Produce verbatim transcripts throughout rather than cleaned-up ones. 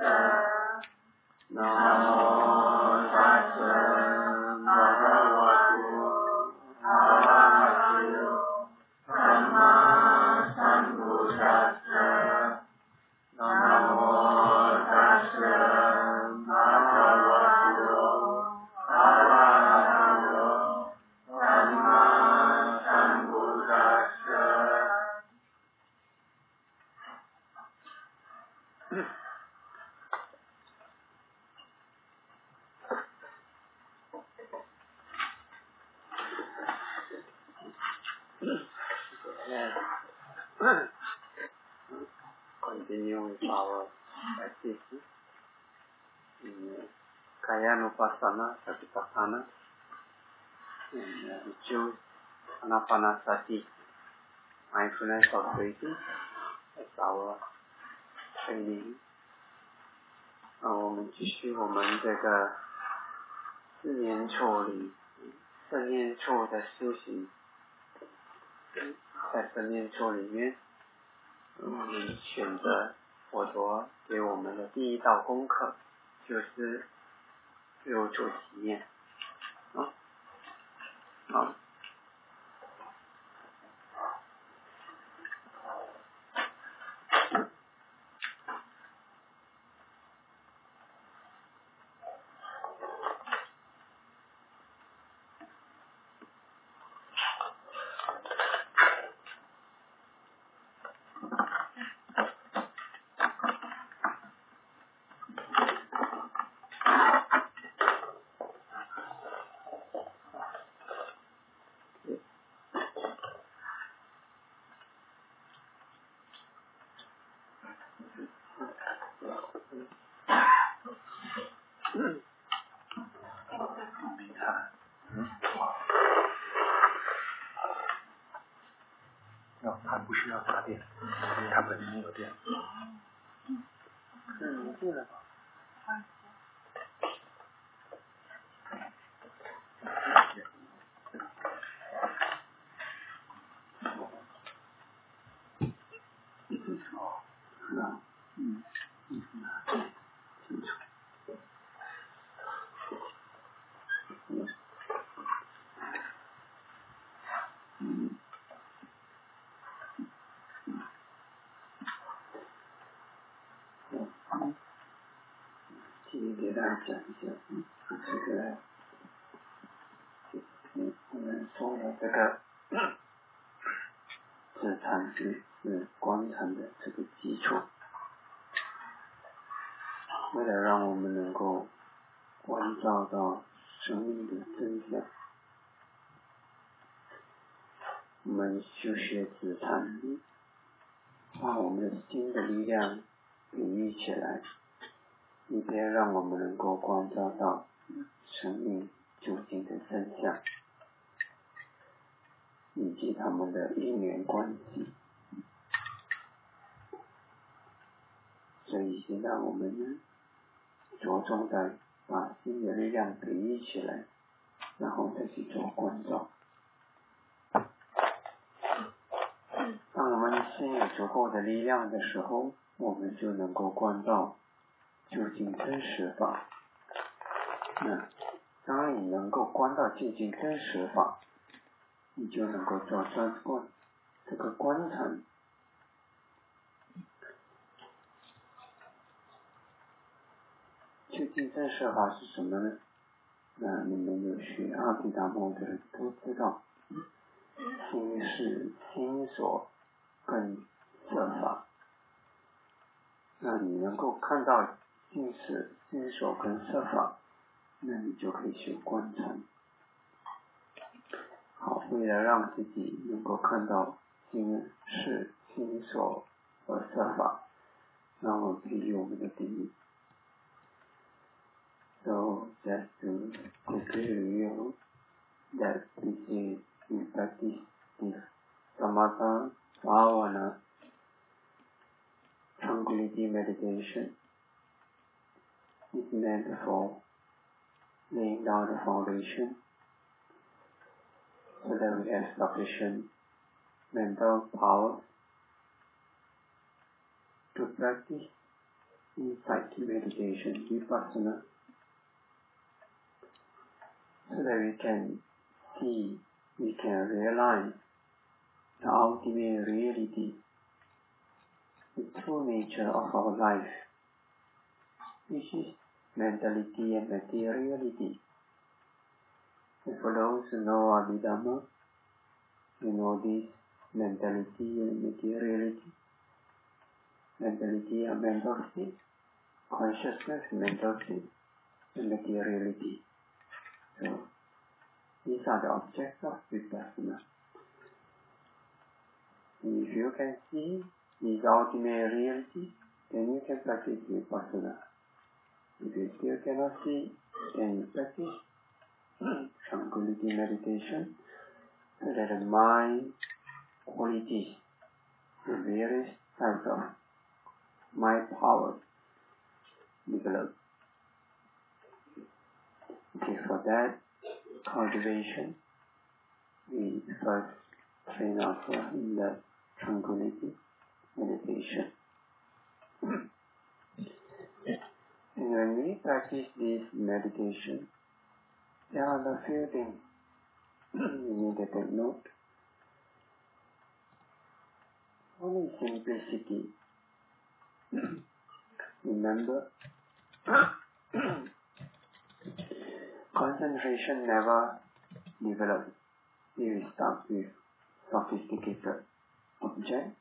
Continue with our practice in Kayanupassana, Satipatthana, and uh, we choose Anapanasati, mindfulness of breathing, as our training. 啊，我们继续我们这个四念处里四念处的修行，在四念处里面，我们选择佛陀给我们的第一道功课，就是入处体验。啊，好。 它不需要插电，它本身有电。 是没电了吧？嗯，嗯，清楚。嗯。今天给大家讲一下，嗯，这个，嗯，我们说的这个自禅是是观禅的这个基础。为了让我们能够关照到生命的真相，我们修学自禅，把我们的心的力量比喻起来，以便让我们能够关照到生命究竟的真相，以及他们的因缘关系。所以现在我们呢，着重在把心的力量比喻起来，然后再去做关照。当我们心有足够的力量的时候，我们就能够关照究竟真实法。那当你能够观到究竟真实法，你就能够做专观。这个观禅究竟真实法是什么呢？那你们有学阿毗达摩的人都知道，心是心所跟色法。那你能够看到心是心所跟色法，那你就可以学观禅。好，为了让自己能够看到心是心所和色法，那我们可以用我们的定义。So just to quickly review that this is in practice is samatha, bhavana, tranquility meditation is meant for laying down the foundation so that we have sufficient mental power to practice insight meditation, vipassana, so that we can see, we can realize the ultimate reality, the true nature of our life, which is mentality and materiality. And for those who know Abhidhamma, you know this mentality and materiality. Mentality are mental state, consciousness, mental state, and materiality. So, these are the objects of vipassana. And if you can see these ultimate realities, then you can practice vipassana. If you still cannot see, then you practice tranquility meditation, so that the mind qualities, the various types of mind power develop. Okay, for that cultivation, we first train ourselves in the tranquility meditation. And when we practice this meditation, there are a few things we need to take note. One is simplicity. Remember, concentration never develops if we start with sophisticated object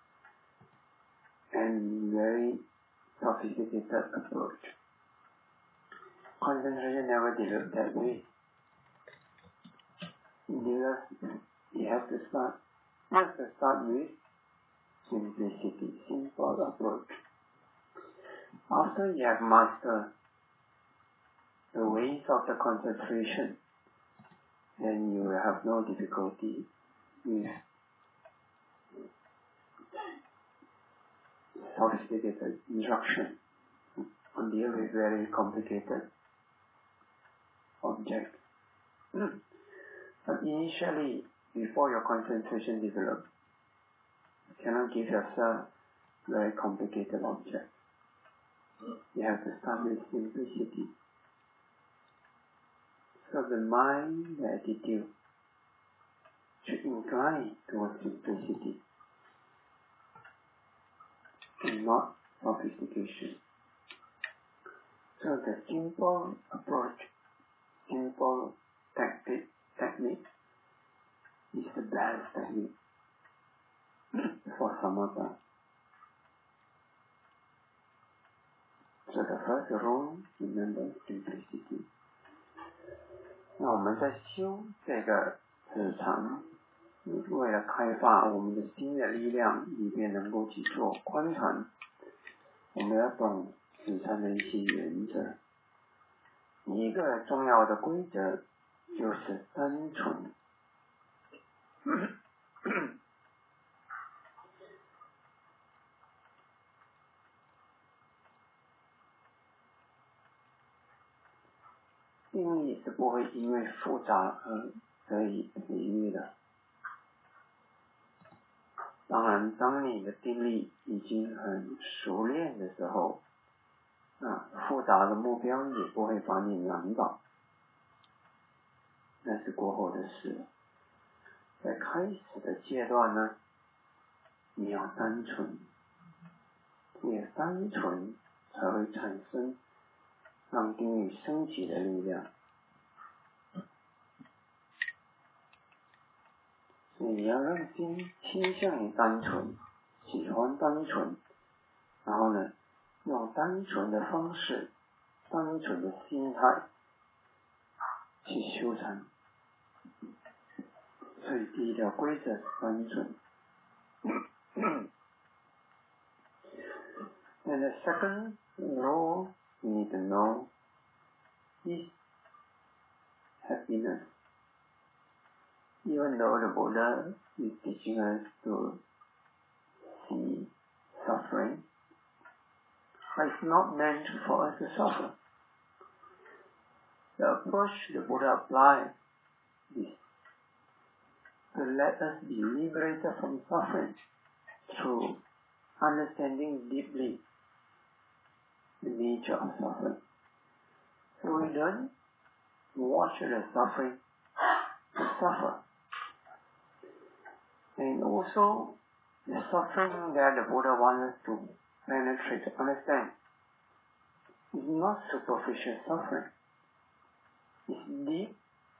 and very sophisticated approach. Concentration never develops that way. You have to start, you have to start with simplicity, simple approach. After you have mastered the ways of the concentration, then you will have no difficulty with sophisticated instruction and deal with very complicated objects. But initially, before your concentration develops, you cannot give yourself very complicated objects. You have to start with simplicity. So the mind, the attitude, should incline towards simplicity and not sophistication. So the simple approach, simple tactic, technique is the best technique for samatha. So the first rule, remember simplicity. 那我们在修这个止禅，为了开发我们的心的力量，以便能够去做观禅，我们要懂止禅的一些原则。一个重要的规则就是单纯。定力是不会因为复杂而得以领域的。当然，当你的定力已经很熟练的时候，那复杂的目标也不会把你难倒，那是过后的事。在开始的阶段呢，你要单纯，也单纯才会产生让定力升起的力量。所以你要让心倾向于单纯，喜欢单纯，然后呢，用单纯的方式、单纯的心态去修禅。所以第一条规则是单纯。And the second rule you need to know is happiness. Even though the Buddha is teaching us to see suffering, but it's not meant for us to suffer. The approach the Buddha applied is to let us be liberated from suffering through understanding deeply the nature of suffering. So we learn what should the suffering to suffer. And also the suffering that the Buddha wants us to penetrate, to understand, is not superficial suffering. It's deep,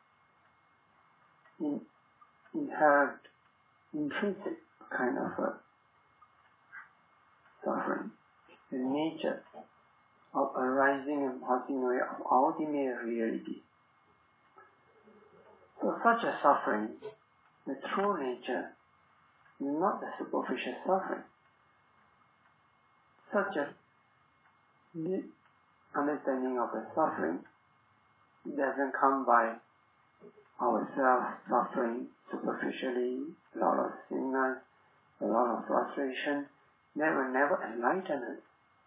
in, inherent, intrinsic kind of a suffering. The nature of arising and passing away of ultimate reality. So such a suffering, the true nature, is not the superficial suffering. Such a deep understanding of the suffering doesn't come by ourselves suffering superficially, a lot of sickness, a lot of frustration. That will never enlighten us.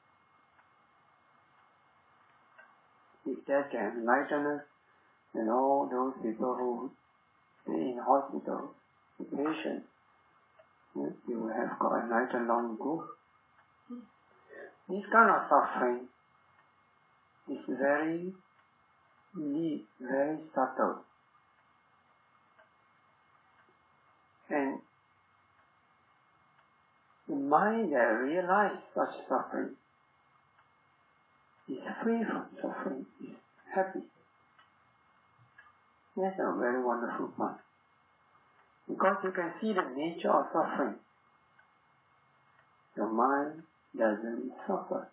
If that can enlighten us, then all those people who stay in hospitals, the patients, you will have got enlightened long ago. This kind of suffering is very deep, very subtle. And the mind that realizes such suffering is free from suffering, is happy. That's a very wonderful part. Because you can see the nature of suffering. Your mind doesn't suffer.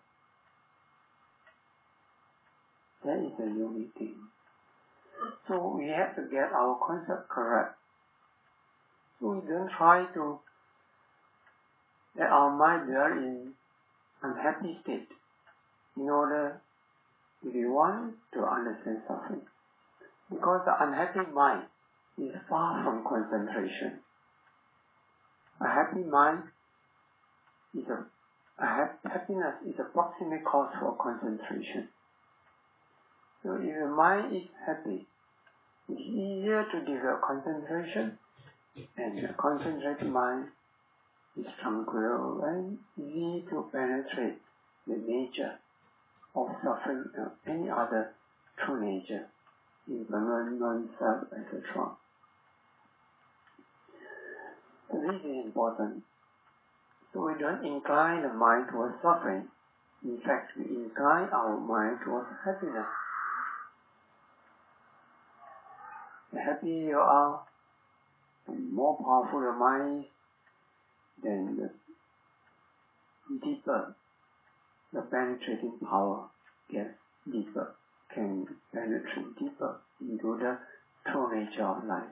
That is a unique thing. So we have to get our concept correct. So we don't try to let our mind dwell in unhappy state in order, if we want to understand suffering. Because the unhappy mind is far from concentration. A happy mind is a, a ha- happiness is a proximate cause for concentration. So if your mind is happy, it's easier to develop concentration, and a concentrated mind is tranquil and easy to penetrate the nature of suffering of any other true nature, impermanent, non-self, et cetera. So this is important. So we don't incline the mind towards suffering. In fact, we incline our mind towards happiness. The happier you are, the more powerful your mind is, then the deeper the penetrating power gets deeper, can penetrate deeper into the true nature of life.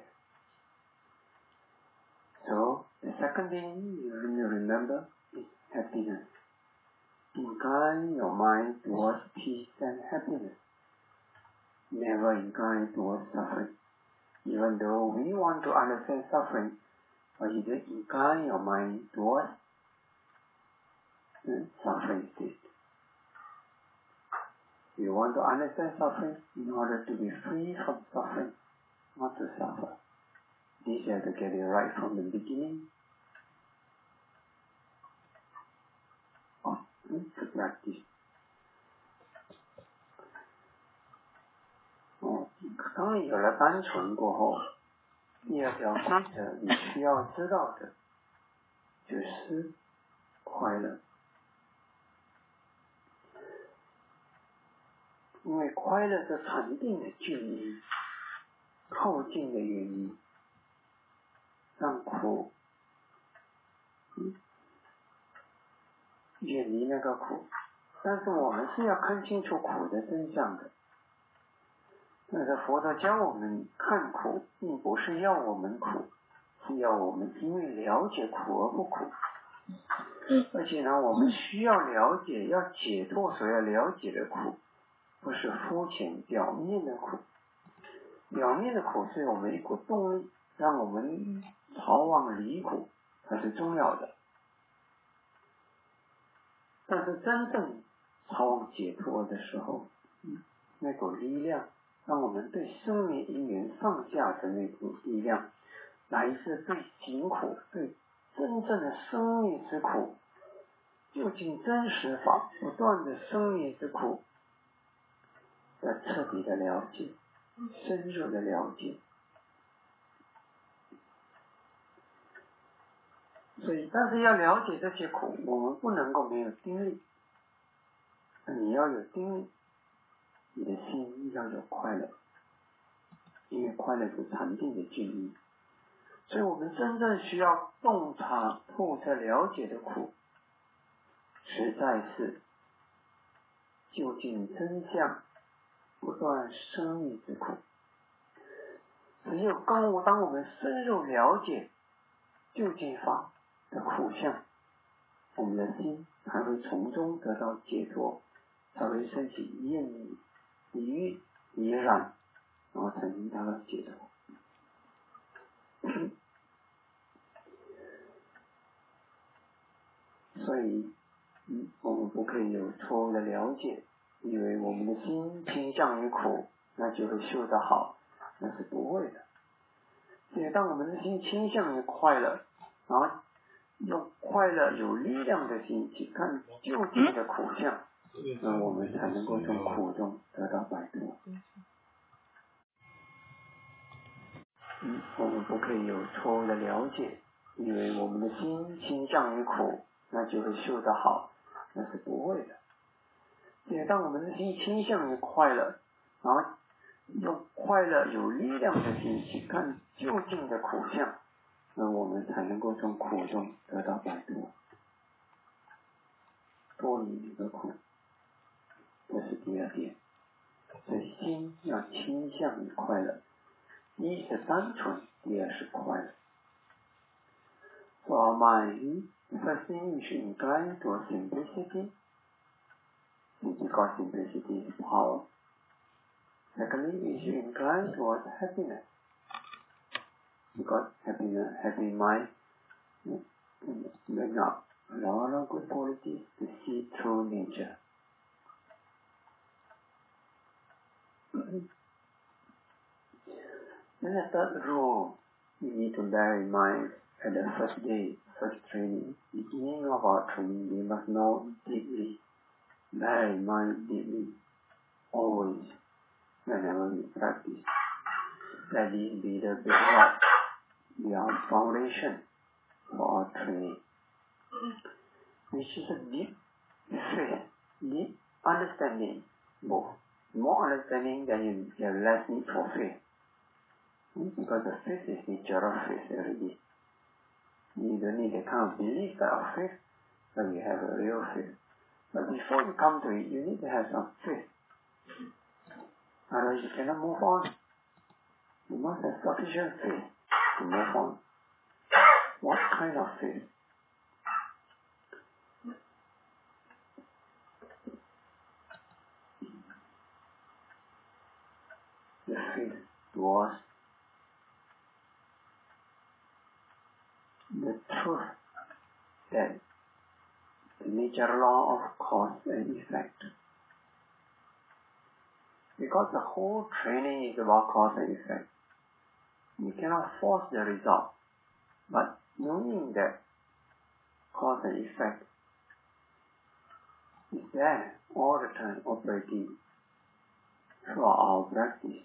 So, the second thing you need to remember is happiness. Incline your mind towards peace and happiness. Never incline towards suffering. Even though we want to understand suffering, but you don't incline your mind towards the suffering state. You want to understand suffering in order to be free from suffering, not to suffer. This you have to get it right from the beginning of the practice. 哦，当你有了单纯过后，第二条规则你需要知道的就是快乐。因为快乐是禅定的距离，靠近的原因，让苦嗯远离那个苦。但是我们是要看清楚苦的真相的。但是佛陀教我们看苦，并不是要我们苦，是要我们因为了解苦而不苦。而且呢，我们需要了解，要解脱所要了解的苦，不是肤浅表面的苦。表面的苦是我们一股动力，让我们逃往离苦，它是重要的。但是真正逃往解脱的时候，那股力量，让我们对生命因缘放下的那股力量，来自对行苦，对真正的生命之苦究竟真实法不断的生灭之苦，要彻底的了解，深入的了解。所以，但是要了解这些苦，我们不能够没有定力。你要有定力，你的心要有快乐，因为快乐是禅定的定义。所以我们真正需要洞察透彻了解的苦，实在是究竟真相不断生灭之苦。只有当我当我们深入了解究竟法的苦相，我们的心才会从中得到解脱，才会升起厌离、离欲、离染，然后才能得到解脱。所以，嗯，我们不可以有错误的了解，以为我们的心倾向于苦，那就会修得好，那是不会的。所以，当我们的心倾向于快乐，然后用快乐有力量的心去看究竟的苦相，那我们才能够从苦中得到摆脱。嗯，我们不可以有错误的了解，以为我们的心倾向于苦，那就会修得好，那是不会的。所以，当我们的心倾向于快乐，然后用快乐有力量的心去看究竟的苦相，那我们才能够从苦中得到摆脱，脱离这个苦。这是第二点。所以心要倾向于快乐，一是单纯，第二是快乐。For our mind, first thing we should incline towards simplicity, because simplicity is power. Secondly, we should incline towards happiness, because happiness, happy mind, bring up a lot of good qualities to see through nature. Then the third rule we need to bear in mind at the first day, first training, beginning of our training, we must know deeply, bear in mind deeply, always, whenever we practice. Let this be the bedrock, be our foundation for our training, which is a deep faith, deep understanding, both. More understanding than you have less need for faith. Because the faith is nature of faith already. You don't need a kind of belief type of faith, but you have a real faith. But before you come to it, you need to have some faith. Otherwise you cannot move on. You must have sufficient faith to move on. What kind of faith? The faith towards the truth that the nature law of cause and effect. Because the whole training is about cause and effect. You cannot force the result, but knowing that cause and effect is there all the time operating through our practice.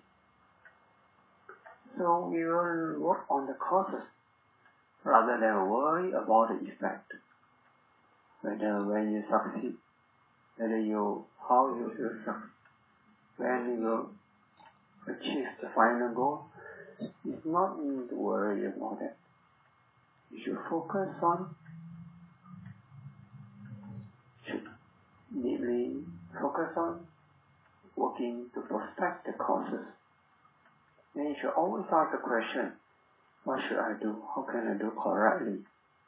So we will work on the causes rather than worry about the effect. Whether when you succeed, whether you, how you will succeed, when you will achieve the final goal, it's not need to worry about that. You should focus on, should deeply focus on working to perfect the causes. Then you should always ask the question, what should I do? How can I do correctly?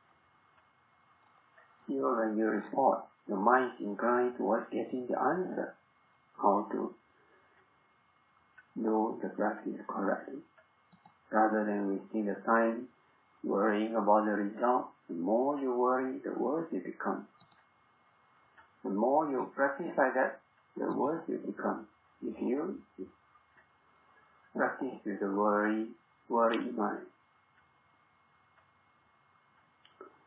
Even when you report, your mind is inclined towards getting the answer, how to do the practice correctly. Rather than wasting the time worrying about the result, the more you worry, the worse it becomes. The more you practice like that, the worse it becomes. If you practice with the worry, worry mind.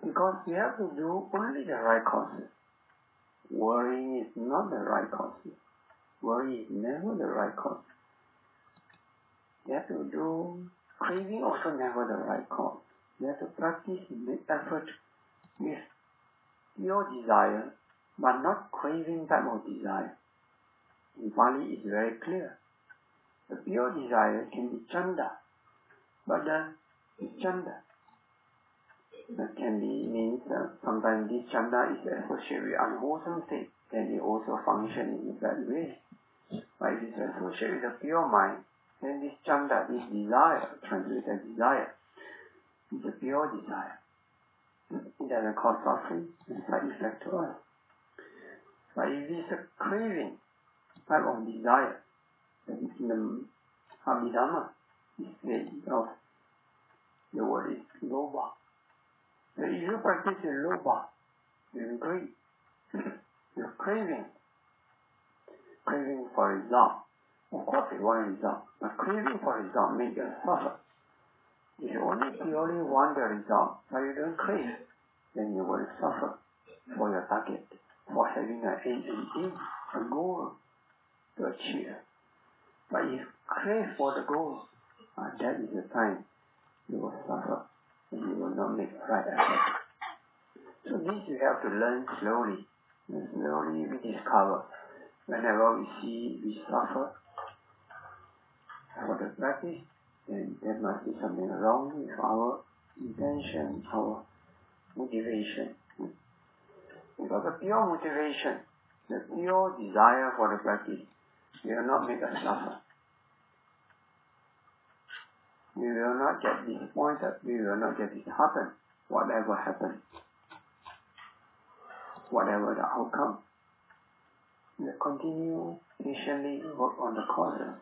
Because we have to do only the right causes. Worrying is not the right cause. Worry is never the right cause. You have to do craving also never the right cause. You have to practice, make effort with pure desire, but not craving type of desire. In Pali it's very clear. The pure desire can be chanda, but the chanda that can be means uh, sometimes this chanda is associated with unwholesome state, then it also function in a bad way. But if it's associated with a pure mind, then this chanda, this desire, translated desire, is a pure desire. It doesn't cause suffering and side effect to us. But if it's a craving type of desire, then in the Abhidhamma, is said of the word is lobha. So if you practice your lobha, you're greed, you're craving, craving for result. Of course you want result, but craving for result makes you suffer. If you only purely want the result, but you don't crave, then you will suffer for your target, for having an aim and aim, a goal to achieve. But if you crave for the goal, uh, that is the time you will suffer and you will not make right effort. So this you have to learn slowly. And slowly we discover. Whenever we see we suffer for the practice, then there must be something wrong with our intention, our motivation. Because the pure motivation, the pure desire for the practice, will not make us suffer. We will not get disappointed, we will not get disheartened, whatever happens, whatever the outcome. We continue patiently work on the causes.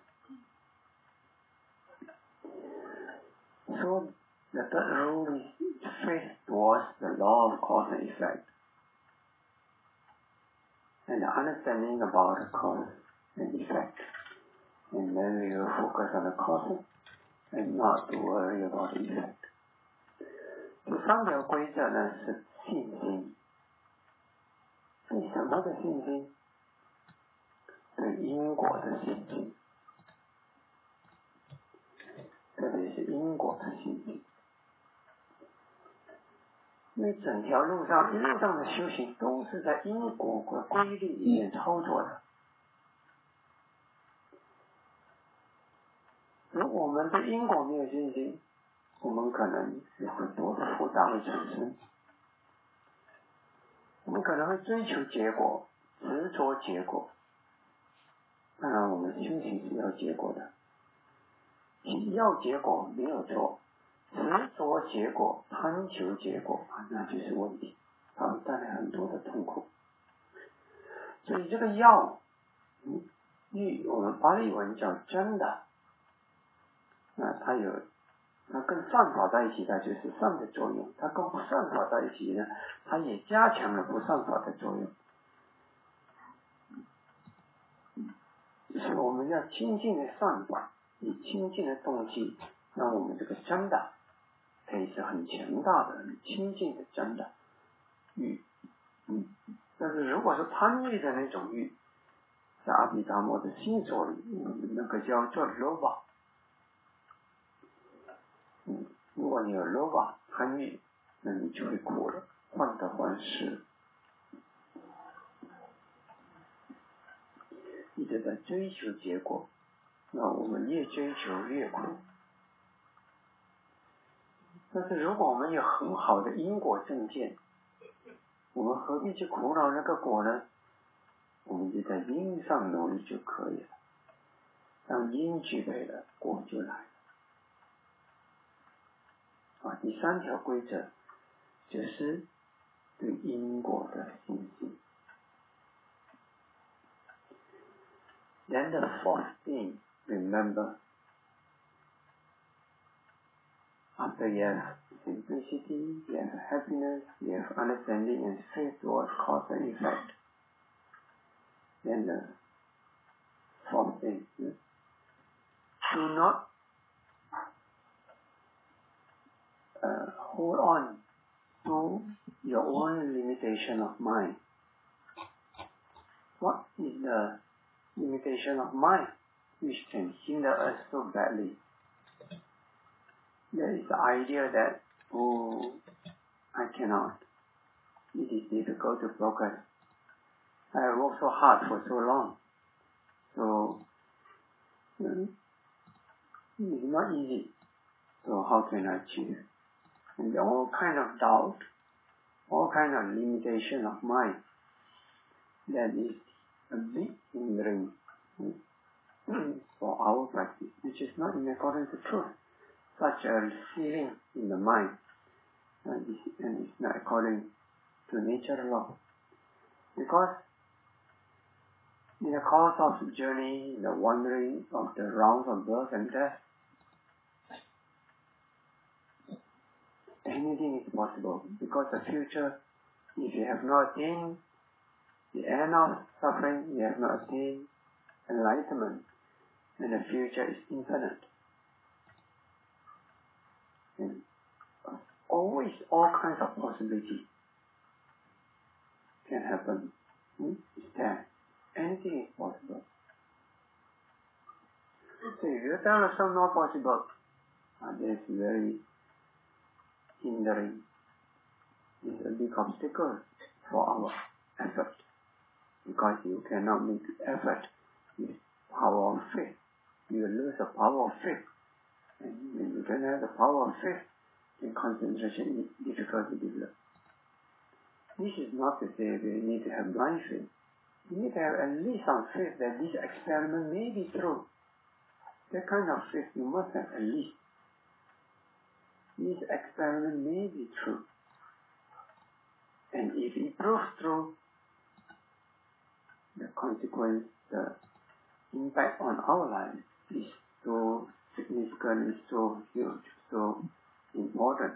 So the third rule is straight towards the law of cause and effect, and the understanding about the cause and effect. And then we will focus on the causes and not to worry about the effect. 第三条规则呢是信心。对什么的信心？对因果的信心，特别是因果的信心。因为整条路上一路上的修行都是在因果和规律里面操作的。如果我们对因果没有信心，我们可能有很多的复杂会产生。我们可能会追求结果，执着结果。当然我们修行是要结果的，要结果没有错，执着结果，贪求结果，那就是问题，它会带来很多的痛苦。所以这个要，嗯，欲我们巴利文叫真的，那它有，它跟善法在一起，它就是善的作用；它跟不善法在一起呢，它也加强了不善法的作用。就是我们要亲近的善法，以亲近的动机，让我们这个真的可以是很强大的、很亲近的真的欲。嗯，但是如果是贪欲的那种欲，在阿毗达摩的心所里，那个叫做 loba。嗯，如果你有 loba 贪欲，那你就会苦了，患得患失。一直在追求结果，那我们越追求越苦。但是如果我们有很好的因果正见，我们何必去苦恼那个果呢？我们就在因上努力就可以了。当因具备了，果就来了。啊，第三条规则就是对因果的信心。Then the fourth thing, remember, after you have simplicity, you have happiness, you have understanding and faith towards cause and effect. Then the fourth thing, do not uh, hold on to your own limitation of mind. What is the limitation of mind which can hinder us so badly? There is the idea that, oh, I cannot. It is difficult to focus. I have worked so hard for so long. So, mm, it's not easy. So how can I achieve? And all kind of doubt, all kind of limitation of mind, that is a big hindering for our practice, which is not in accordance to truth. Such a feeling in the mind, and it's not according to natural law. Because in the course of the journey, the wandering of the rounds of birth and death, anything is possible. Because the future, if you have not attained the end of suffering, you have not attained enlightenment, and the future is infinite. And always all kinds of possibilities can happen. Hmm? It's there. Anything is possible. So if you tell yourself not possible, uh, that's very hindering. It's a big obstacle for our effort. Because you cannot make effort with power of faith. You will lose the power of faith. And when you don't have the power of faith, then concentration is difficult to develop. This is not to say we need to have blind faith. You need to have at least some faith that this experiment may be true. That kind of faith you must have at least. This experiment may be true. And if it proves true, the consequence, the impact on our lives is so significant, is so huge, so important.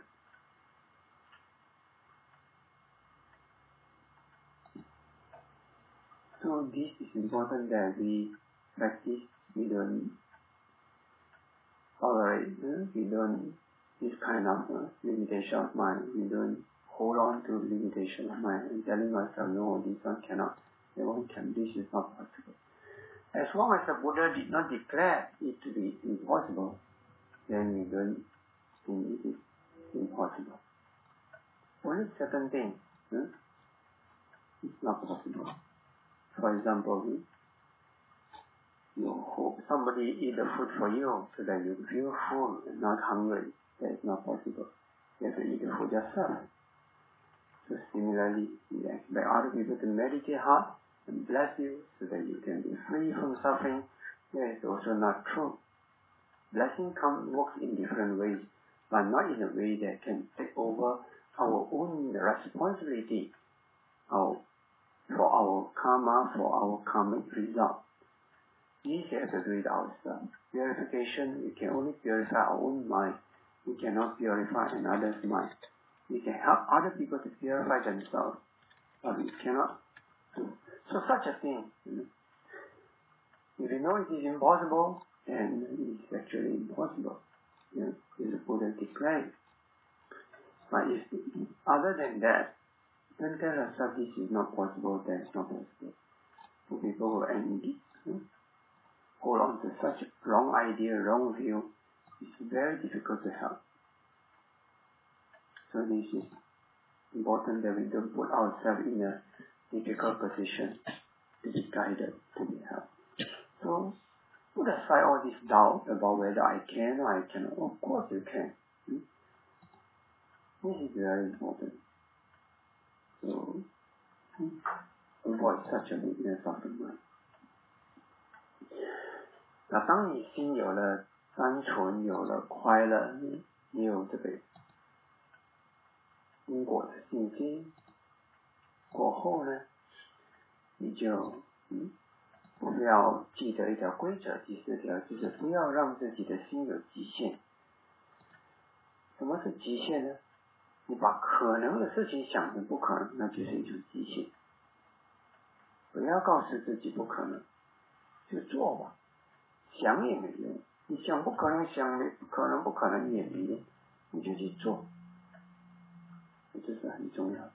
So this is important that we practice, we don't tolerate, uh, we don't, this kind of uh, limitation of mind, we don't hold on to limitation of mind and telling ourselves, no, this one cannot, that one can, this is not possible. As long as the Buddha did not declare it to be impossible, then we don't think it is impossible. Only certain things huh, is not possible. For example, you hope somebody eat the food for you so that you feel full and not hungry. That is not possible. You have to eat the food yourself. So similarly, you expect other people to meditate hard and bless you so that you can be free from suffering. That is also not true. Blessing comes works in different ways, but not in a way that can take over our own responsibility our, for our karma, for our karmic result. We have to do it ourselves. Purification, we can only purify our own mind. We cannot purify another's mind. We can help other people to purify themselves, but we cannot do. So such a thing, you know, if you know it is impossible, then it is actually impossible. You know, it's a Buddha declared. But if, other than that, don't tell yourself this is not possible, that is not possible. For people who are angry, you know, hold on to such a wrong idea, wrong view, it's very difficult to help. So this is important that we don't put ourselves in a difficult position to be guided, to be helped. So put aside all this doubt about whether I can or I cannot. Of course you can. Hmm? This is very important. So hmm, avoid such a weakness of the mind. 那当你心有了单纯，有了快乐，也有这个因果的信心过后呢，你就嗯不要记得一条规则，第四条就是不要让自己的心有极限。什么是极限呢？你把可能的事情想成不可能，那就是一种极限。不要告诉自己不可能，就做吧。想也没用，你想不可能，想没可能不可能也没用，你就去做。 这是很重要的。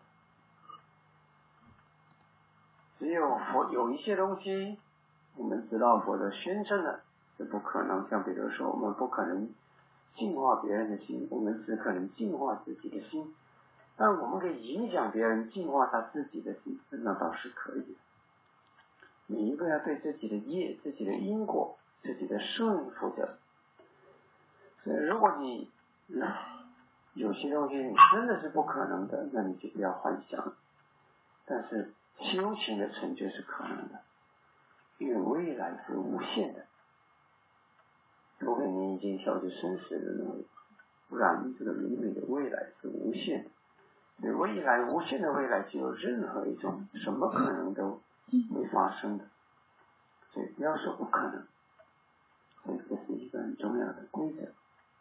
只有佛有一些东西，我们知道佛的宣称了是不可能，像比如说我们不可能净化别人的心，我们只可能净化自己的心，但我们可以影响别人净化他自己的心，那倒是可以的。每一个要对自己的业、自己的因果、自己的生命负责。所以如果你、嗯、有些东西你真的是不可能的，那你就不要幻想。但是修行的成就是可能的，因为未来是无限的。除非你已经晓得生死的那个，不然这个美美的未来是无限的。所以未来无限的未来，就有任何一种什么可能都会发生的。所以不要说不可能，所以这是一个很重要的规则。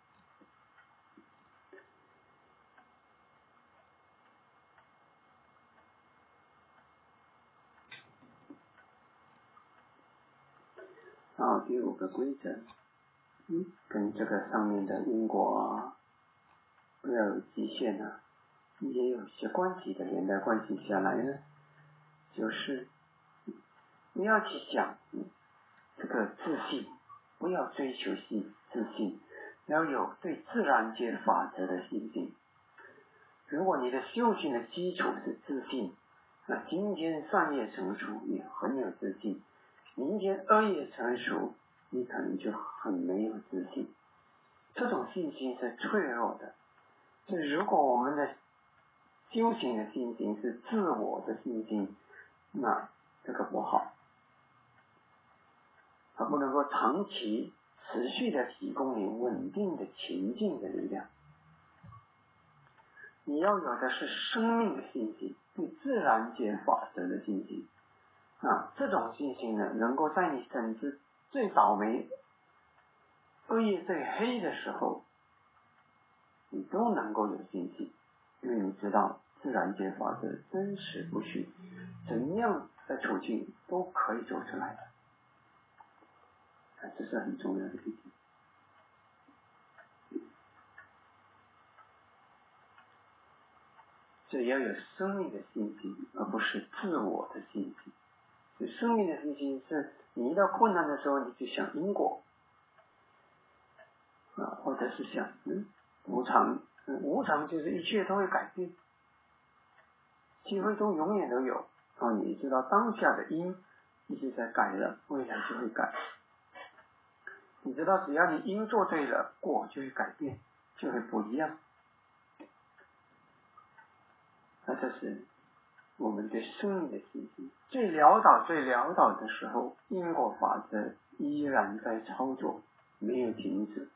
然后第五个规则，嗯，跟这个上面的因果啊，不要有极限啊，也有些关系的连带关系下来呢，就是你要去想，嗯，这个自信，不要追求信自信，要有对自然界法则的信心。如果你的修行的基础是自信，那今天善业成熟，你很有自信；明天恶业成熟，你可能就很没有自信。这种信心是脆弱的。所以如果我们的修行的信心是自我的信心，那这个不好，它不能够长期持续的提供你稳定的前进的力量。你要有的是生命的信心，对自然界法则的信心。那这种信心呢，能够在你甚至最倒霉、恶业最黑的时候，你都能够有信心，因为你知道自然界法则真实不虚，怎样的处境都可以走出来的。这是很重要的一点。所以要有生命的信心，而不是自我的信心。所以生命的信心是你遇到困难的时候，你就想因果啊，或者是想嗯无常，嗯，无常就是一切都会改变，机会都永远都有。然后你知道当下的因一直在改了，未来就会改。你知道只要你因做对了，果就会改变，就会不一样。那这是我们对生命的信心。最潦倒最潦倒的时候，因果法则依然在操作，没有停止。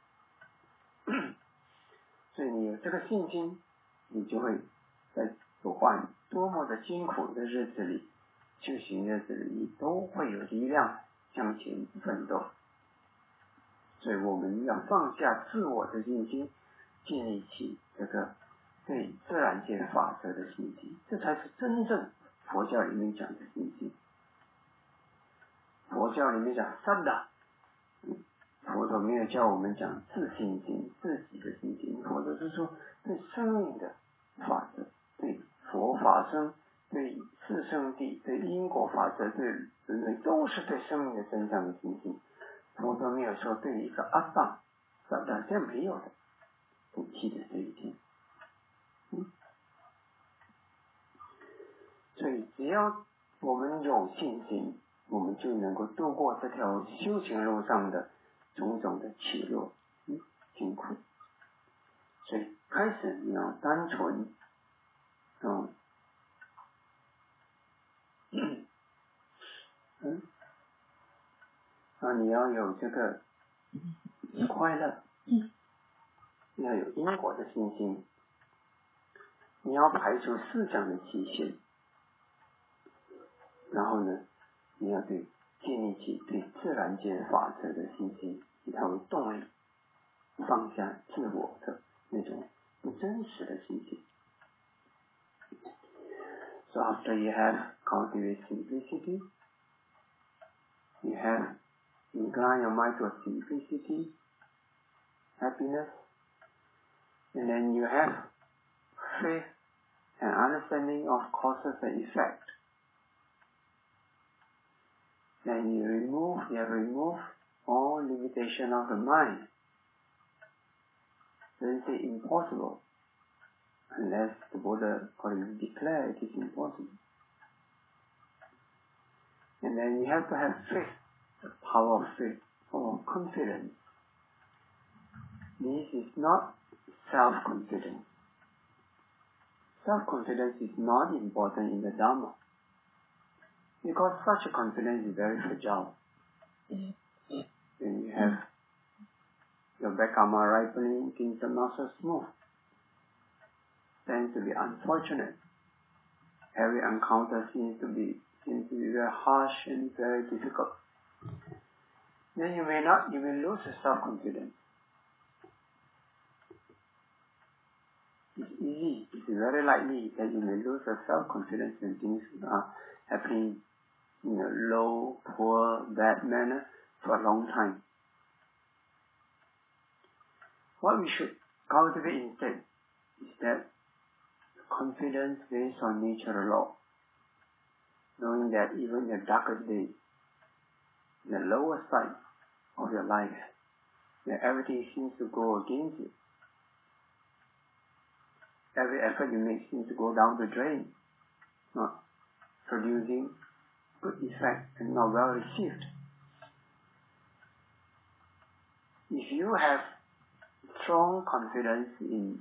所以你有这个信心，你就会在不管多么的辛苦的日子里，修行日子里，你都会有力量向前奋斗。所以我们要放下自我的信心，建立起这个对自然界法则的信心，这才是真正佛教里面讲的信心。佛教里面讲三的，佛陀没有叫我们讲自信心，自己的信心。佛陀是说对生命的法则，对佛法僧，对四圣谛，对因果法则，对人类都是对生命的真相的信心。佛陀没有说对一个阿藏，三的这没有的，不记得这一点。嗯，所以只要我们有信心，我们就能够度过这条修行路上的种种的起落、嗯、辛苦。所以开始你要单纯，嗯，嗯，啊，你要有这个快乐，你要有因果的信心，你要排除思想的极限，然后呢，你要对建立起对自然界法则的信心，以它为动力，放下自我的那种不真实的信心。So after you have cultivated simplicity, you have inclined your mind to simplicity, happiness, and then you have faith an understanding of causes and effect. Then you remove, you have removed all limitation of the mind. Then say impossible, unless the Buddha already declared it is impossible. And then you have to have faith, the power of faith, power of confidence. This is not self-confidence. Self-confidence is not important in the Dhamma, because such a confidence is very fragile. When you have your back karma ripening, things are not so smooth. Tends to be unfortunate. Every encounter seems to be seems to be very harsh and very difficult. Then you may not, you may lose your self-confidence. It's easy, it's very likely that you may lose your self-confidence when things are happening in a low, poor, bad manner for a long time. What we should cultivate instead is that confidence based on natural law, knowing that even in the darkest days, in the lower side of your life, that everything seems to go against you. Every effort you make seems to go down the drain, not producing good effect and not well received. If you have strong confidence in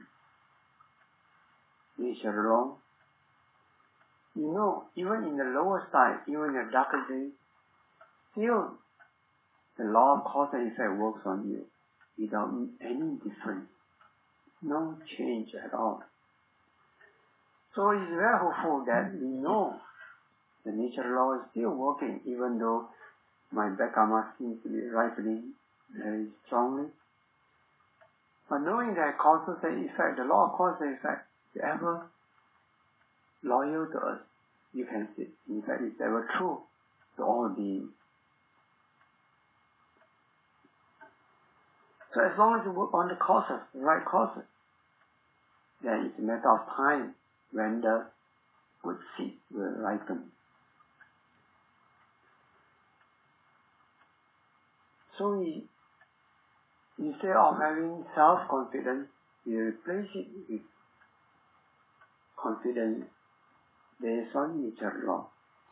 natural law, you know, even in the lower side, even in the darker days, still the law of cause and effect works on you without any difference, no change at all. So it's very hopeful that we know the natural law is still working, even though my back karma seems to be ripening very strongly. But knowing that causes and effect, the law of cause and effect, is ever loyal to us, you can see. In fact, it's ever true to all beings. So as long as you work on the causes, the right causes, then it's a matter of time when the good seed will ripen. So we, instead of having self-confidence, we replace it with confidence based on natural law.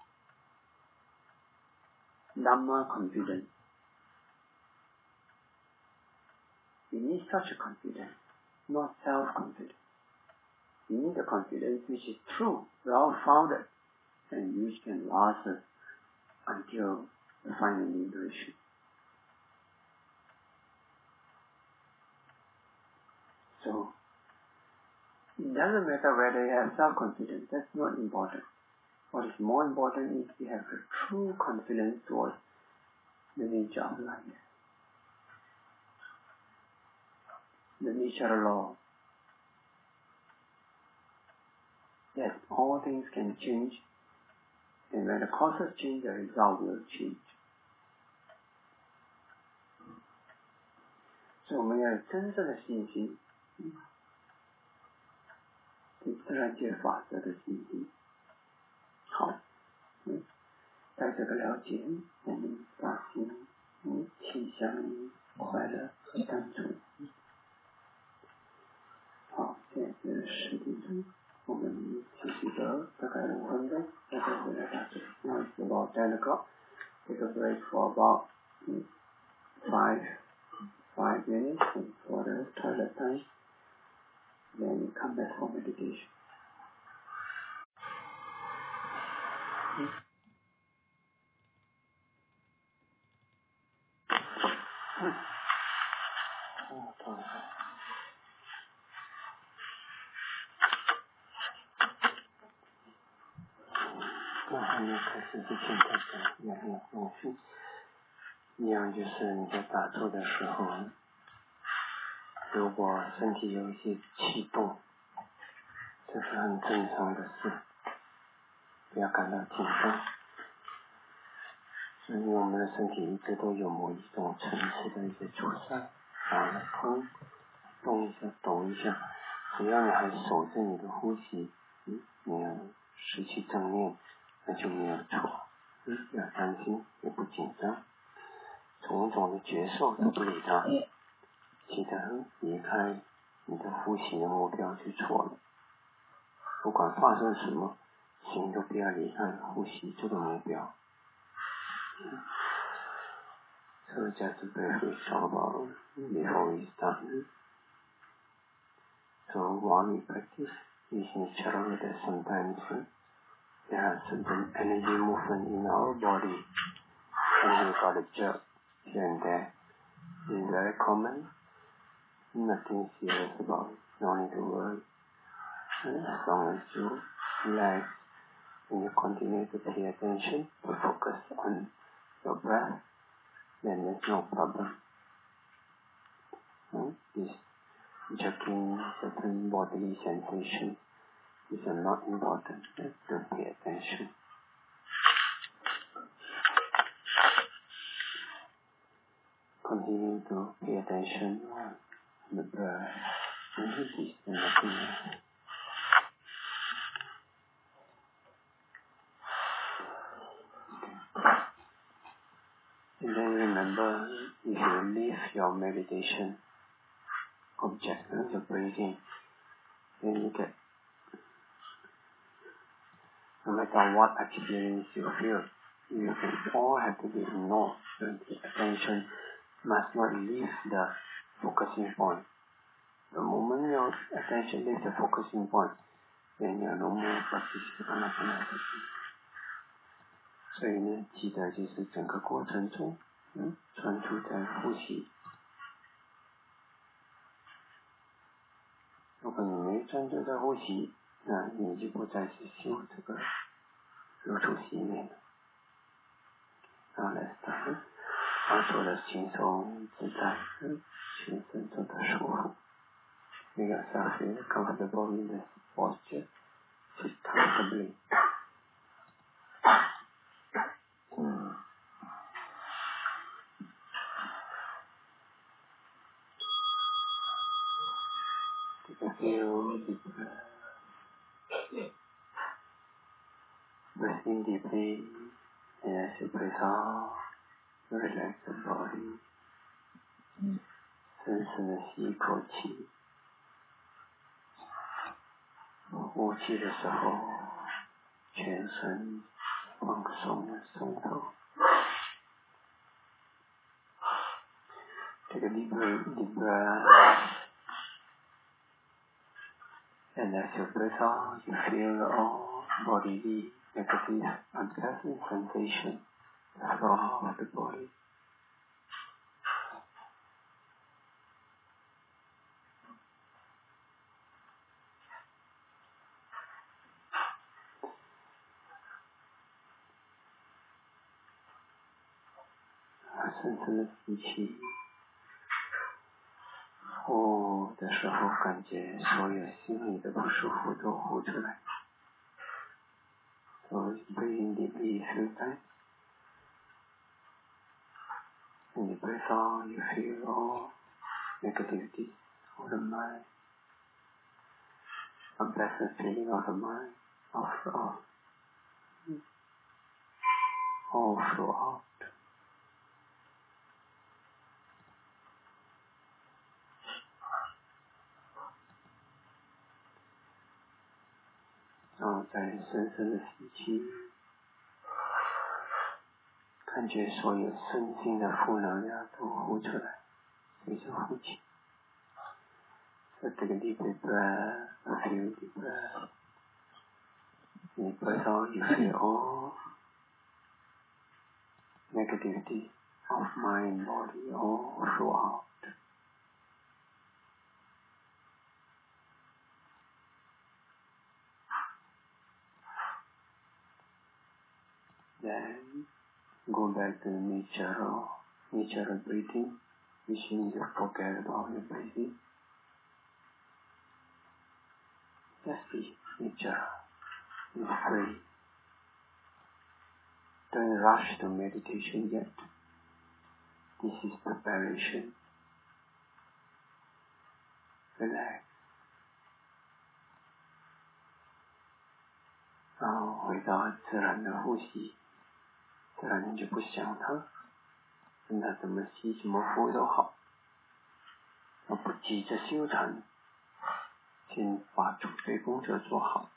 Dhamma confidence. We need such a confidence, not self-confidence. We need a confidence which is true, well-founded, and which can last us until the final liberation. So, it doesn't matter whether you have self-confidence, that's not important. What is more important is you have a true confidence towards the nature of life. The natural law that all things can change, and when the causes change, the result will change. So 我们要有真正的信心，对自然界法则的信心。好，嗯，在这个了解，我们发心一起相应快乐和单纯。好，现在是十点钟，我们继续的大概五分钟，大概回来打坐。Now it's about ten o'clock. Take a break for about mm, five five minutes for the toilet time. Then come back for meditation. 嗯，哦，对。那还没有开始之前，大家要要重视，一样就是你在打坐的时候，如果身体有一些气动，这是很正常的事，不要感到紧张。因为我们的身体一直都有某一种层次的一些出散，啊，碰，动一下，抖一下，只要你还守着你的呼吸，嗯， 没有失去正念，那就没有错。嗯，不要担心，也不紧张，种种的觉受都不理它，记得离开你的呼吸的目标就错了。不管发生什么，心都不要离开呼吸这个目标。嗯 So just briefly talk about before we start. So while we practice, it's natural that sometimes there are certain energy movement in our body, and we got a jerk here and there. It's very common. Nothing serious about it. No need to worry. As long as you relax and you continue to pay attention, to focus on your breath, then there's no problem. Hmm? This jerking certain bodily sensation is not important. To pay attention. Continue to pay attention on the breath. This is nothing else. And then remember, if you leave your meditation object, the breathing, then you get, no matter what experience you feel, you can all have to be ignored. So the attention must not leave the focusing point. The moment your attention leaves the focusing point, then you are no more practicing anapanasati. 所以呢，记得就是整个过程中，嗯，专注在呼吸。如果你没专注在呼吸，那你就不再去修这个入处息念了。然后来打，然后做的轻松自在，嗯，全身做的舒服。Make yourself feel comfortable in this posture. Sit comfortably. 嗯。Take a few deep breaths. Breathe in deeply, and as you breathe out, relax the body. 深深的吸一口气，呼气的时候，全身放松松透。Take a deep breath, deep breath. And as you breathe out, you feel all bodily negative, unpleasant sensation flow out of the body. And 深深的吸气，呼的时候感觉所有心里的不舒服都呼出来。So breathe in deeply a few times. When you breathe out, you feel all negativity of the mind, unpleasant feeling of the mind, of all, all flow out. 然后再深深的吸气，感觉所有身心的负能量都呼出来，随着呼气。So take a deep breath, a few deep breaths. When you breathe out, you feel all negativity of mind, body, all flow out. Then go back to the natural, natural breathing, which means you forget about your breathing. Just be natural, be free. Don't rush to meditation yet. This is preparation. Relax. 然后回到自然的呼吸，自然你就不想它，任它怎么吸怎么呼都好，而不急着修禅，先把准备工作做好。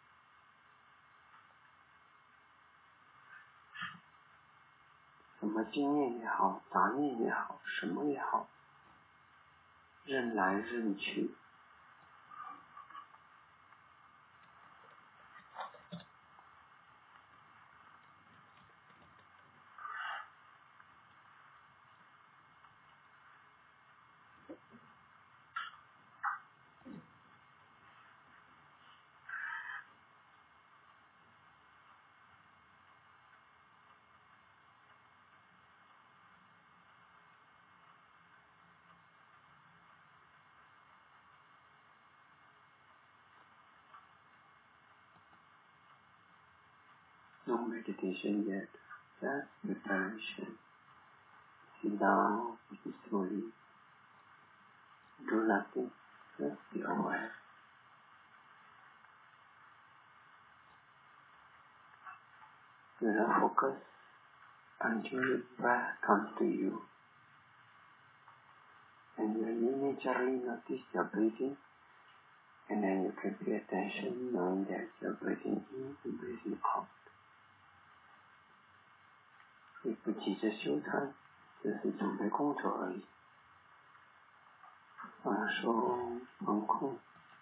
什么经验也好，杂念也好，什么也好，任来任去。No meditation yet, just preparation. Sit down peacefully. Do nothing, just be aware. Do not focus until the breath comes to you. And you immediately notice your breathing, and then you can pay attention knowing that you're breathing in and breathing out. 也不急着修禅，只是准备工作而已。放松放空，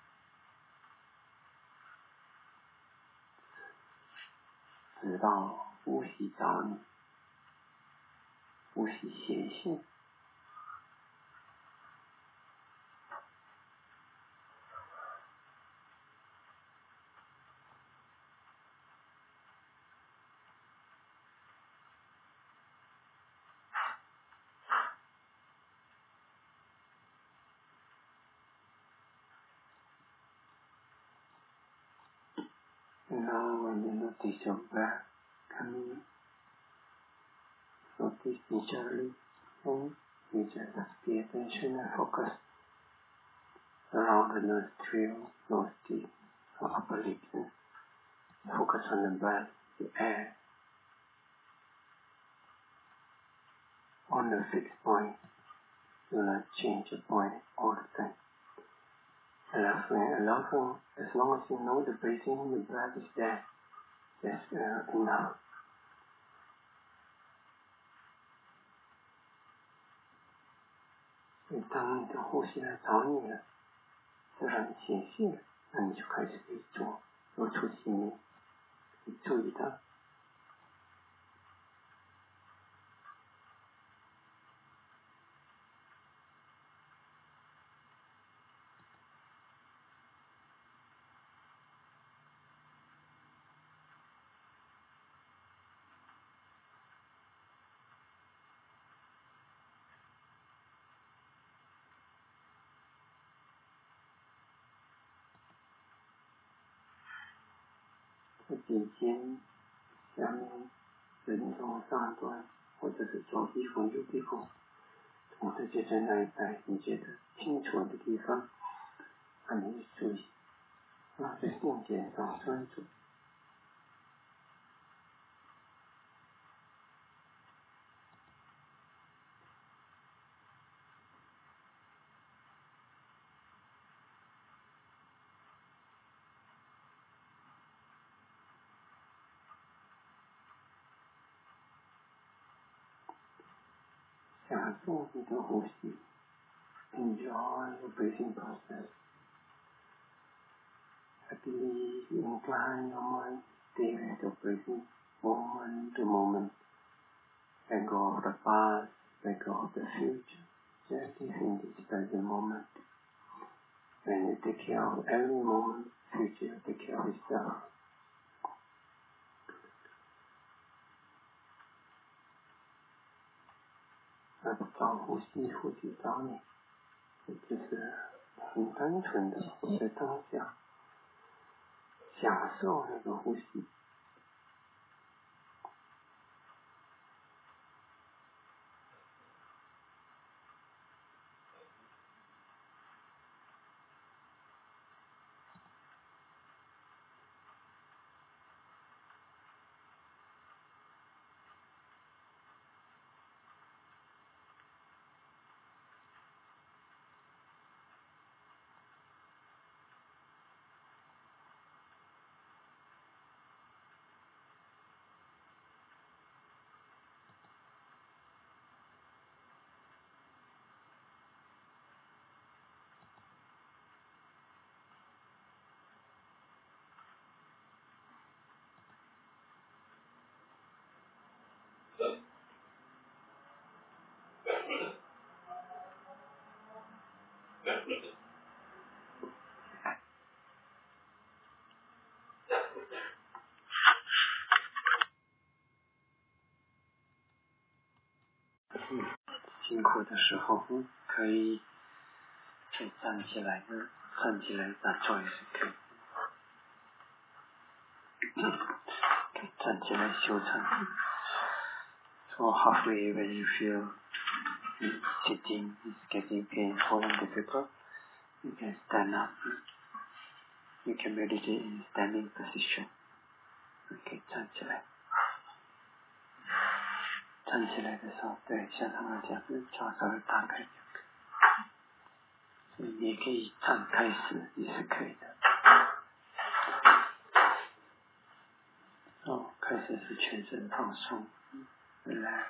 直到呼吸找你，呼吸显现。Now when you notice your breath coming, notice naturally, and you just pay attention and focus around the nostril, nose teeth, or upper lip. Focus on the breath, the air, on the fixed point. Do not change the point all the time. Allowing, allowing, as long as you know the breathing, the breath is there, that's uh, enough. 当你的呼吸来找你了，自然显现了，那你就开始可以做，做出心念，你注意它。在颈肩下面人中上端，或者是左臂缝右臂缝，总之就在那一带你觉得清楚的地方，那你注意，啊，在颈肩上专注。享受你的呼吸 ，enjoy your breathing process. Happily incline your mind, stay with your breathing, moment to moment. Let go of the past, let go of the future. Just live in this present moment. When you take care of every moment, future will take care of itself. 那不找呼吸，呼吸找你，只是很单纯的活在当下，享受那个呼吸。 辛苦的时候，可以可以站起来，站起来打坐也是可以，可以站起来修禅。So halfway when you feel sitting is getting painful and difficult, you can stand up. You can meditate in standing position. 可以站起来。站起来的时候，对，像他们讲的，脚稍微打开就可以。所以你也可以站开始，也是可以的。哦，开始是全身放松，来。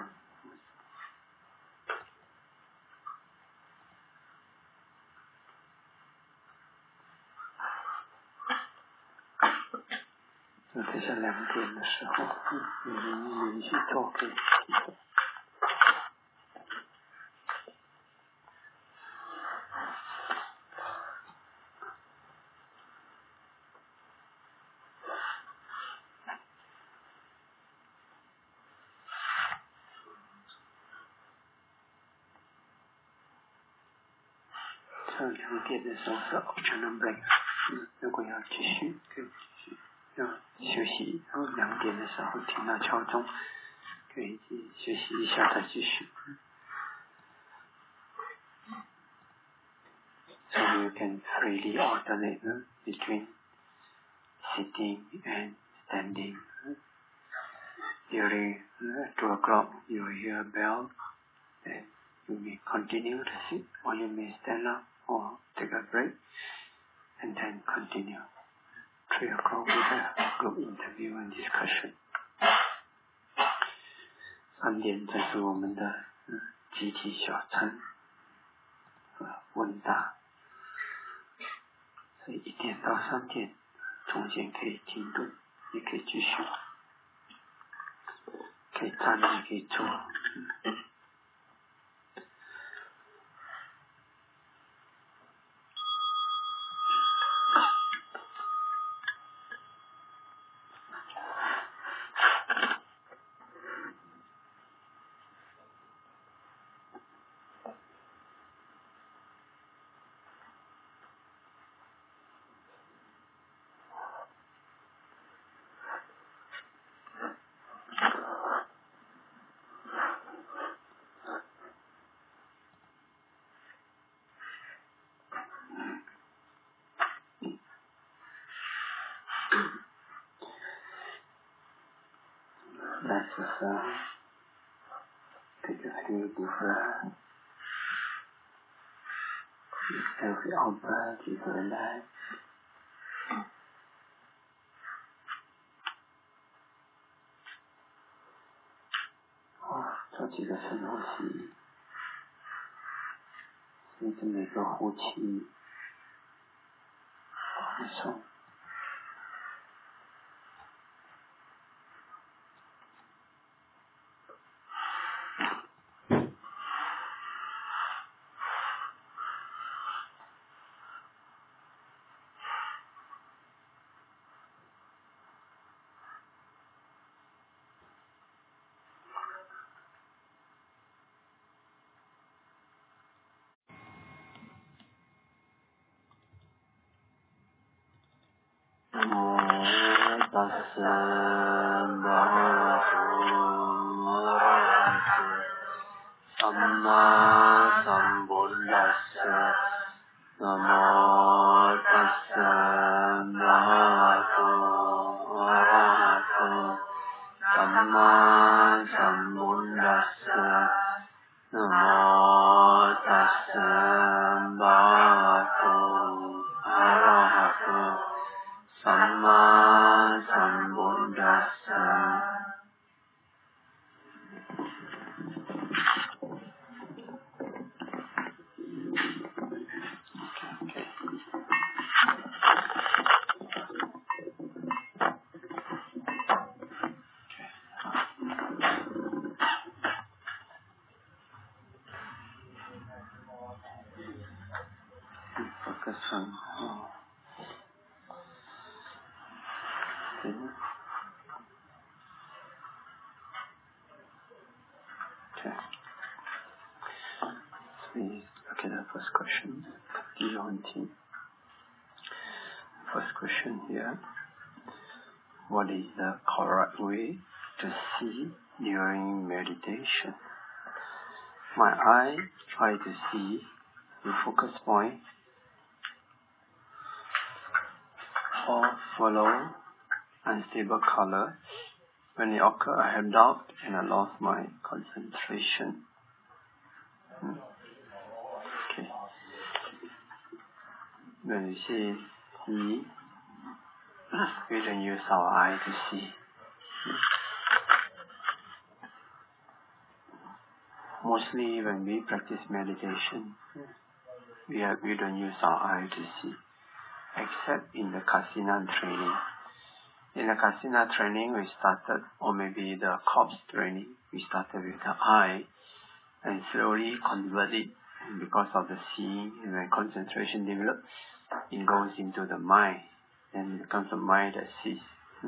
那等下两点的时候，嗯，你连续做可以提走。上两点的时候是 alternate break， 嗯，如果要继续可以继续，要休息，然后两点的时候听到敲钟，可以休息一下再继续。So you can freely alternate between sitting and standing. During two o'clock you will hear a bell, then you may continue to sit or you may stand up or take a break and then continue. Three o'clock we have group interview and discussion. 三点这是我们的集体小餐问答，所以一点到三点中间可以停顿，也可以继续，可以站也可以坐。Let's just uh, take a few deep breaths. Every out breath is relaxed. Oh, 做几个深呼吸，随着每个呼气放松。Namo tassa bhagavato samma sambuddhassa. Namo tassa bhagavato samma sambuddhassa. Namo tassa bhagavato samma sambuddhassa. Focus on oh. Okay. we look at the first question. First question here. What is the correct way to see during meditation? My eye try to see the focus point or follow unstable color. When it occurs, I have doubt and I lost my concentration. Hmm. Okay. When we say see, we don't use our eye to see. Mostly when we practice meditation, we, have, we don't use our eye to see, except in the Kasina training. In the Kasina training, we started, or maybe the corpse training, we started with the eye and slowly convert it because of the seeing, and when concentration develops, it goes into the mind, and it becomes the mind that sees.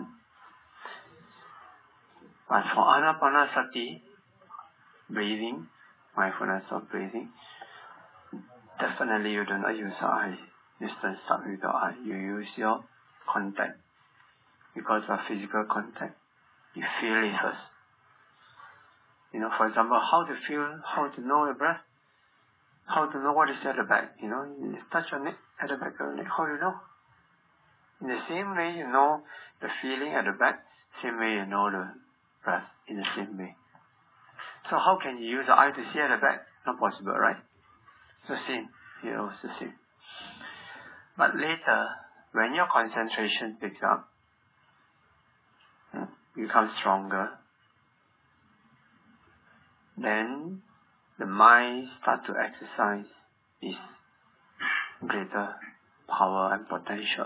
But for Anapanasati, breathing, mindfulness of breathing, definitely you do not use your eye. You don't start with your eye. You use your contact. Because of physical contact, you feel it first. You know, for example, how to feel, how to know your breath, how to know what is at the back. You know, you touch your neck, at the back of your neck, how do you know? In the same way you know the feeling at the back, same way you know the breath in the same way. So how can you use the eye to see at the back? Not possible, right? So same, here also same. But later, when your concentration picks up, you become stronger, then the mind starts to exercise its greater power and potential.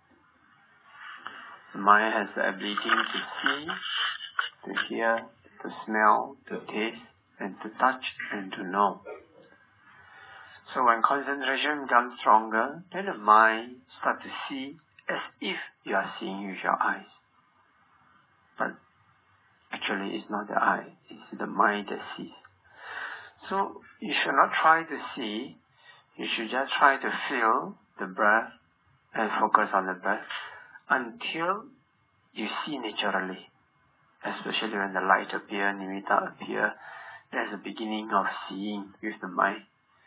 The mind has the ability to see, to hear, to smell, to taste, and to touch, and to know. So when concentration becomes stronger, then the mind starts to see as if you are seeing with your eyes. But actually it's not the eye, it's the mind that sees. So you should not try to see, you should just try to feel the breath and focus on the breath until you see naturally. Especially when the light appear, nimitta appear, there's a beginning of seeing with the mind.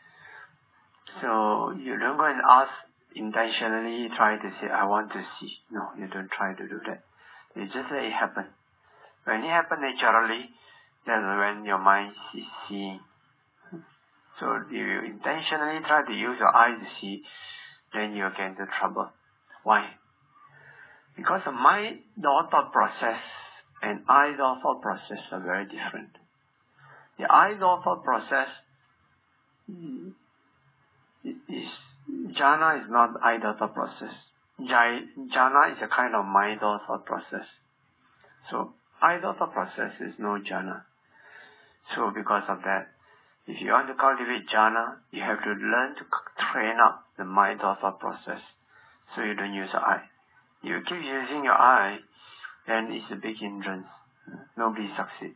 So you don't go and ask intentionally, try to say, I want to see. No, you don't try to do that. You just let it happen. When it happens naturally, that's when your mind is seeing. So if you intentionally try to use your eyes to see, then you get into trouble. Why? Because the mind thought process and eye thought process are very different. The eye thought process is, jhana is not eye thought process. Jhana is a kind of mind thought process. So eye thought process is no jhana. So because of that, if you want to cultivate jhana, you have to learn to train up the mind thought process. So you don't use your eye. You keep using your eye, then it's a big hindrance. Nobody succeeds.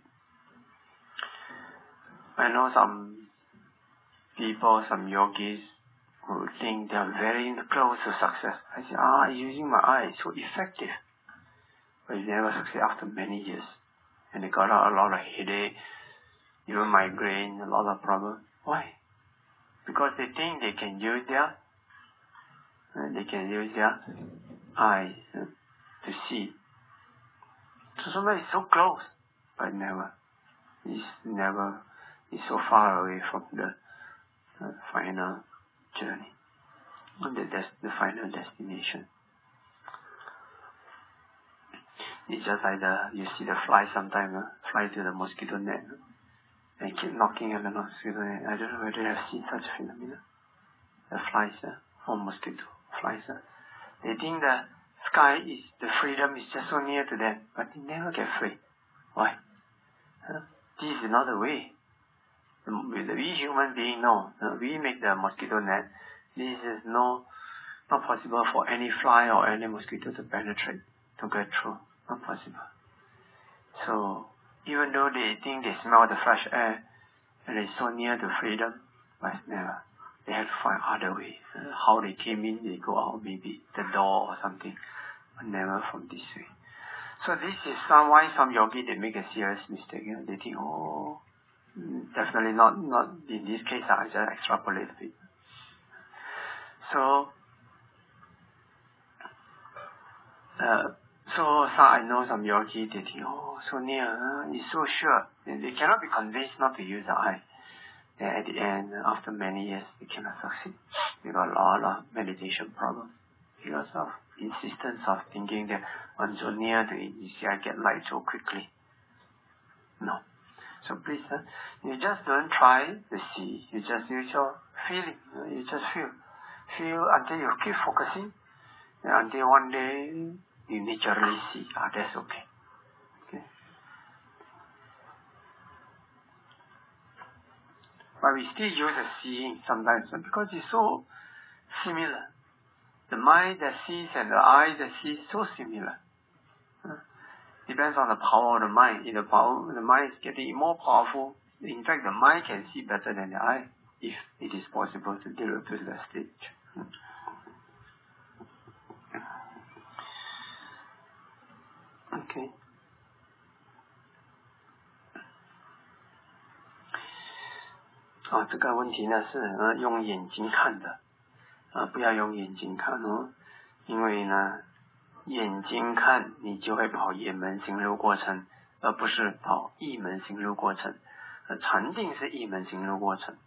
I know some people, some yogis, who think they are very close to success. I say, ah, using my eye, so effective. But you never succeed after many years. And they got a lot of headache, even migraine, a lot of problems. Why? Because they think they can use their, uh, they can use their eyes uh, to see. So somebody is so close, but never. It's never, it's so far away from the uh, final journey, the, des- the final destination. It's just like the, you see the fly sometimes, uh, fly to the mosquito net, uh, and keep knocking at the mosquito net. I don't know whether you have seen such phenomena. The flies, uh, or mosquito flies, uh, they think the sky is, the freedom is just so near to them, but they never get free. Why? Huh? This is not the way. We human beings know, uh, we make the mosquito net. This is no, not possible for any fly or any mosquito to penetrate, to get through. Not possible. So, even though they think they smell the fresh air, and it's so near to freedom, but never. They have to find other ways. Uh, how they came in, they go out, maybe the door or something, but never from this way. So this is some, why some yogi, they make a serious mistake. You know, they think, oh, definitely not, not in this case, I just extrapolate a bit. So, uh, so, so I know some yogi, they think, oh, so near, uh, it's so sure. And they cannot be convinced not to use the eye. And at the end, after many years, they cannot succeed. They got a lot of meditation problems because of insistence of thinking that I'm so near to it, you see, I get light so quickly. No. So please, uh, you just don't try to see. You just use your feeling. Uh, you just feel. Feel until you keep focusing. And until one day, you naturally see. Ah, that's okay. Okay. But we still use the seeing sometimes because it's so similar. The mind that sees and the eye that sees so similar. Uh, depends on the power of the mind. If the power, the mind is getting more powerful, in fact, the mind can see better than the eye, if it is possible to develop to that stage. Okay. 啊，这个问题呢是呃用眼睛看的，啊，不要用眼睛看哦，因为呢，眼睛看你就会跑眼门行入过程，而不是跑意门行入过程。呃，禅定是意门行入过程，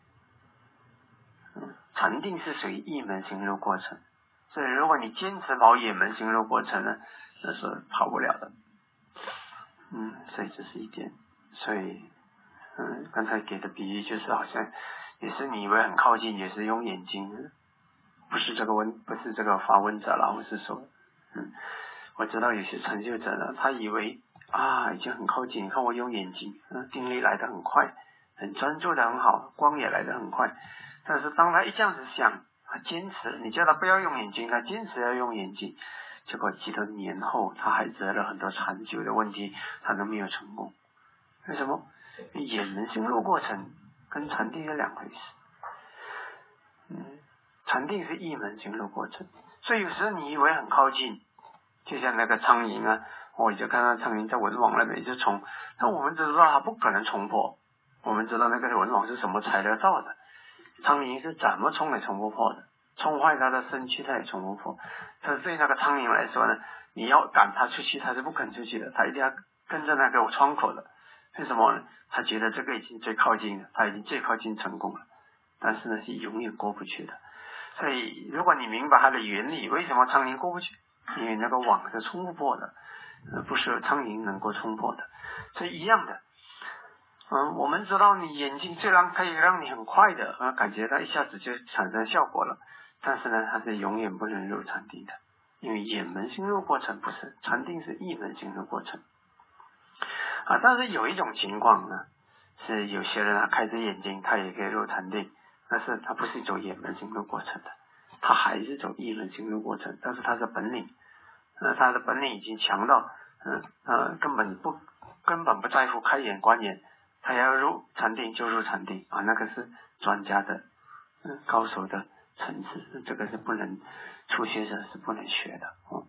嗯，禅定是属于意门行入过程，所以如果你坚持跑眼门行入过程呢，那是跑不了的。嗯，所以这是一点，所以。嗯，刚才给的比喻就是好像也是你以为很靠近，也是用眼睛，不是这个问，不是这个发问者啦，我是说，嗯，我知道有些成就者呢，他以为啊已经很靠近，你看我用眼睛，嗯，定力来得很快，很专注的很好，光也来得很快，但是当他一这样子想，他坚持，你叫他不要用眼睛，他坚持要用眼睛，结果几多年后他还得了很多禅修的问题，他都没有成功，为什么？眼门行入过程跟禅定是两回事，嗯，禅定是意门行入过程，所以有时候你以为很靠近，就像那个苍蝇啊，我就看到苍蝇在蚊网那边就冲，但我们知道它不可能冲破，我们知道那个蚊网是什么材料造的，苍蝇是怎么冲也冲不破的，冲坏它的身躯它也冲不破，但是对那个苍蝇来说呢，你要赶它出去它是不肯出去的，它一定要跟着那个窗口的。为什么呢？他觉得这个已经最靠近了，他已经最靠近成功了，但是呢是永远过不去的。所以如果你明白它的原理，为什么苍蝇过不去？因为那个网是冲不破的，不是苍蝇能够冲破的。所以一样的，嗯，我们知道你眼睛虽然可以让你很快的啊感觉到一下子就产生效果了，但是呢它是永远不能入禅定的，因为眼门行入过程不是，禅定是意门行入过程。啊，但是有一种情况呢，是有些人他开着眼睛，他也可以入禅定，但是他不是走眼门行入过程的，他还是走意门行入过程，但是他的本领，呃，他的本领已经强到，嗯呃，根本不根本不在乎开眼观眼，他要入禅定就入禅定啊，那个是专家的，嗯，高手的层次，这个是不能初学者是不能学的。哦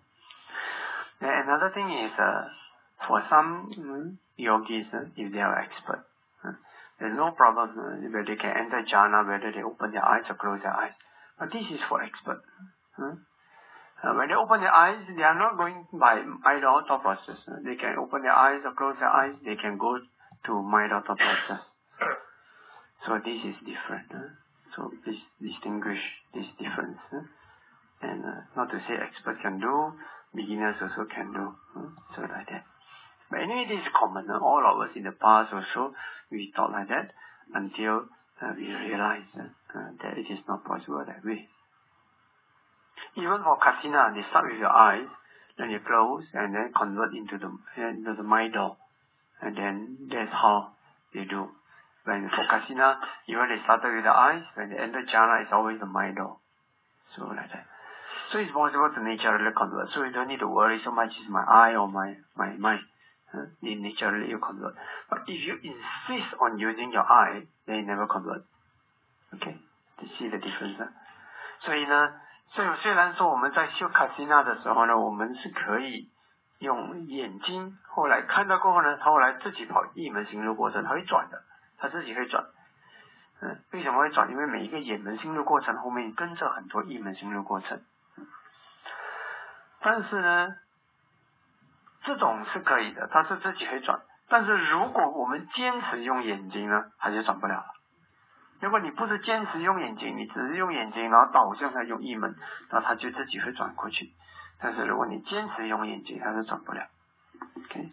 Another thing is, uh, for some um, yogis, uh, if they are expert, uh, there's no problem uh, whether they can enter jhana, whether they open their eyes or close their eyes. But this is for expert. Uh, uh, when they open their eyes, they are not going by mind or thought process. Uh, they can open their eyes or close their eyes. They can go to mind or thought process. So this is different. Uh, so please distinguish this difference. Uh, and uh, not to say expert can do, beginners also can do. Uh, so like that. But anyway, this is common. Uh, all of us in the past also, we thought like that until uh, we realize uh, uh, that it is not possible that way. Even for kasina, they start with your eyes, then you close, and then convert into the into the mind door. And then that's how they do. When for kasina, even they started with the eyes, when they enter jhana, it's always the mind door. So like that. So it's possible to naturally convert. So you don't need to worry so much, is my eye or my, my mind. Uh, naturally you convert. But if you insist on using your eye, then you never convert. OK， see the difference。所以呢，所以虽然说我们在修卡西纳的时候呢，我们是可以用眼睛，后来看到过后呢，他后来自己跑一门心路过程，他会转的，他自己会转。嗯，为什么会转？因为每一个眼门心路过程后面跟着很多一门心路过程。但是呢，这种是可以的，它是自己会转。但是如果我们坚持用眼睛呢，它就转不了了。如果你不是坚持用眼睛，你只是用眼睛，然后导向它用一门，那它就自己会转过去。但是如果你坚持用眼睛，它是转不了。OK。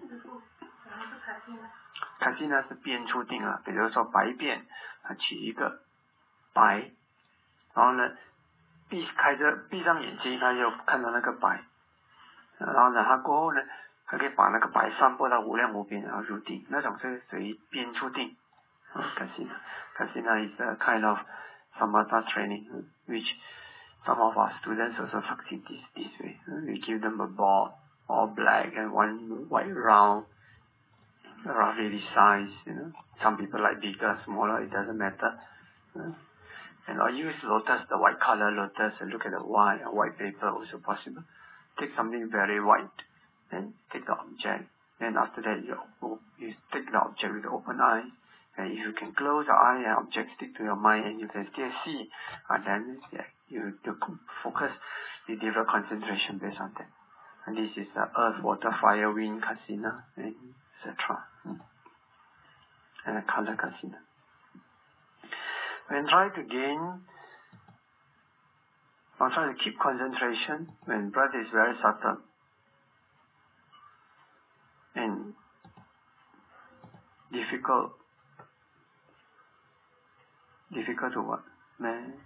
卡西呢是变出定啊，比如说白变，它取一个白，然后呢闭开着闭上眼睛，它就看到那个白，然后呢它过后呢，它可以把那个白散播到无量无边，然后入定，那种是属于变出定。Kasina. Kasina is a kind of samatha training, which some of our students also succeed this, this way. We give them a ball, all black and one white round, roughly this size. You know, some people like bigger, smaller, it doesn't matter. And I use lotus, the white color lotus, and look at the white, white paper also possible. Take something very white, and take the object. Then after that, you, you take the object with the open eye. And if you can close your eye and object stick to your mind and you can still see, and then yeah, you, you focus, you develop concentration based on that. And this is the earth, water, fire, wind, kasina, and et cetera. And a color kasina. When try to gain, or try to keep concentration, when breath is very subtle, and difficult, difficult to what? Man.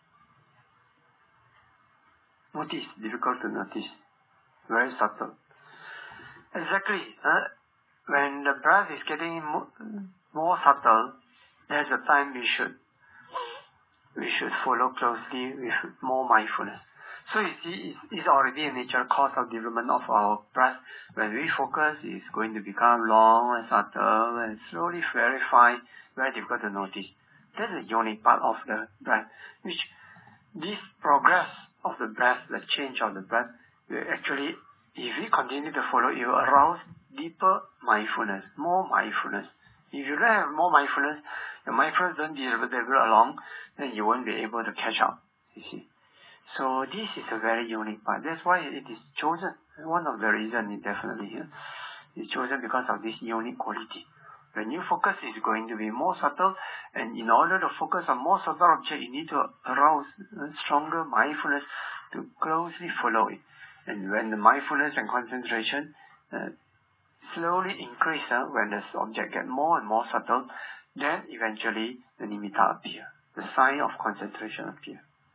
Notice, difficult to notice. Very subtle. Exactly. Uh, when the breath is getting more, more subtle, there's a time we should we should follow closely with more mindfulness. So you see, it's, it's already a natural cause of development of our breath. When we focus, it's going to become long and subtle and slowly very fine, very difficult to notice. That's a unique part of the breath, which this progress of the breath, the change of the breath, will actually, if we continue to follow, it will arouse deeper mindfulness, more mindfulness. If you don't have more mindfulness, your mindfulness don't develop along, then you won't be able to catch up, you see. So this is a very unique part. That's why it is chosen. One of the reasons is definitely here. It's chosen because of this unique quality. When you focus, it's going to be more subtle, and in order to focus on more subtle object, you need to arouse stronger mindfulness to closely follow it. And when the mindfulness and concentration uh, slowly increase, uh, when the object gets more and more subtle, then eventually the nimitta appear. The sign of concentration appear.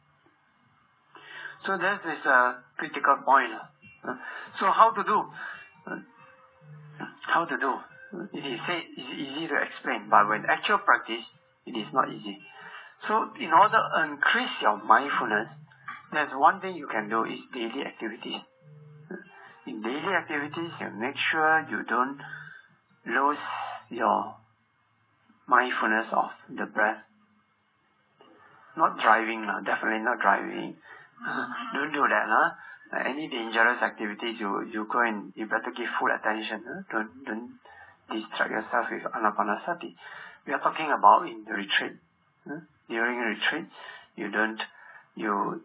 So that is a critical point. Uh, so how to do? Uh, how to do? It is said it's easy to explain, but when actual practice, it is not easy. So in order to increase your mindfulness, there's one thing you can do is daily activities. In daily activities, you make sure you don't lose your mindfulness of the breath. Not driving, definitely not driving. Don't do that. Huh? Any dangerous activities, you, you go and you better give full attention. Huh? Don't, don't distract yourself with anapanasati. We are talking about in the retreat. Huh? During a retreat, you don't, you,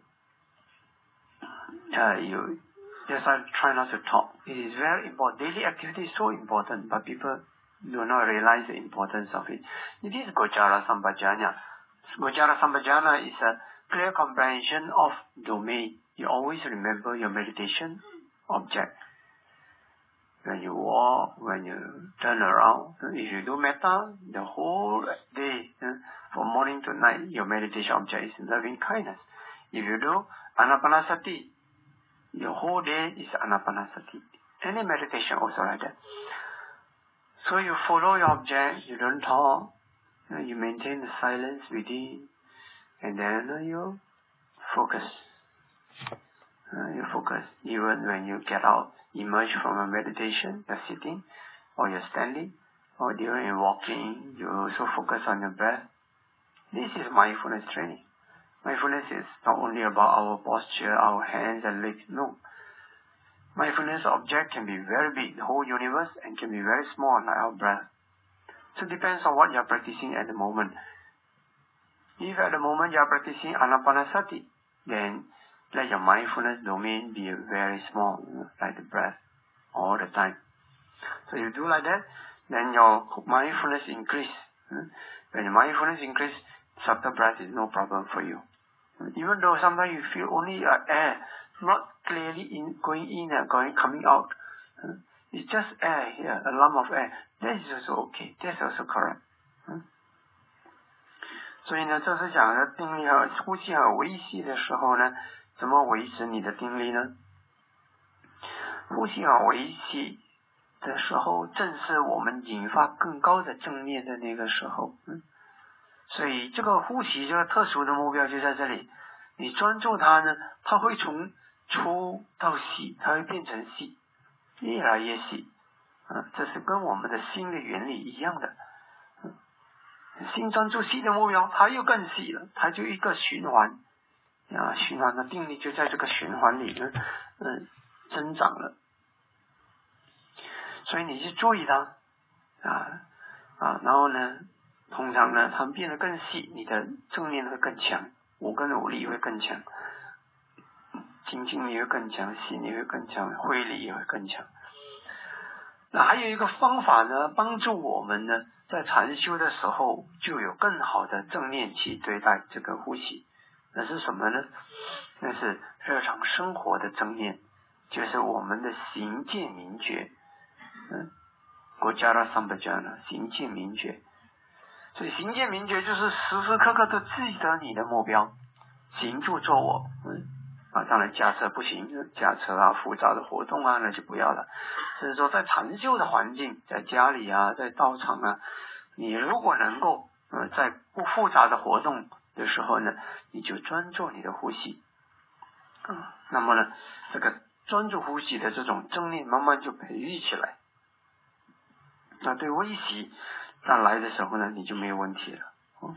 uh, you, just try not to talk. It is very important. Daily activity is so important, but people do not realize the importance of it. It is Gochara Sambhajana. Gochara Sambhajana is a clear comprehension of domain. You always remember your meditation object. When you walk, when you turn around, if you do metta, the whole day, from morning to night, your meditation object is loving kindness. If you do anapanasati, your whole day is anapanasati. Any meditation also like that. So you follow your object, you don't talk, you maintain the silence within, and then you focus. Uh, you focus. Even when you get out, emerge from a meditation, you're sitting, or you're standing, or during walking, you also focus on your breath. This is mindfulness training. Mindfulness is not only about our posture, our hands and legs. No. Mindfulness object can be very big, the whole universe, and can be very small, like our breath. So it depends on what you are practicing at the moment. If at the moment you are practicing anapanasati, then let your mindfulness domain be very small, like the breath, all the time. So you do like that, then your mindfulness increase. When your mindfulness increase, subtle breath is no problem for you. Even though sometimes you feel only air, not clearly in, going in and going coming out. It's just air here, a lump of air. That is also okay. That's also correct. 所以呢，这是讲的定力和呼吸和维系的时候呢，怎么维持你的定力呢？呼吸和维系的时候，正是我们引发更高的正念的那个时候。嗯，所以这个呼吸这个特殊的目标就在这里。你专注它呢，它会从粗到细，它会变成细，越来越细。啊，这是跟我们的心的原理一样的。嗯，心专注细的目标，它又更细了，它就一个循环。啊，循环的定力就在这个循环里呢，嗯，增长了。所以你去注意它，啊啊，然后呢，通常呢，它们变得更细，你的正念会更强，五根五力会更强，精进力会更强，细力会更强，慧力也会更强。那还有一个方法呢，帮助我们呢，在禅修的时候就有更好的正念去对待这个呼吸。那是什么呢？那是日常生活的正念，就是我们的行见明觉。嗯，国家的上不讲呢，行见明觉。所以行见明觉就是时时刻刻都记得你的目标，行住坐卧。嗯，啊，当然驾车不行，驾车啊，复杂的活动啊，那就不要了。就是说，在禅修的环境，在家里啊，在道场啊，你如果能够呃，在不复杂的活动的时候呢，你就专注你的呼吸。啊，那么呢，这个专注呼吸的这种正念慢慢就培育起来。那对微习上来的时候呢，你就没有问题了。嗯、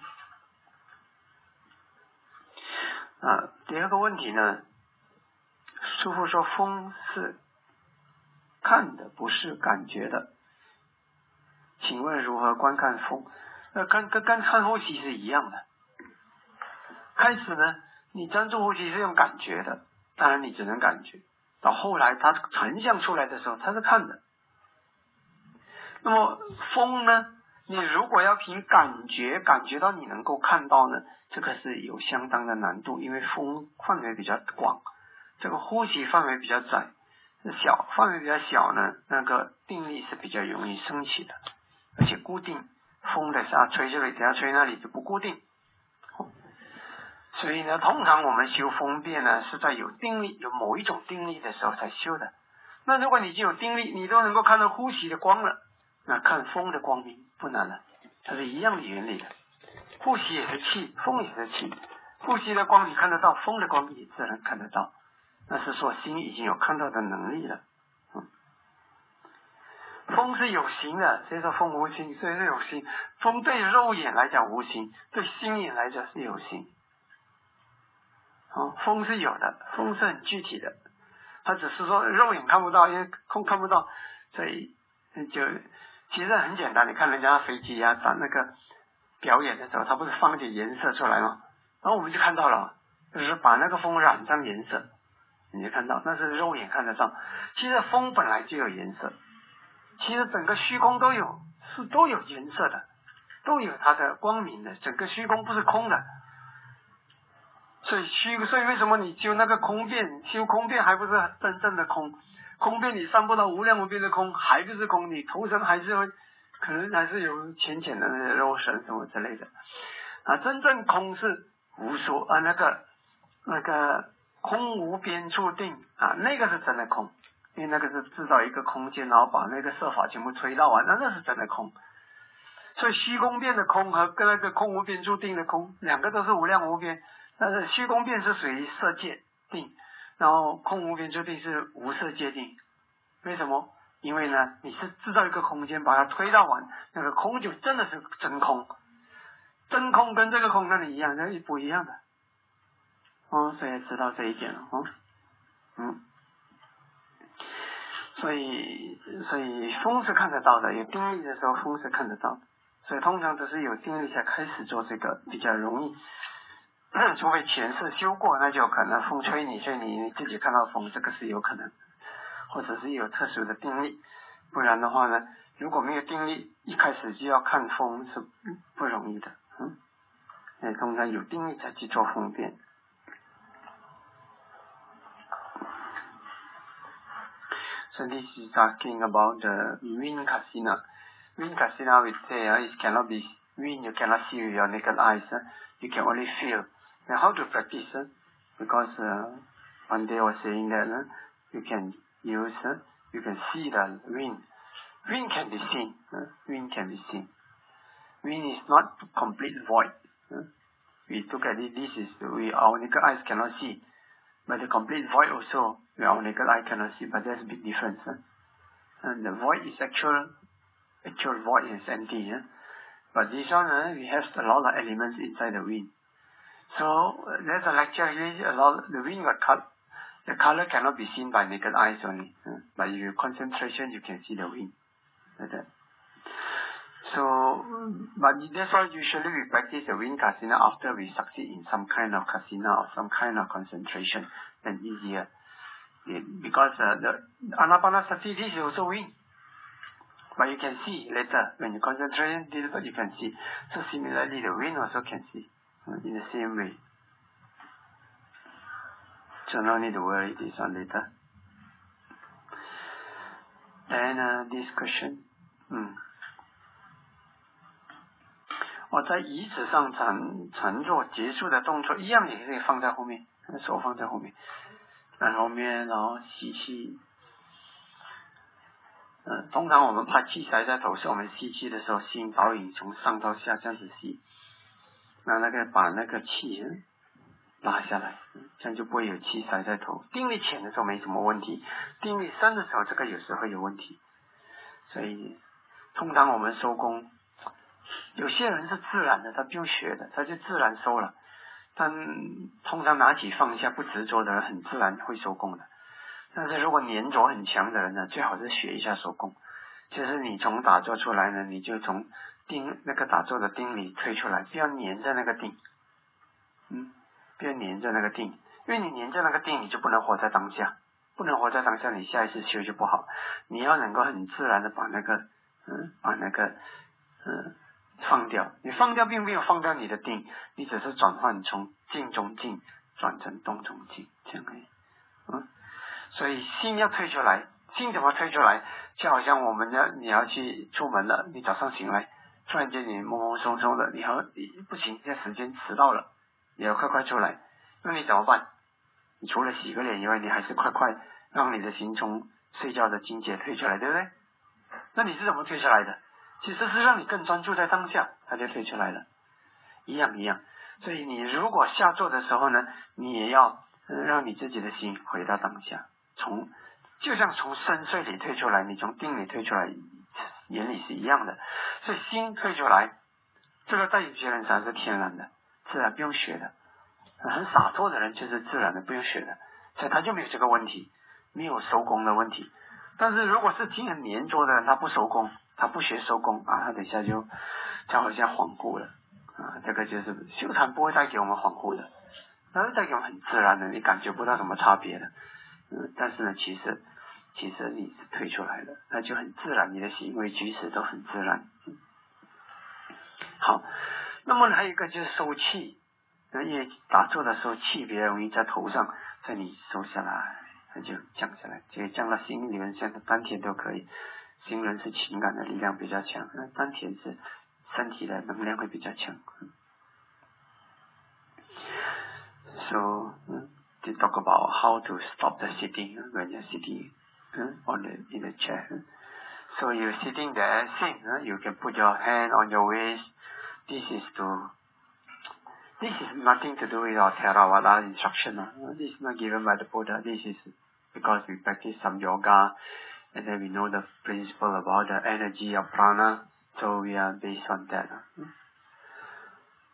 啊，第二个问题呢，师父说风是看的，不是感觉的。请问如何观看风？呃，跟跟跟看呼吸是一样的。开始呢，你专注呼吸是用感觉的，当然你只能感觉。到后来它成像出来的时候，它是看的。那么风呢，你如果要凭感觉感觉到你能够看到呢，这个是有相当的难度，因为风范围比较广，这个呼吸范围比较窄，小范围比较小呢，那个定力是比较容易升起的，而且固定，风的下吹这里，等下吹那里就不固定。所以呢，通常我们修风变呢，是在有定力、有某一种定力的时候才修的。那如果你已经有定力，你都能够看到呼吸的光了，那看风的光明不难了，它是一样的原理的。呼吸也是气，风也是气，呼吸的光你看得到，风的光你自然看得到。那是说心已经有看到的能力了。嗯，风是有形的，所以说风无形，所以是有形。风对肉眼来讲无形，对心眼来讲是有形。哦，风是有的，风是很具体的，它只是说肉眼看不到，因为空看不到，所以就其实很简单。你看人家飞机啊，打那个表演的时候，它不是放点颜色出来吗？然后我们就看到了，就是把那个风染上颜色，你就看到，那是肉眼看得到。其实风本来就有颜色，其实整个虚空都有，是都有颜色的，都有它的光明的，整个虚空不是空的。所以虚，所以为什么你修那个空变，修空变还不是真正的空？空变你上不到无量无边的空，还不是空？你投生还是会，可能还是有浅浅的那个肉身什么之类的。啊，真正空是无所啊，那个那个空无边处定啊，那个是真的空，因为那个是制造一个空间，然后把那个色法全部吹到完，那那是真的空。所以虚空变的空和跟那个空无边处定的空，两个都是无量无边。但是虚空变是属于色界定，然后空无边处定是无色界定。为什么？因为呢，你是制造一个空间，把它推到完，那个空就真的是真空。 真空跟这个空跟你一样，那是不一样的。哦，所以知道这一点了。哦，嗯。所以，所以风是看得到的，有定力的时候风是看得到的，所以通常都是有定力才开始做这个比较容易，除非前世修过，那就有可能风吹你，所以你自己看到风，这个是有可能，或者是有特殊的定力，不然的话呢，如果没有定力，一开始就要看风是不容易的，嗯，所以通常有定力才去做风变。So this is talking about the wind casino. Wind casino we say uh, it cannot be wind, you cannot see with your naked eyes, uh, you can only feel. Now how to practice? Uh, because uh, one day I was saying that uh, you can use, uh, you can see the wind. Wind can be seen. Uh, wind can be seen. Wind is not complete void. Uh, we look at it, this is, we, our naked eyes cannot see. But the complete void also, our naked eye cannot see, but there's a big difference. Huh? And the void is actual, actual void is empty. Huh? But this one, uh, we have a lot of elements inside the wind. So, uh, there's a lecture here, a lot, the wind got cut. The color cannot be seen by naked eyes only. Huh? But if you concentration, you can see the wind. Like that. So, but that's why usually we practice the wind kasina after we succeed in some kind of kasina or some kind of concentration, then easier. It, because uh, the anapanasati, this is also wind. But you can see later, when you concentrate, this is what you can see. So similarly, the wind also can see uh, in the same way. So no need to worry this one later. Then uh, this question. Hmm. 我在椅子上禅禅坐结束的动作一样也可以放在后面，手放在后面，然后面然后吸气。嗯，通常我们怕气塞在头，是我们吸气的时候吸引导引从上到下这样子吸，那那个把那个气拉下来，这样就不会有气塞在头。定力浅的时候没什么问题，定力深的时候这个有时候会有问题。所以通常我们收功。有些人是自然的，他不用学的，他就自然收了。但通常拿起放下不执着的人，很自然会收功的。但是如果粘着很强的人呢，最好是学一下收功。就是你从打坐出来呢，你就从定那个打坐的定里退出来，不要粘在那个定，嗯，不要粘在那个定，因为你粘在那个定，你就不能活在当下，不能活在当下，你下一次修就不好。你要能够很自然的把那个，嗯，把那个，嗯。放掉，你放掉并没有放掉你的定，你只是转换从静中静转成动中静，这样而已。嗯，所以心要退出来，心怎么退出来？就好像我们要你要去出门了，你早上醒来，突然间你懵懵松松的，你好不行，现在时间迟到了，你要快快出来，那你怎么办？你除了洗个脸以外，你还是快快让你的心从睡觉的境界退出来，对不对？那你是怎么退出来的？其实是让你更专注在当下，它就退出来了，一样一样。所以你如果下坐的时候呢，你也要、呃、让你自己的心回到当下，从就像从深睡里退出来，你从定里退出来，原理是一样的。所以心退出来，这个在有些人上是天然的，自然不用学的。很洒脱的人就是自然的，不用学的，所以他就没有这个问题，没有收功的问题。但是如果是心很黏着的人，他不收功。他不学收功啊，他等一下就就好像恍惚了啊，这个就是修禅不会带给我们恍惚的，它会带给我们很自然的，你感觉不到什么差别的。嗯，但是呢，其实其实你是退出来的，那就很自然，你的行为举止都很自然。嗯、好，那么还有一个就是收气，因为打坐的时候气比较容易在头上，所以你收下来，它就降下来，就降到心里面，降到丹田都可以。心轮是情感的力量比较强，那丹田是身体的能量会比较强。So, to talk about how to stop the sitting when you're sitting on the in the chair. So you're sitting there, sing. You can put your hand on your waist. This is to this is nothing to do with our Theravada instruction. This is not given by the Buddha. This is because we practice some yoga. And then we know the principle about the energy of prana, so we are based on that.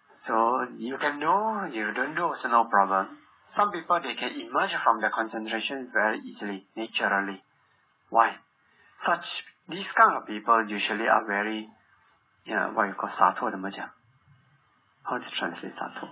So you can do, you don't do, also no problem. Some people, they can emerge from the concentration very easily, naturally. Why? Such, these kind of people usually are very, you know, what you call sato dhammaja. How to translate sato?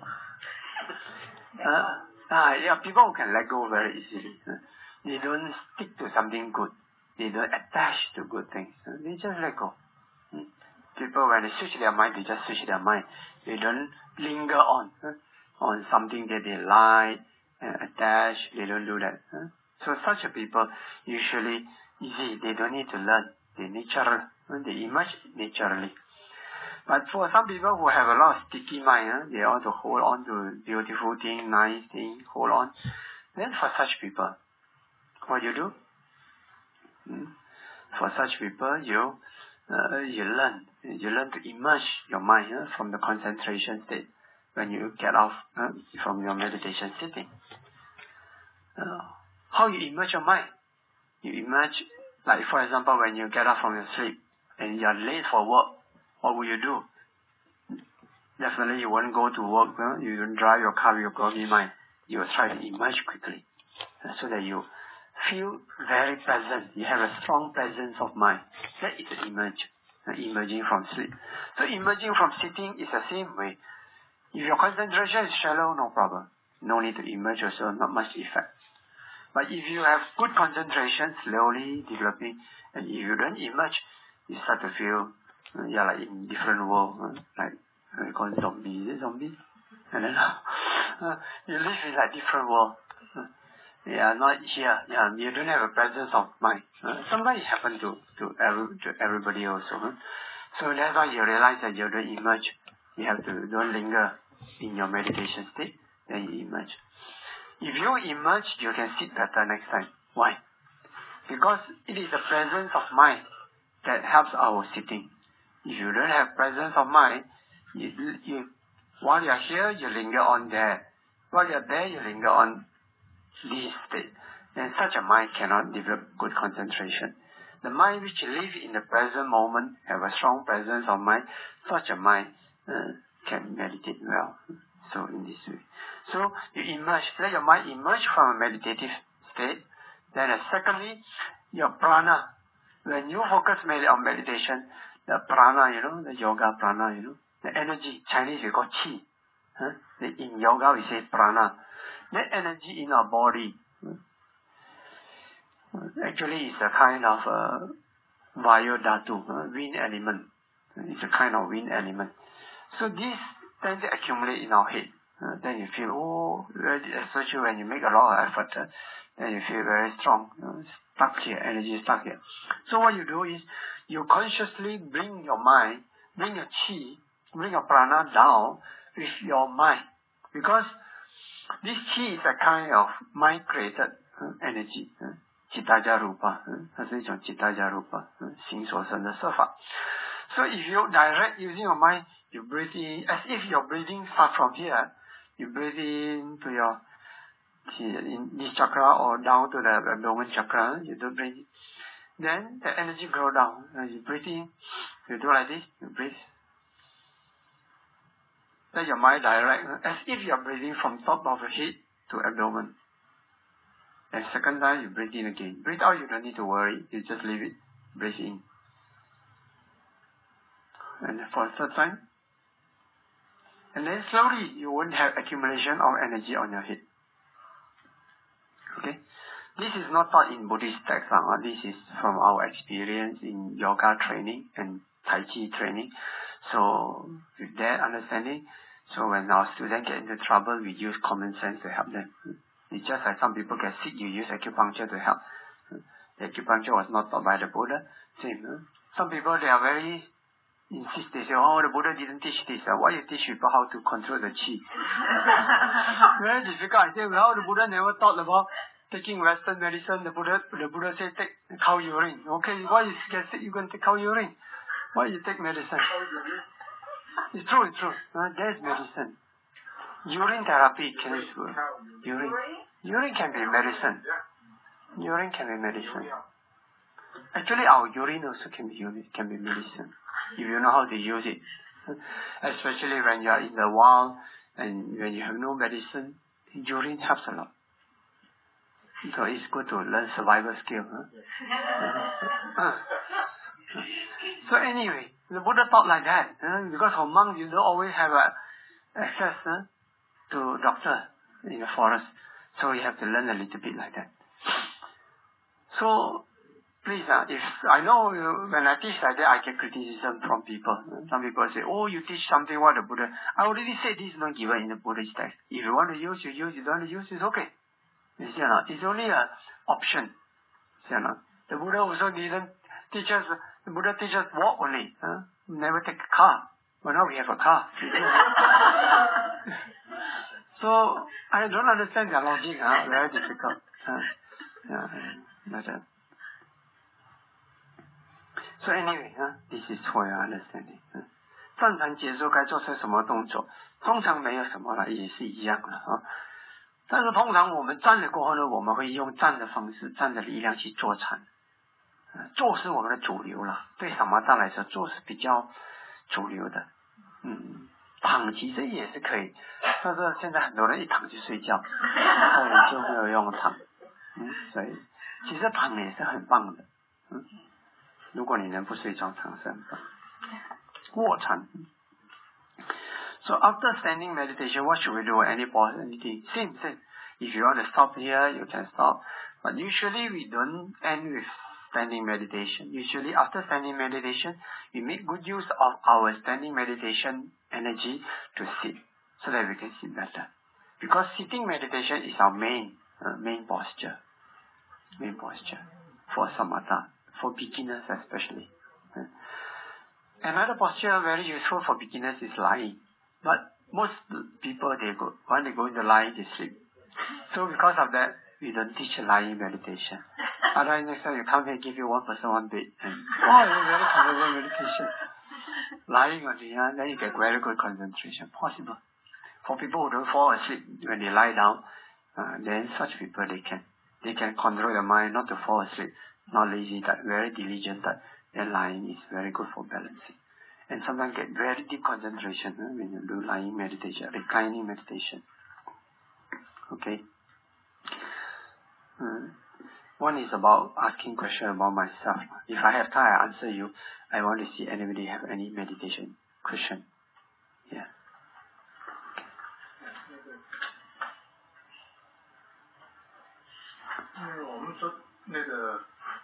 Uh, uh, yeah, people who can let go very easily. Uh, they don't stick to something good. They don't attach to good things. Uh, they just let go. Hmm. People, when they switch their mind, they just switch their mind. They don't linger on uh, on something that they like, uh, attach. They don't do that. Uh. So such a people usually easy. They don't need to learn. They natural. Uh, they emerge naturally. But for some people who have a lot of sticky mind, uh, they want to hold on to beautiful thing, nice thing, hold on. Then for such people, what you do? Hmm? For such people, you uh, you learn. You learn to immerse your mind uh, from the concentration state when you get off uh, from your meditation sitting. Uh, how you immerse your mind? You immerse, like for example, when you get up from your sleep and you are late for work, what will you do? Definitely you won't go to work. Huh? You don't drive your car with your groggy mind. You will try to emerge quickly uh, so that you feel very present. You have a strong presence of mind. That is an emerge, uh, emerging from sleep. So emerging from sitting is the same way. If your concentration is shallow, no problem. No need to emerge also, not much effect. But if you have good concentration, slowly developing, and if you don't emerge, you start to feel, uh, yeah, like in different world, uh, like uh, we call it zombie. Is it zombie? I don't know. Uh, you live in like different world. Uh, yeah, not here. Yeah, you don't have a presence of mind. Uh, sometimes it happens to to, every, to everybody also. Huh? So that's why you realize that you don't emerge. You have to don't linger in your meditation state. Then you emerge. If you emerge, you can sit better next time. Why? Because it is the presence of mind that helps our sitting. If you don't have presence of mind, you, you, while you are here, you linger on there. While you are there, you linger on this state. Then such a mind cannot develop good concentration. The mind which lives in the present moment, have a strong presence of mind, such a mind uh, can meditate well. So in this way. So you emerge, let your mind emerge from a meditative state. Then uh, secondly, your prana. When you focus mainly on meditation, the prana, you know, the yoga prana, you know, the energy, Chinese we call qi. Huh? In yoga we say prana. The energy in our body, actually it's a kind of uh, vayu dhatu, uh, wind element. It's a kind of wind element. So this tends to accumulate in our head. Uh, then you feel, oh, especially when you make a lot of effort, uh, then you feel very strong, uh, stuck here, energy is stuck here. So what you do is, you consciously bring your mind, bring your chi, bring your prana down with your mind. Because this chi is a kind of mind-created uh, energy. Uh, Chittaja Rupa, 它是一种 Chittaja Rupa, 心所生的色法. So if you direct using your mind, you breathe in, as if your breathing starts from here, you breathe in to your, in this chakra or down to the abdomen chakra, you do breathe in. Then the energy grow down, and you breathe in, you do like this, you breathe. Let your mind direct, as if you are breathing from top of your head to abdomen. And second time, you breathe in again. Breathe out, you don't need to worry. You just leave it. Breathe in. And for the third time. And then slowly, you won't have accumulation of energy on your head. Okay? This is not taught in Buddhist texts. Uh, this is from our experience in yoga training and Tai Chi training. So, with that understanding, so when our students get into trouble, we use common sense to help them. It's just like some people get sick, you use acupuncture to help. The acupuncture was not taught by the Buddha. Same. Huh? Some people, they are very insist. They say, oh, the Buddha didn't teach this. Uh, why you teach people how to control the chi? Very difficult. I say, well, the Buddha never taught about taking Western medicine. The Buddha, the Buddha said, take cow urine. Okay, why you get sick, you can take cow urine? Why you take medicine? It's true, it's true. Uh, there's medicine. Urine therapy can be good. Urine. Urine can be medicine. Urine can be medicine. Actually, our urine also can be can be medicine if you know how to use it. Especially when you are in the wild, And when you have no medicine, urine helps a lot. So it's good to learn survival skill. Huh? So anyway, the Buddha taught like that. Huh? Because for monks, you don't always have uh, access huh, to doctor in the forest. So you have to learn a little bit like that. So, please, uh, if I know you, when I teach like that, I get criticism from people. Some people say, oh, you teach something what the Buddha. I already said this is not given in the Buddhist text. If you want to use, you use. You don't want to use, it's okay. You see, uh, it's only an option. See, uh, the Buddha also didn't teach us, the Buddha teaches walk only. Huh? Never take a car. But now we have a car. So, I don't understand their logic. Huh? Very difficult. Huh? Yeah, but, uh, so anyway, huh, this is for your understanding. 站禅结束该做出什么动作？通常没有什么了，也是一样的啊。但是通常我们站了过后呢，我们会用站的方式、站的力量去坐禅。坐是我们的主流了，对萨摩萨来说，坐是比较主流的。嗯，躺其实也是可以，但是现在很多人一躺就睡觉，所以就没有用躺。嗯，所以其实躺也是很棒的。嗯，如果你能不睡觉，躺是很棒。卧禅。So after standing meditation, what should we do? Any pause, anything? Same, same. If you want to stop here, you can stop. But usually we don't end with standing meditation. Usually after standing meditation, we make good use of our standing meditation energy to sit, so that we can sit better. Because sitting meditation is our main, uh, main posture. Main posture for samatha, for beginners especially. Uh, Another posture very useful for beginners is lying. But most people, they go, when they go into lying, they sleep. So because of that, we don't teach lying meditation. Otherwise, next time you come here, give you one person, one bed. And, oh, it's a very comfortable meditation. Lying on the hand, then you get very good concentration. Possible. For people who don't fall asleep when they lie down, uh, then such people, they can, they can control their mind not to fall asleep. Not lazy type, very diligent type. Then lying is very good for balancing. And sometimes get very deep concentration huh, when you do lying meditation, reclining meditation. Okay. Hmm. One is about asking question about myself. If I have time, I answer you. I want to see anybody have any meditation question. Yeah. 因为我们说那个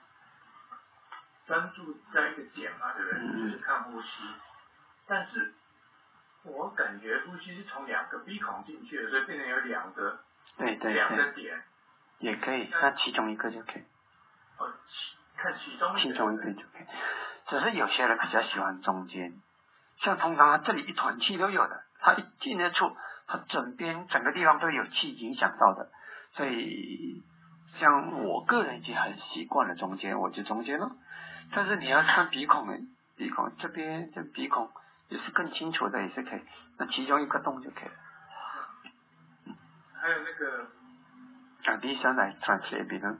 专注在一个点嘛，对不对？嗯、就是看呼吸。但是我感觉呼吸是从两个鼻孔进去的，所以变成有两个， 对对两个点。 也可以，那其中一个就可以。 哦，看其中一个。其中一个就可以。只是有些人比较喜欢中间，像通常他这里一团气都有的，他一进得出，他整边整个地方都有气影响到的，所以像我个人已经很习惯了中间，我就中间了。但是你要看鼻孔的，鼻孔这边这鼻孔也是更清楚的，也是可以。那其中一个洞就可以了。 嗯、还有那个。 Uh, this one I translate a bit. Huh?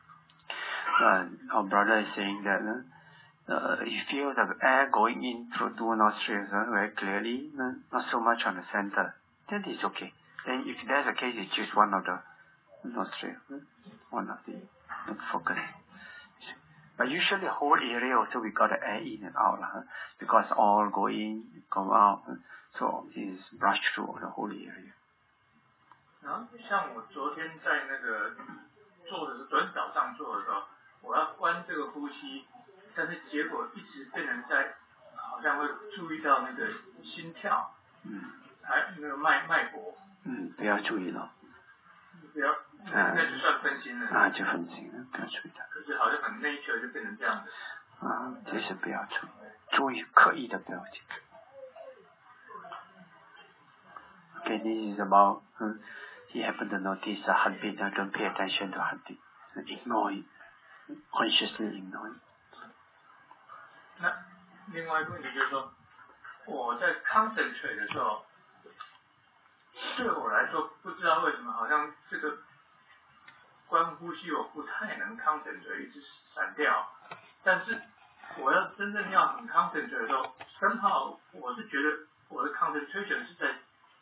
Uh, our brother is saying that uh, uh, you feel the air going in through two nostrils uh, very clearly, uh, not so much on the center. Then it's okay. Then if that's the case, you choose one of the nostrils, uh, one of the uh, focus. But usually the whole area also we got the air in and out, huh? Because all go in, go out, uh, so it is brushed through the whole area. 然后像我昨天在那个做的是昨天早上做的时候，我要关这个呼吸，但是结果一直被人在好像会注意到那个心跳，嗯，还那个脉脉搏，嗯， 不要注意了， 不要，那那就算分心了， 啊，就分心了，不要注意它。 可是好像很 nature 就变成这样子， 啊，这是不要注意，注意刻意的不要去。Okay, this is about. Hmm, He happened to notice a heartbeat, and don't pay attention to heartbeat. Ignore it. Consciously ignore it. 那另外一个问题就是说，我在 concentrate 的时候，对我来说不知道为什么，好像这个关呼吸我不太能 concentrate， 一直闪掉。但是我要真正要很 concentrate 的时候，somehow我是觉得我的 concentration 是在这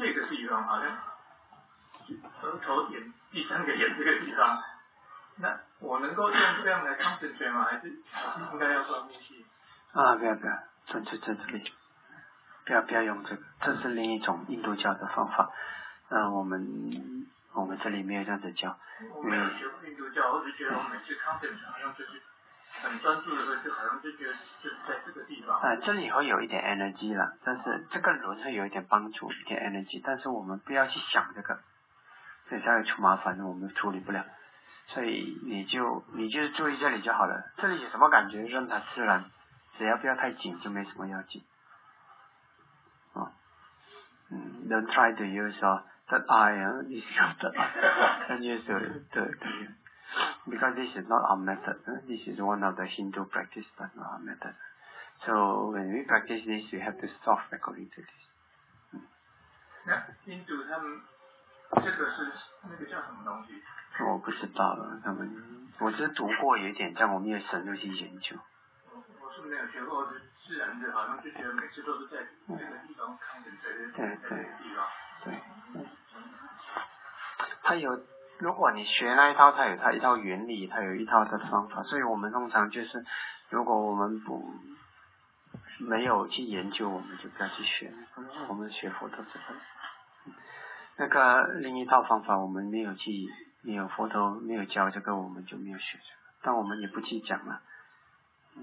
这个地方，好像额头眼第三个眼这个地方，那我能够用这样来 concentrate 吗？还是应该要关呼吸？ 啊，不要不要，专注在这里，不要不要用这个，这是另一种印度教的方法。嗯、呃，我们我们这里没有这样子教。 我没有学过印度教，我只觉得我每次 concentrate 好像就是很专注的时候，就好像就觉得就是在这个地方。 啊、呃，这里会有一点 energy 了，但是这个轮会有一点帮助，一点 energy， 但是我们不要去想这个，所以才会出麻烦，我们处理不了。所以你就你就注意这里就好了，这里有什么感觉，让它自然，只要不要太紧，就没什么要紧。啊，嗯 ，don't try to use uh, that eye, uh, this that eye, and use the, the, the because this is not our method. Uh, this is one of the Hindu practice, but not our method. So when we practice this, we have to stop according to this. 那印度他们这个是那个叫什么东西？ 我不知道了，他们我只是读过有一点，但我没有深入去研究。 我我是没有学过，是自然的，好像就觉得每次都是在这个地方看着这个对对地方。 对，嗯，它有，如果你学那一套，它有它一套原理，它有一套的方法，所以我们通常就是，如果我们不没有去研究，我们就不要去学。我们学佛都是这样。那个另一套方法我们没有去，没有佛陀没有教这个，我们就没有学这个，但我们也不去讲了。嗯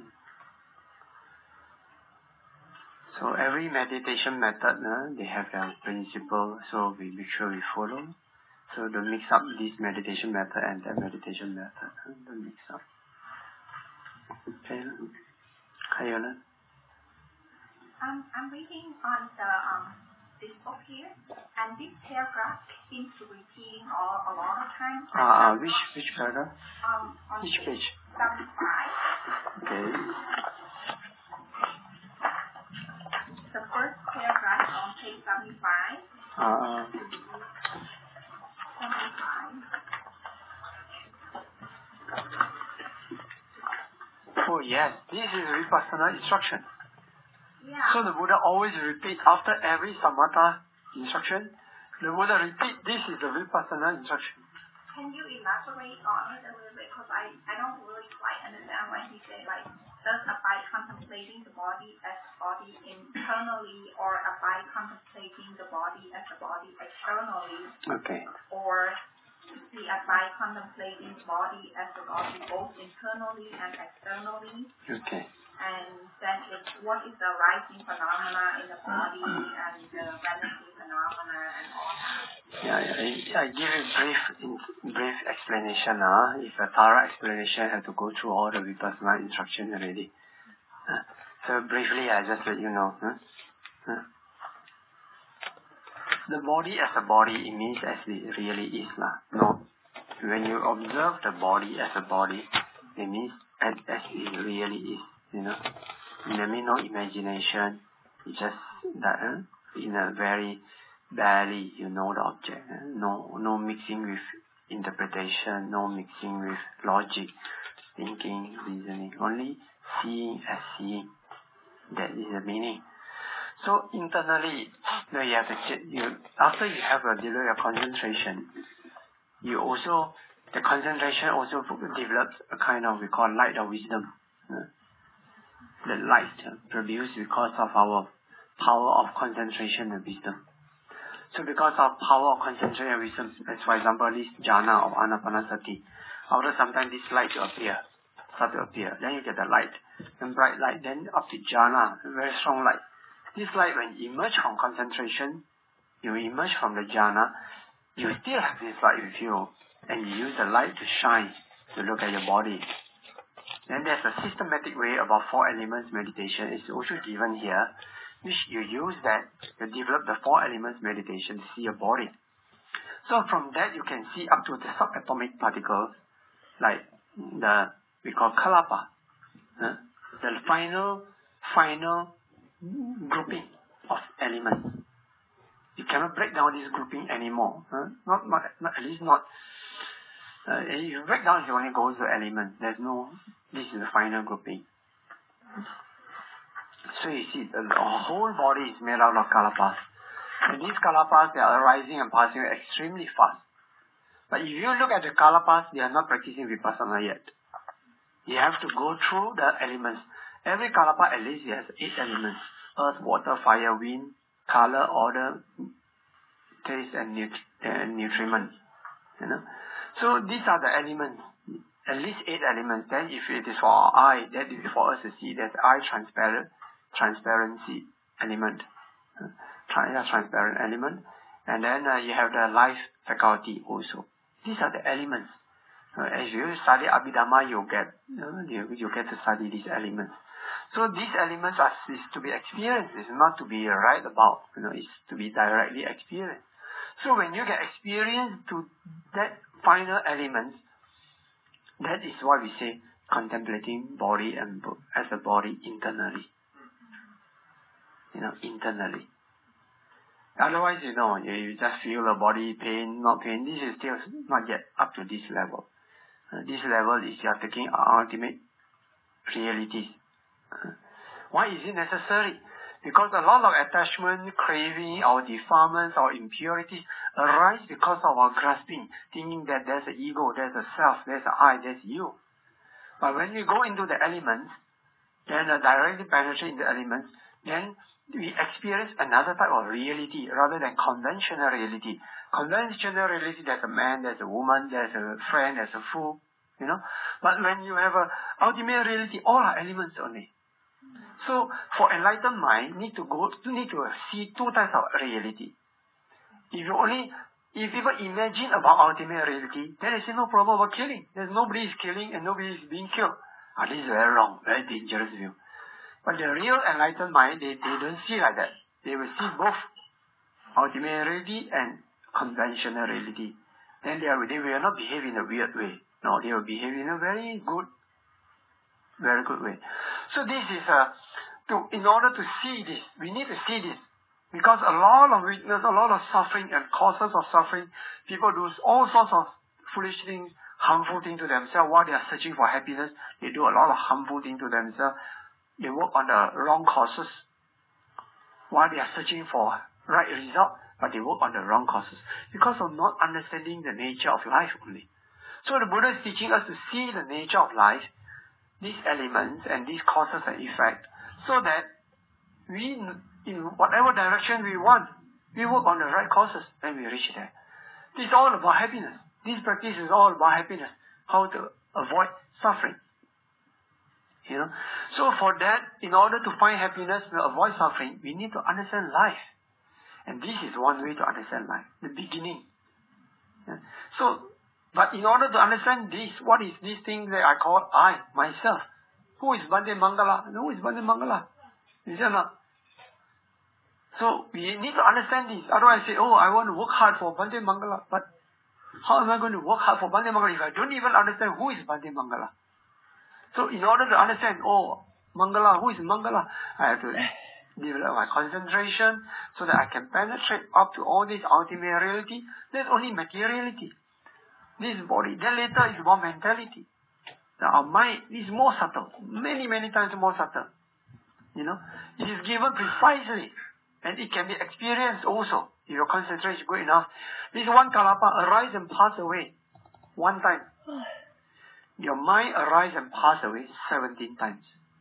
So every meditation method, uh, they have a principle, so we make sure we follow. So don't mix up this meditation method and that meditation method. Uh, don't mix up. Okay. 还有呢？ Um, I'm reading on the um, this book here, and this paragraph seems to repeating all a lot of times. Ah, uh, which which paragraph? Um, on Which page? seventy-five. Okay. The first paragraph on page seventy-five. Ah, uh, seventy-five. oh yes, this is Vipassana instruction. Yeah. So the Buddha always repeat after every samatha instruction. The Buddha repeat, this is the Vipassana instruction. Can you elaborate on it a little bit? Because I, I don't really quite understand when he say like, does by contemplating the body as body internally, or by contemplating the body as the body externally? Okay. Or see by contemplating the body as the body both internally and externally? Okay. And then it's what is the rising phenomena in the body and the vanishing phenomena and all that. Yeah, yeah. I, I give a brief, brief explanation. Uh. If a thorough explanation, I have to go through all the Vipassana instruction already. Uh, so briefly, I just let you know. Huh? Huh? The body as a body, it means as it really is. Lah. No, when you observe the body as a body, it means as, as it really is. You know, there means no imagination. It's just that uh, in a very barely you know the object. Uh, no, no mixing with interpretation. No mixing with logic, thinking, reasoning. Only seeing as seeing. That is the meaning. So internally, no, you have to you after you have a develop your concentration, you also the concentration also develops a kind of we call light of wisdom. Uh, the light produced because of our power of concentration and wisdom. So because of power of concentration and wisdom, as for example this jhana of anapanasati, after some time this light will appear, start to appear, then you get the light, then bright light, then up to jhana, very strong light. This light when you emerge from concentration, you emerge from the jhana, you still have this light with you, and you use the light to shine, to look at your body. Then there's a systematic way about four elements meditation. It's also given here, which you use that to develop the four elements meditation to see your body. So from that you can see up to the subatomic particles, like the we call kalapa, huh? The final final grouping of elements. You cannot break down this grouping anymore. Huh? Not, not, not at least not. Uh, if you break down, it only goes to elements. There's no. This is the final grouping. So you see, the, the whole body is made out of kalapas. And these kalapas, they are arising and passing extremely fast. But if you look at the kalapas, they are not practicing vipassana yet. You have to go through the elements. Every kalapa at least has eight elements. Earth, water, fire, wind, color, order, taste and nut- uh, nutriment. You know? So these are the elements. At least eight elements. Then if it is for our eye, that is for us to see. There's eye transparent, transparency element. Uh, trans- transparent element. And then uh, you have the life faculty also. These are the elements. Uh, as you study Abhidhamma, you get uh, you, you get to study these elements. So these elements are is to be experienced. It's not to be right about. You know, it's to be directly experienced. So when you get experience to that final element, that is what we say contemplating body and as a body internally. You know, internally. Otherwise, you know, you, you just feel the body pain, not pain. This is still not yet up to this level. Uh, this level is you are taking ultimate realities. Uh, why is it necessary? Because a lot of attachment, craving, or defilements, or impurities arise because of our grasping, thinking that there's an ego, there's a self, there's an I, there's you. But when we go into the elements, then uh, directly penetrate in the elements, then we experience another type of reality rather than conventional reality. Conventional reality, there's a man, there's a woman, there's a friend, there's a fool, you know. But when you have a ultimate reality, all are elements only. So for enlightened mind, need to go, need to see two types of reality. If you only, if people imagine about ultimate reality, then they say no problem about killing. There's nobody is killing and nobody is being killed. Ah, this is very wrong, very dangerous view. But the real enlightened mind, they, they don't see like that. They will see both ultimate reality and conventional reality. Then they, are, they will not behave in a weird way. No, they will behave in a very good, very good way. So this is a, to, in order to see this, we need to see this. Because a lot of weakness, a lot of suffering and causes of suffering, people do all sorts of foolish things, harmful things to themselves while they are searching for happiness. They do a lot of harmful things to themselves. They work on the wrong causes while they are searching for right result, but they work on the wrong causes because of not understanding the nature of life only. So the Buddha is teaching us to see the nature of life, these elements and these causes and effects, so that we, in whatever direction we want, we work on the right causes and we reach there. This is all about happiness. This practice is all about happiness, how to avoid suffering. You know, so for that, in order to find happiness, to avoid suffering, we need to understand life. And this is one way to understand life, the beginning. Yeah. So, but in order to understand this, what is this thing that I call I, myself? Who is Bhante Mangala? Who is Bhante Mangala? Is it not? So, we need to understand this. Otherwise, I say, oh, I want to work hard for Bhante Mangala. But how am I going to work hard for Bhante Mangala if I don't even understand who is Bhante Mangala? So in order to understand, oh, Mangala, who is Mangala? I have to develop my concentration so that I can penetrate up to all this ultimate reality. There's only materiality. This body. Then later is about mentality. Now our mind is more subtle. Many, many times more subtle. You know, it is given precisely. And it can be experienced also. If your concentration is good enough. This one kalapa arise and pass away. One time. Your mind arise and pass away seventeen times.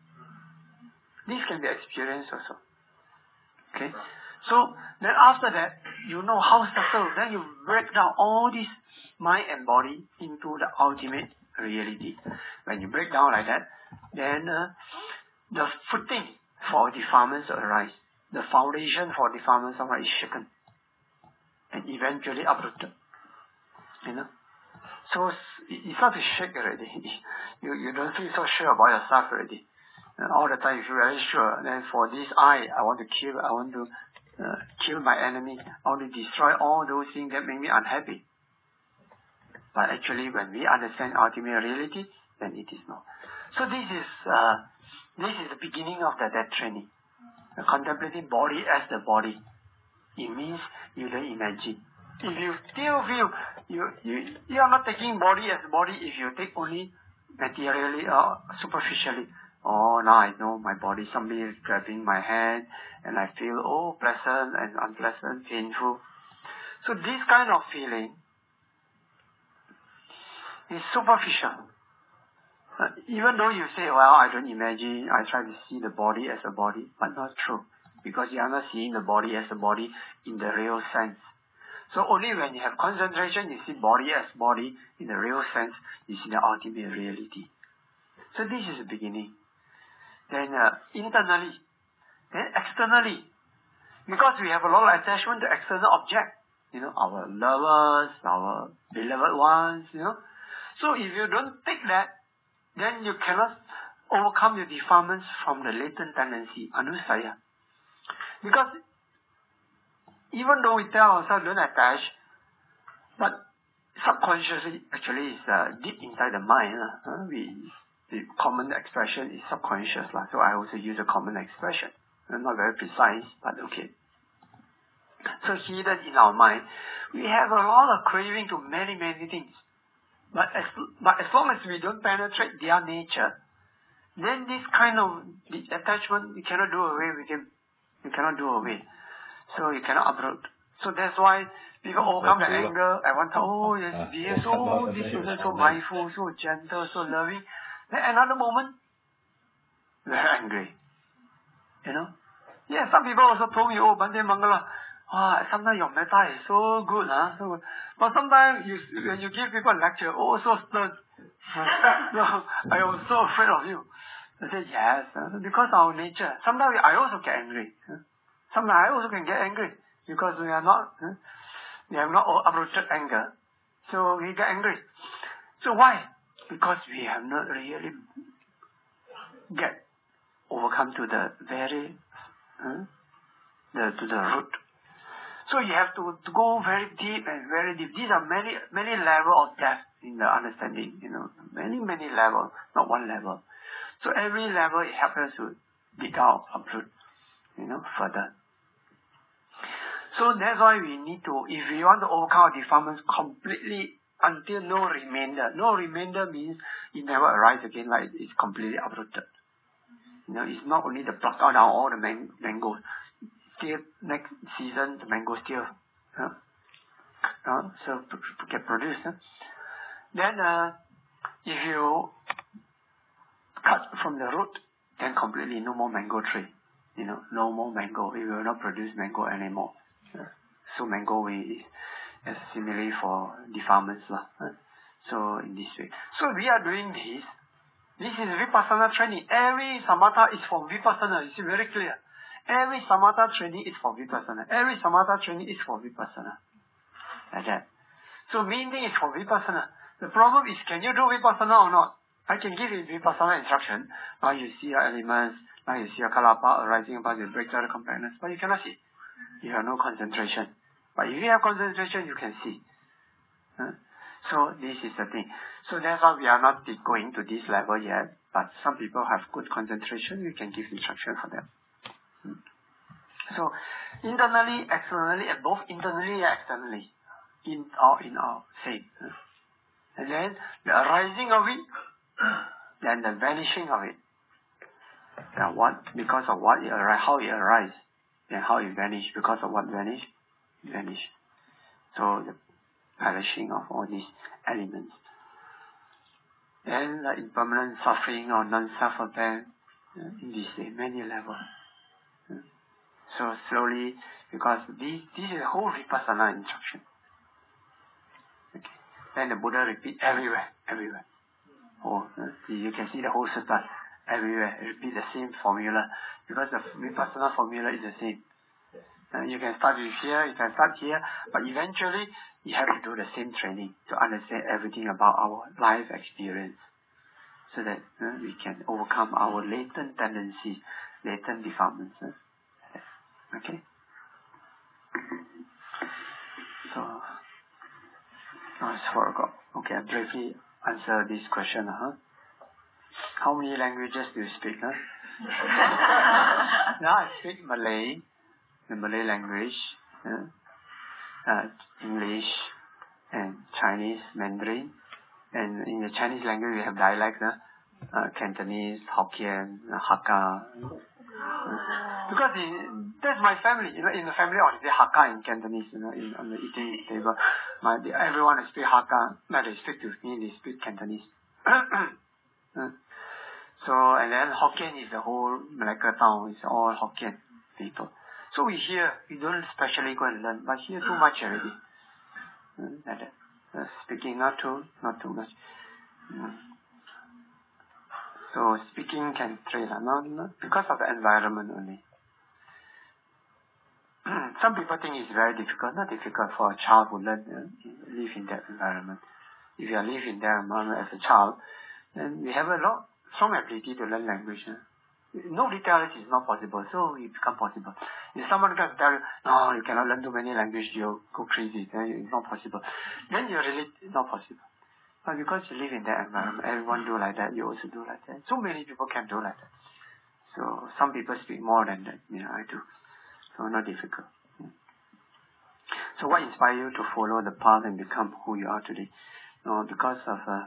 This can be experienced also. Okay? So, then after that, you know how subtle. Then you break down all this mind and body into the ultimate reality. When you break down like that, then uh, the footing for defilements arise. The foundation for defilements arise is shaken. And eventually uprooted. You know? So you start to shake already. You you don't feel so sure about yourself already. And all the time you feel very sure. Then for this I, I want to kill, I want to uh, kill my enemy. I want to destroy all those things that make me unhappy. But actually, when we understand ultimate reality, then it is not. So this is uh, this is the beginning of the death training. The contemplating body as the body. It means you don't imagine. If you still feel you, you, you are not taking body as body if you take only materially or superficially. Oh, now I know my body. Somebody is grabbing my hand and I feel, oh, pleasant and unpleasant, painful. So this kind of feeling is superficial. Uh, even though you say, well, I don't imagine, I try to see the body as a body, but not true. Because you are not seeing the body as a body in the real sense. So only when you have concentration, you see body as body in the real sense, you see the ultimate reality. So this is the beginning. Then uh, internally, then externally, because we have a lot of attachment to external objects, you know, our lovers, our beloved ones, you know. So if you don't take that, then you cannot overcome your defilements from the latent tendency, anusaya. Because even though we tell ourselves don't attach, but subconsciously actually is uh, deep inside the mind. Uh, we The common expression is subconscious. Uh, so I also use a common expression. Uh, not very precise, but okay. So hidden in our mind, we have a lot of craving to many, many things. But as, but as long as we don't penetrate their nature, then this kind of attachment, you cannot do away with him. You cannot do away. So you cannot uproot. So that's why people overcome the anger at one time. Oh, yes, we are so, this person so mindful, so gentle, so loving. Then another moment, very angry. You know? Yeah, some people also told me, oh, Bhante Mangala, oh, sometimes your metta is so good, huh? So good. But sometimes you, when you give people a lecture, oh, so stern. So I was so afraid of you. I said, yes, uh, because our nature. Sometimes I also get angry. Uh, sometimes I also can get angry because we are not, uh, we have not uprooted anger. So we get angry. So why? Because we have not really get overcome to the very, uh, the to the root. So you have to, to go very deep and very deep. These are many, many levels of depth in the understanding, you know, many, many levels, not one level. So every level it helps us to dig out, uproot, you know, further. So that's why we need to, if we want to overcome our defilements completely until no remainder. No remainder means it never arise again, like it's completely uprooted. You know, it's not only the pluck out down all the man- mangoes. Still next season the mango still uh, uh, so to, to get produced. Uh. Then uh, if you cut from the root, then completely no more mango tree. You know, no more mango. It will not produce mango anymore. Uh, so mango we is similarly for defilements. Uh. So in this way. So we are doing this. This is Vipassana training. Every samatha is for Vipassana. It's very clear. Every samatha training is for Vipassana. Every samatha training is for Vipassana. Like that. So main thing is for Vipassana. The problem is, can you do Vipassana or not? I can give you Vipassana instruction. Now you see your elements. Now you see your kalapa arising about the breakdown compactness. But you cannot see. You have no concentration. But if you have concentration, you can see. Huh? So this is the thing. So that's why we are not going to this level yet. But some people have good concentration. We can give instruction for them. So, internally, externally, and both internally and externally, in or in or same. And then the arising of it, then the vanishing of it. Then what? Because of what it arises, how it arises, then how it vanishes. Because of what vanish, vanish. So the perishing of all these elements. Then the impermanent suffering or non-self-abandon in this way, many levels. So slowly, because this, this is the whole Vipassana instruction. Okay. Then the Buddha repeat everywhere, everywhere. Oh, you can see the whole sutta everywhere. Repeat the same formula because the Vipassana formula is the same. Uh, you can start with here, you can start here, but eventually you have to do the same training to understand everything about our life experience, so that uh, we can overcome our latent tendencies, latent defilements. Uh. Okay. So, oh, it's four o'clock. Okay, I briefly answer this question. Huh? How many languages do you speak? Huh? Now I speak Malay, the Malay language, uh, uh, English, and Chinese, Mandarin. And in the Chinese language we have dialects. Huh? uh, Cantonese, Hokkien, uh, Hakka. Uh, because in, that's my family. You know, in the family, I speak Hakka and Cantonese. You know, in, on the eating table, my everyone speak Hakka. No, they speak to me. They speak Cantonese. uh, so and then Hokkien is the whole Malacca town. It's all Hokkien people. So we hear. We don't specially go and learn, but hear too much already. Uh, like that. Uh, speaking not too, not too much. Mm. So speaking can train, uh, not, not because of the environment only. Some people think it's very difficult. Not difficult for a child who learn, uh, live in that environment. If you are live in that environment as a child, then we have a lot strong ability to learn language. Uh. Nobody tells us it's not possible, so it becomes possible. If someone can tell you, no, you cannot learn too many languages, you'll go crazy, then it's not possible. Then you're really not possible. But because you live in that environment, everyone do like that, you also do like that. So many people can do like that. So some people speak more than that. Yeah, I do. So not difficult. So what inspires you to follow the path and become who you are today? No, because of uh,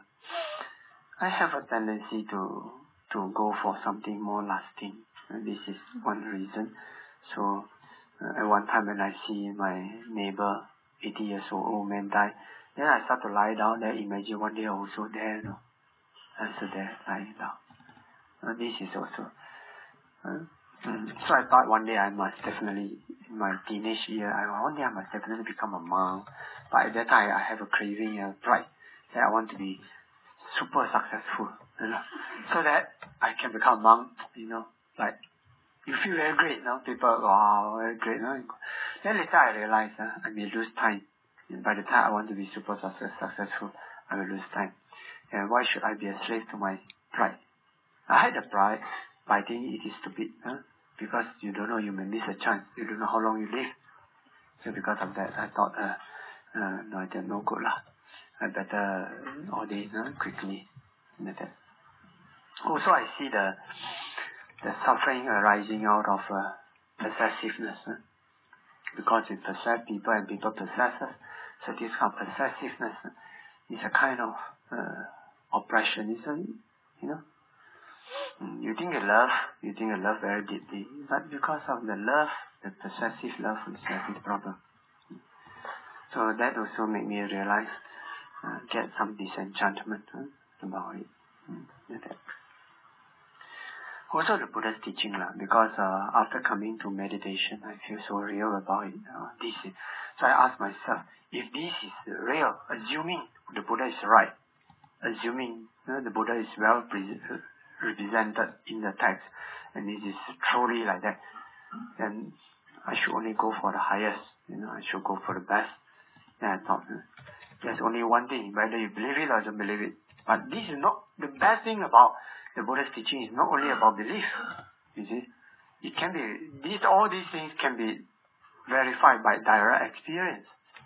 I have a tendency to to go for something more lasting. And this is one reason. So uh, at one time when I see my neighbor, eighty years old old man die, then I start to lie down there, imagine one day I'm also there, no? Also there, lying down. Uh, this is also. Uh, mm, so I thought one day I must definitely, in my teenage year, I one day I must definitely become a monk. But at that time I have a craving, a pride, that I want to be super successful, you know, so that I can become a monk, you know, like, you feel very great, no? People, wow, very great, no? Then later I realized uh, I may lose time. And by the time I want to be super success, successful, I will lose time. And why should I be a slave to my pride? I had the pride, but I think it is stupid, huh? Because you don't know, you may miss a chance. You don't know how long you live. So because of that, I thought, uh, uh, no, that's no good lah. I better ordain uh, quickly. Like that. Also, I see the the suffering arising out of uh, possessiveness. Huh? Because we possess people and people possess us. So this kind of possessiveness uh, is a kind of uh, oppression, isn't it? You know? Mm, you think you love, you think you love very deeply, but because of the love, the possessive love is a big problem. So that also made me realize, uh, get some disenchantment huh, about it. Mm, like that. Also the Buddha's teaching lah, because uh, after coming to meditation, I feel so real about it. Uh, this is, so I ask myself, if this is real, assuming the Buddha is right, assuming uh, the Buddha is well pre- represented in the text, and it is truly like that, then I should only go for the highest. You know, I should go for the best. Then I thought, uh, there's only one thing, whether you believe it or don't believe it. But this is not the best thing about the Buddha's teaching. Is not only about belief. You see, it can be these all these things can be verified by direct experience,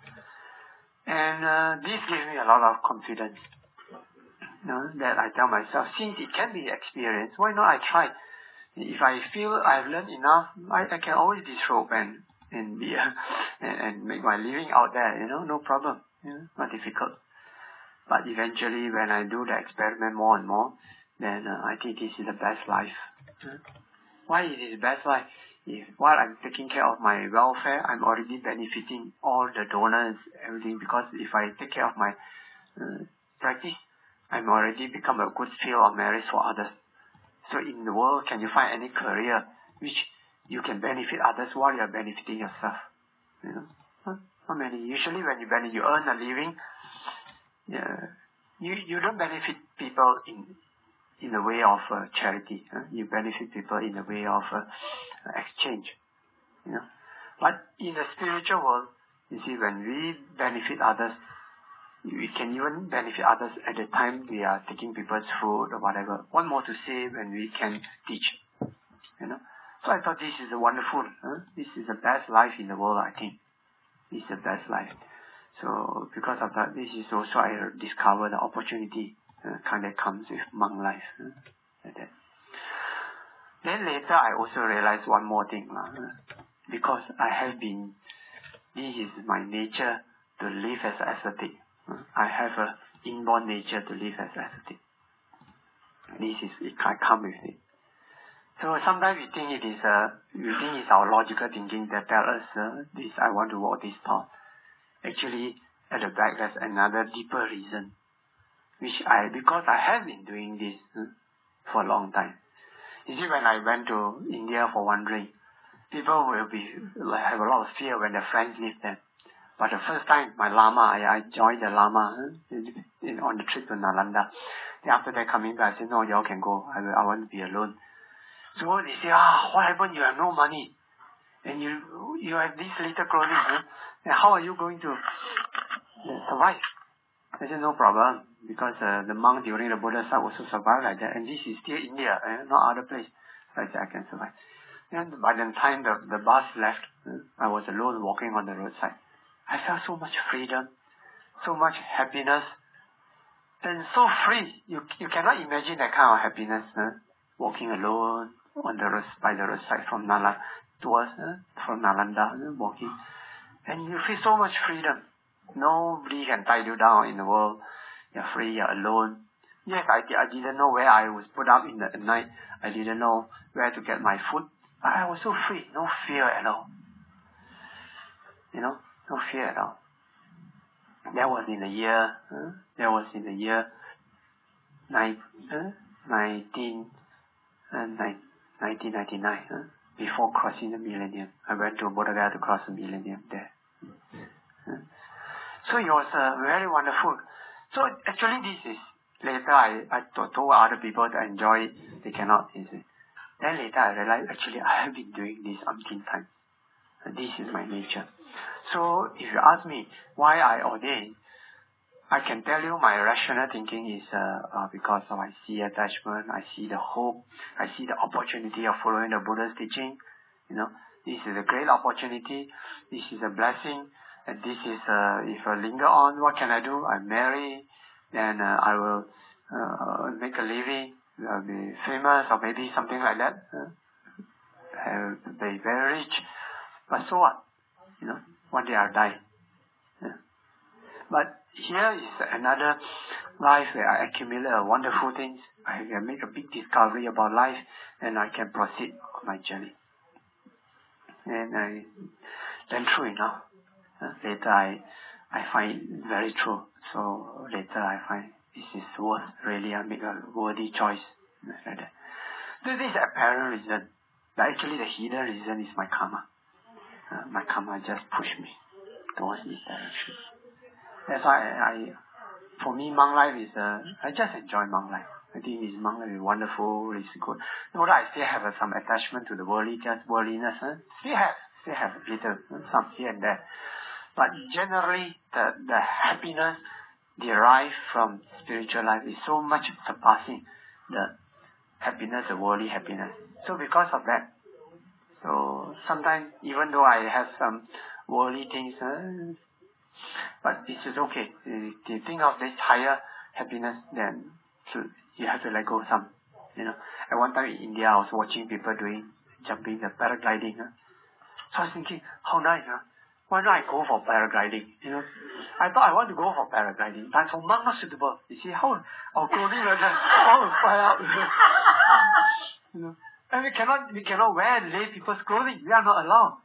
and uh, this gives me a lot of confidence. You know, that I tell myself, since it can be experienced, why not I try? If I feel I've learned enough, I, I can always disrobe and and be uh, and, and make my living out there. You know, no problem. You know, not difficult. But eventually, when I do the experiment more and more, then uh, I think this is the best life. Uh, why is it the best life? If while I'm taking care of my welfare, I'm already benefiting all the donors, everything. Because if I take care of my uh, practice, I'm already become a good field of merit for others. So in the world, can you find any career which you can benefit others while you're benefiting yourself? You know, huh? How many? Usually, when you benefit, you earn a living. Yeah, you you don't benefit people in in the way of uh, charity. Huh? You benefit people in the way of uh, exchange. You know, but in the spiritual world, you see, when we benefit others, we can even benefit others at the time we are taking people's food or whatever. What more to say when we can teach? You know, so I thought this is a wonderful. Huh? This is the best life in the world. I think this is the best life. So because of that, this is also I discover the opportunity uh, kind of comes with monk life. Uh, like that. Then later I also realized one more thing. Uh, because I have been, this is my nature to live as ascetic. Uh, I have an inborn nature to live as ascetic. This is, it can't come with it. So sometimes we think it is, uh, we think it's our logical thinking that tells us, uh, this, I want to walk this path. Actually, at the back, there's another deeper reason, which I, because I have been doing this uh, for a long time. You see, when I went to India for wandering, people will be, have a lot of fear when their friends leave them. But the first time, my Lama, I, I joined the Lama uh, in, in, on the trip to Nalanda. Then after that, coming back, I said, no, y'all can go. I, I want to be alone. So they say, ah, what happened? You have no money. And you you have this little clothing. Huh? And how are you going to survive? I said, no problem. Because uh, the monk during the Buddha's time also survived like that. And this is still India, eh? Not other place. So I said, I can survive. And by the time the, the bus left, uh, I was alone walking on the roadside. I felt so much freedom, so much happiness, and so free. You you cannot imagine that kind of happiness, uh, walking alone on the road, by the roadside from Nala towards uh, from Nalanda, uh, walking, and you feel so much freedom. Nobody can tie you down in the world. You're free. You're alone. Yes, I I didn't know where I was put up in the at night. I didn't know where to get my food. But I was so free, no fear at all. You know. No fear at all. That was in the year, uh, that was in the year nine, uh, nineteen, uh, nineteen ninety-nine, uh, before crossing the millennium. I went to Bodh Gaya to cross the millennium there. Uh, so it was uh, very wonderful. So actually this is, later I, I told other people to enjoy it, they cannot, is it? Then later I realized actually I have been doing this umpteen times. This is my nature. So if you ask me why I ordain, I can tell you my rational thinking is uh, uh, because of I see attachment, I see the hope, I see the opportunity of following the Buddha's teaching. You know, this is a great opportunity. This is a blessing. And this is, uh, if I linger on, what can I do? I marry, then uh, I will uh, make a living, I'll be famous or maybe something like that. Uh, I'll be very rich. But so what? You know, one day I'll die. Yeah. But here is another life where I accumulate wonderful things. I can make a big discovery about life, and I can proceed on my journey. And I, then true enough, uh, later I, I find it very true. So later I find this is worth, really I make a worthy choice. Like that. So this is apparent reason. But actually the hidden reason is my karma. Uh, my karma just pushed me towards this direction. That's why I, I for me, monk life is, uh, I just enjoy monk life. I think this monk life is wonderful, it's good. Although I still have uh, some attachment to the worldly, just worldliness, huh? still have, still have a little, some here and there. But generally, the, the happiness derived from spiritual life is so much surpassing the happiness, the worldly happiness. So because of that, so sometimes even though I have some worldly things, uh, but this is okay. If you think of this higher happiness, then you have to let go some. You know, at one time in India, I was watching people doing jumping, the paragliding. Uh. So I was thinking, how nice, huh? Why not I go for paragliding? You know, I thought I want to go for paragliding, but for monk not suitable. You see how our clothing like that, all will fly out. You know, and we cannot, we cannot wear lay people's clothing. We are not allowed.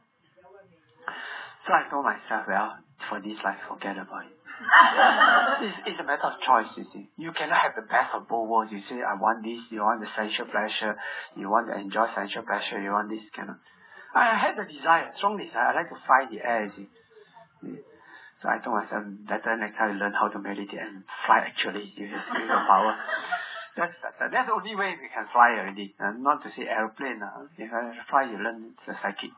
So I told myself, well, for this life, forget about it. it's, it's a matter of choice, you see. You cannot have the best of both worlds. You say, I want this, you want the sensual pleasure, you want to enjoy sensual pleasure, you want this, cannot. I had the desire, strong desire. I like to fly the air, you see. So I told myself, better next time learn how to meditate and fly actually, use your spiritual power. That's, that's, that's the only way we can fly already. Uh, not to say aeroplane. Uh. If I fly, you learn the psychic.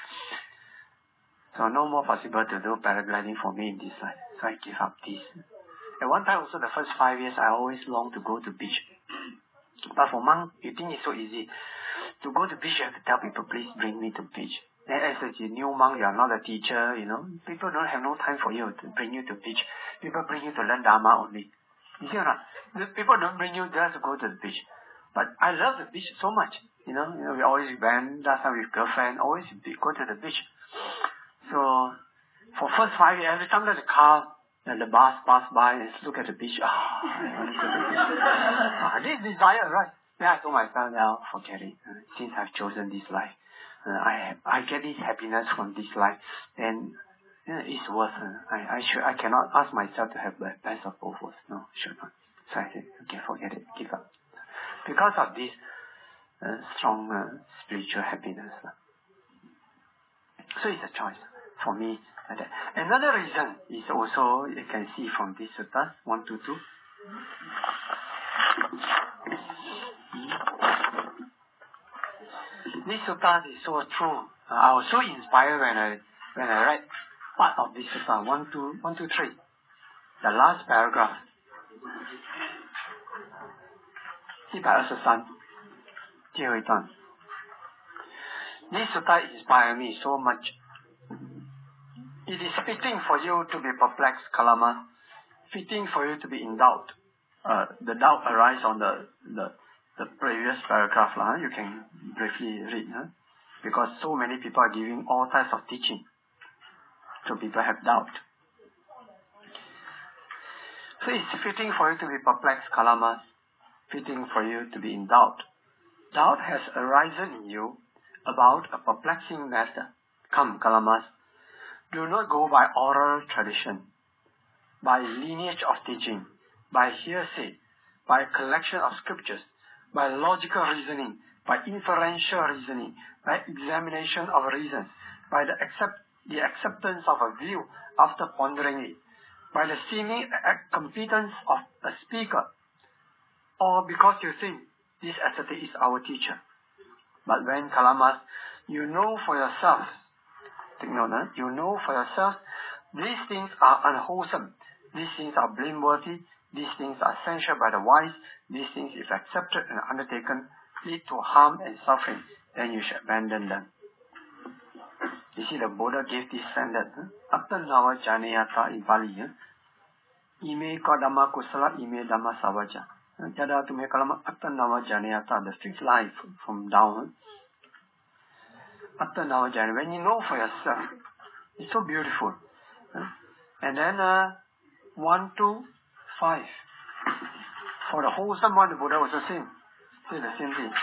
So no more possible to do paragliding for me in this life. So I give up this. At one time also, the first five years, I always long to go to beach. But for monk, you think it's so easy. To go to beach, you have to tell people, please bring me to beach. And as a new monk, you are not a teacher, you know. People don't have no time for you to bring you to beach. People bring you to learn Dharma only. You see or not? The people don't bring you just to go to the beach. But I love the beach so much. You know, you know we always went, last time with girlfriend, always go to the beach. So, for first five years, every time that the car And the bus pass by and look at the beach. Ah, I want to go to the beach. Ah, this desire, right? Then I told myself, now forget it. Uh, since I've chosen this life, uh, I have, I get this happiness from this life, and uh, it's worth. Uh, I I should I cannot ask myself to have the best of both worlds. No, should not. So I said, okay, forget it, give up. Because of this uh, strong uh, spiritual happiness. Uh. So it's a choice for me. Like that. Another reason is also, you can see from this sutta, one to two. This sutta is so true. Uh, I was so inspired when I when I read part of this sutta, one, two, one, two, three. The last paragraph. 一百二十三，最后一段。This sutta inspired me so much. It is fitting for you to be perplexed, Kalama. Fitting for you to be in doubt. Uh, the doubt arises on the, the, the previous paragraph. Huh? You can briefly read. Huh? Because so many people are giving all types of teaching. So people have doubt. So it's fitting for you to be perplexed, Kalama. Fitting for you to be in doubt. Doubt has arisen in you about a perplexing matter. Come, Kalamas. Do not go by oral tradition, by lineage of teaching, by hearsay, by collection of scriptures, by logical reasoning, by inferential reasoning, by examination of reasons, by the, accept, the acceptance of a view after pondering it, by the seeming competence of a speaker, or because you think this ascetic is our teacher. But when, Kalamas, you know for yourself, take note, huh? You know for yourself, these things are unwholesome, these things are blameworthy, these things are censured by the wise, these things, if accepted and undertaken, lead to harm and suffering, then you should abandon them. You see, the Buddha gave this standard. Attanava janayata in Pali. Ime kadama kusala, ime dhamma savaja. Yada tume kalama attanava janayata, the fifth life from down. Attanava janayata, when you know for yourself, it's so beautiful. And then uh, one, two, five. For the wholesome one, the Buddha was the same. Say the same thing.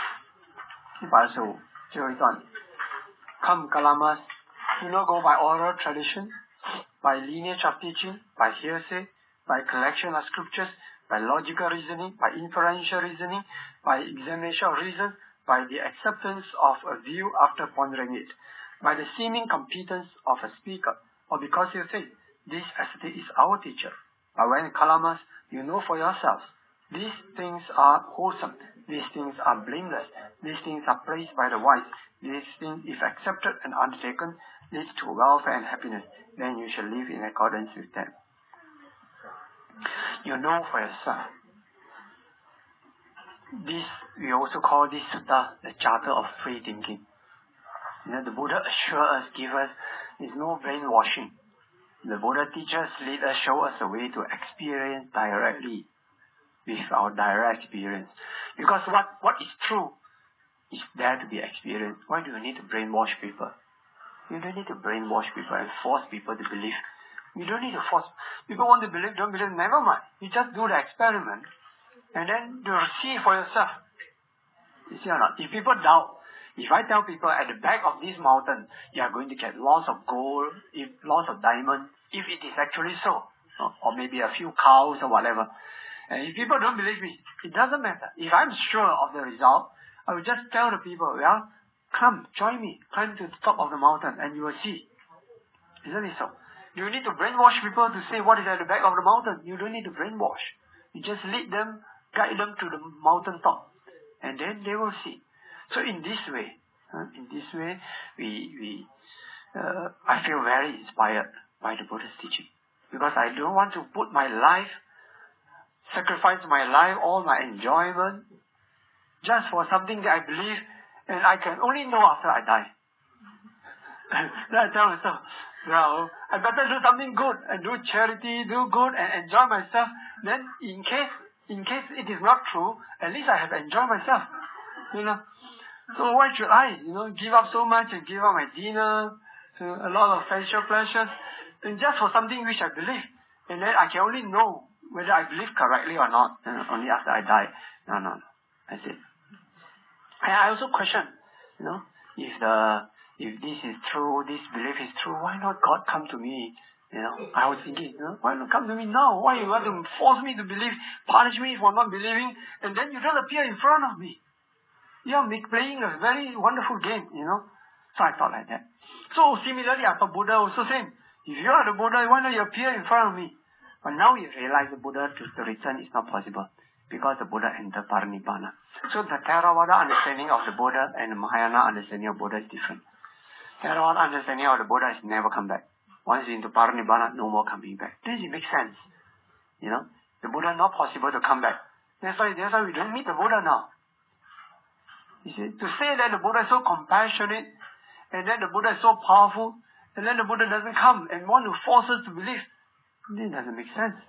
Come, Kalamas, do not go by oral tradition, by lineage of teaching, by hearsay, by collection of scriptures, by logical reasoning, by inferential reasoning, by examination of reason, by the acceptance of a view after pondering it, by the seeming competence of a speaker, or because you think this ascetic is our teacher. But when, Kalamas, you know for yourself, these things are wholesome, these things are blameless, these things are praised by the wise, these things, if accepted and undertaken, lead to welfare and happiness, then you shall live in accordance with them. You know for yourself. This, we also call this sutta the charter of free thinking. You know, the Buddha assures us, give us, there's no brainwashing. The Buddha teaches, lead us, show us a way to experience directly with our direct experience. Because what, what is true is there to be experienced. Why do you need to brainwash people? You don't need to brainwash people and force people to believe. You don't need to force. People want to believe, don't believe, never mind. You just do the experiment and then you see for yourself. You see or not? If people doubt, if I tell people at the back of this mountain, you are going to get lots of gold, if lots of diamond, if it is actually so, or maybe a few cows or whatever. And if people don't believe me, it doesn't matter. If I'm sure of the result, I will just tell the people, well, come, join me, climb to the top of the mountain and you will see. Isn't it so? You need to brainwash people to say what is at the back of the mountain. You don't need to brainwash. You just lead them, guide them to the mountain top. And then they will see. So in this way, uh, in this way, we, we, uh, I feel very inspired by the Buddha's teaching. Because I don't want to put my life, sacrifice my life, all my enjoyment, just for something that I believe and I can only know after I die. Then I tell myself, well, I better do something good and do charity, do good and enjoy myself. Then in case, in case it is not true, at least I have enjoyed myself. You know. So why should I, you know, give up so much and give up my dinner, a lot of facial pleasures, and just for something which I believe. And then I can only know whether I believe correctly or not, uh, only after I die. No, no, no. That's it. And I also question, you know, if the if this is true, this belief is true, why not God come to me? You know, I was thinking, you know, why not come to me now? Why you want to force me to believe, punish me for not believing, and then you don't appear in front of me? You are playing a very wonderful game, you know. So I thought like that. So similarly, I thought Buddha also same. If you are the Buddha, why not you appear in front of me? But now we realize the Buddha to, to return is not possible because the Buddha entered Parinibbana. So the Theravada understanding of the Buddha and the Mahayana understanding of Buddha is different. Theravada understanding of the Buddha is never come back. Once into Parinibbana, no more coming back. This makes sense. You know, the Buddha not possible to come back. That's why, that's why we don't meet the Buddha now. You see, to say that the Buddha is so compassionate, and then the Buddha is so powerful, and then the Buddha doesn't come and want to force us to believe, this doesn't make sense.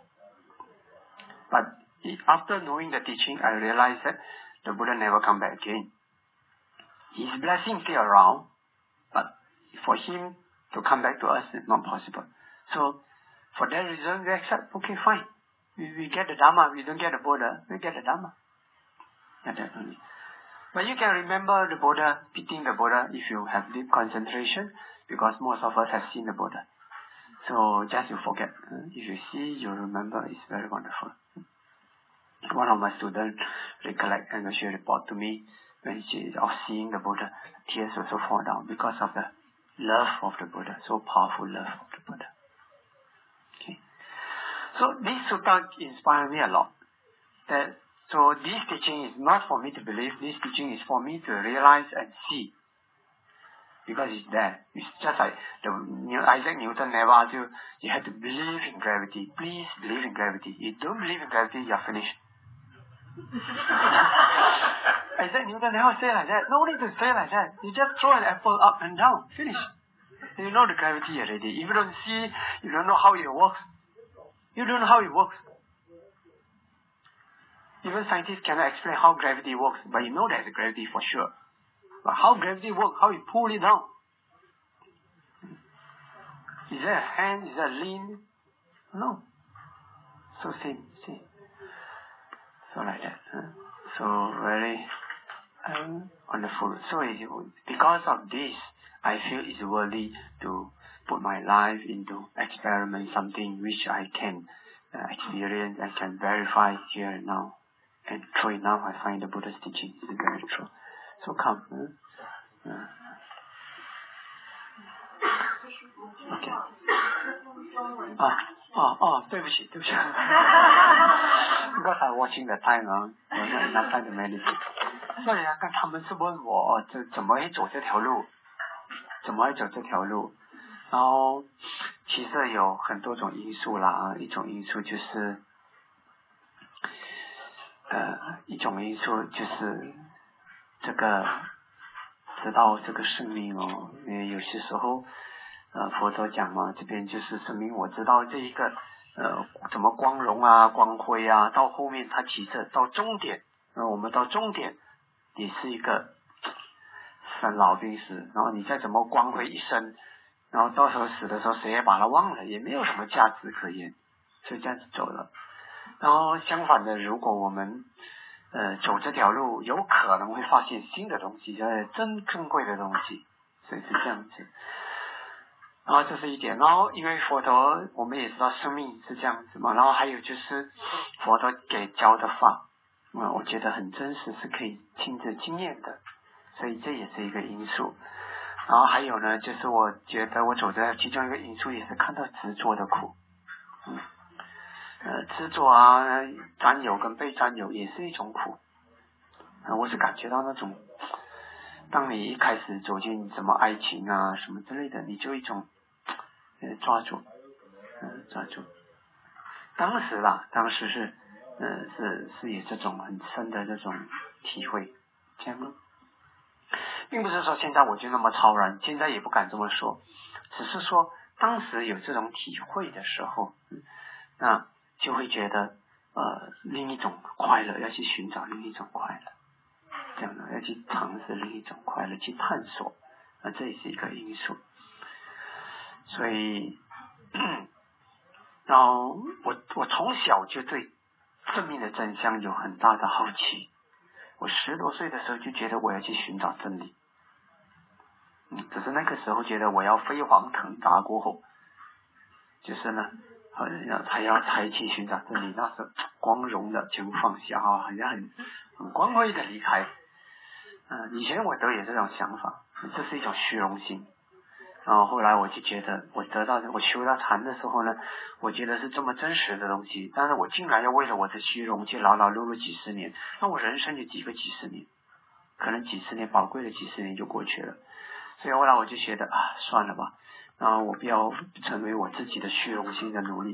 But after knowing the teaching, I realized that the Buddha never come back again. His blessing still around, but for him to come back to us is not possible. So, for that reason, we accept, okay, fine. We, we get the Dhamma, we don't get the Buddha, we get the Dhamma. And that only. But you can remember the Buddha, meeting the Buddha if you have deep concentration, because most of us have seen the Buddha. So, just you forget. If you see, you remember, it's very wonderful. One of my students recollect and she report to me when she of seeing the Buddha, tears also fall down because of the love of the Buddha, so powerful love of the Buddha. Okay. So this sutta inspired me a lot. That so this teaching is not for me to believe, this teaching is for me to realize and see. Because it's there. It's just like the Isaac Newton never asked you, you have to believe in gravity. Please believe in gravity. If you don't believe in gravity, you're finished. Isaac Newton never say like that. No need to say like that. You just throw an apple up and down. Finish. You know the gravity already. If you don't see, you don't know how it works. You don't know how it works. Even scientists cannot explain how gravity works, but you know there's a gravity for sure. But how gravity works, how you pull it down. Is there a hand? Is there a lean? No. So same, same. So like that. Huh? So very um, wonderful. So it, because of this, I feel it's worthy to put my life into experiment, something which I can uh, experience and can verify here and now. And true enough, I find the Buddha's teaching is very true. So come. Huh? Uh, okay. Ah, oh, oh, 对不起，对不起。Because I'm watching the time, uh, not enough time to meditate. 所以啊，刚他们是问我，这怎么会走这条路？怎么会走这条路？然后其实有很多种因素啦啊，一种因素就是，呃，一种因素就是这个知道这个生命哦，因为有些时候。呃，佛陀讲嘛，这边就是生命，我知道这一个呃怎么光荣啊、光辉啊，到后面它其实到终点，呃，我们到终点也是一个生老病死，然后你再怎么光辉一生，然后到时候死的时候谁也把它忘了，也没有什么价值可言，所以这样子走了。然后相反的，如果我们呃走这条路，有可能会发现新的东西，呃，真珍贵的东西，所以是这样子。然后这是一点，然后因为佛陀我们也知道生命是这样子嘛，然后还有就是佛陀给教的法，嗯，我觉得很真实，是可以亲自经验的，所以这也是一个因素。然后还有呢，就是我觉得我走的其中一个因素也是看到执着的苦，嗯，呃，执着啊，占有跟被占有也是一种苦，呃，我是感觉到那种。当你一开始走进什么爱情啊什么之类的，你就一种呃抓住，嗯、呃、抓住。当时啦，当时是呃是是有这种很深的这种体会，这样吗？并不是说现在我就那么超然，现在也不敢这么说，只是说当时有这种体会的时候，嗯、那就会觉得呃另一种快乐，要去寻找另一种快乐。这样的要去尝试另一种快乐，去探索，啊，这也是一个因素。所以， 然后我我从小就对生命的真相有很大的好奇，我十多岁的时候就觉得我要去寻找真理。嗯，只是那个时候觉得我要飞黄腾达过后，就是呢，好像才要才去寻找真理，那时候光荣的全部放下啊，好像很很光辉的离开。嗯、呃，以前我都有这种想法，这是一种虚荣心。然后后来我就觉得，我得到我修到禅的时候呢，我觉得是这么真实的东西，但是我竟然要为了我的虚荣去劳劳碌碌几十年，那我人生有几个几十年，可能几十年宝贵的几十年就过去了。所以后来我就觉得啊，算了吧，然后我不要成为我自己的虚荣心的奴隶。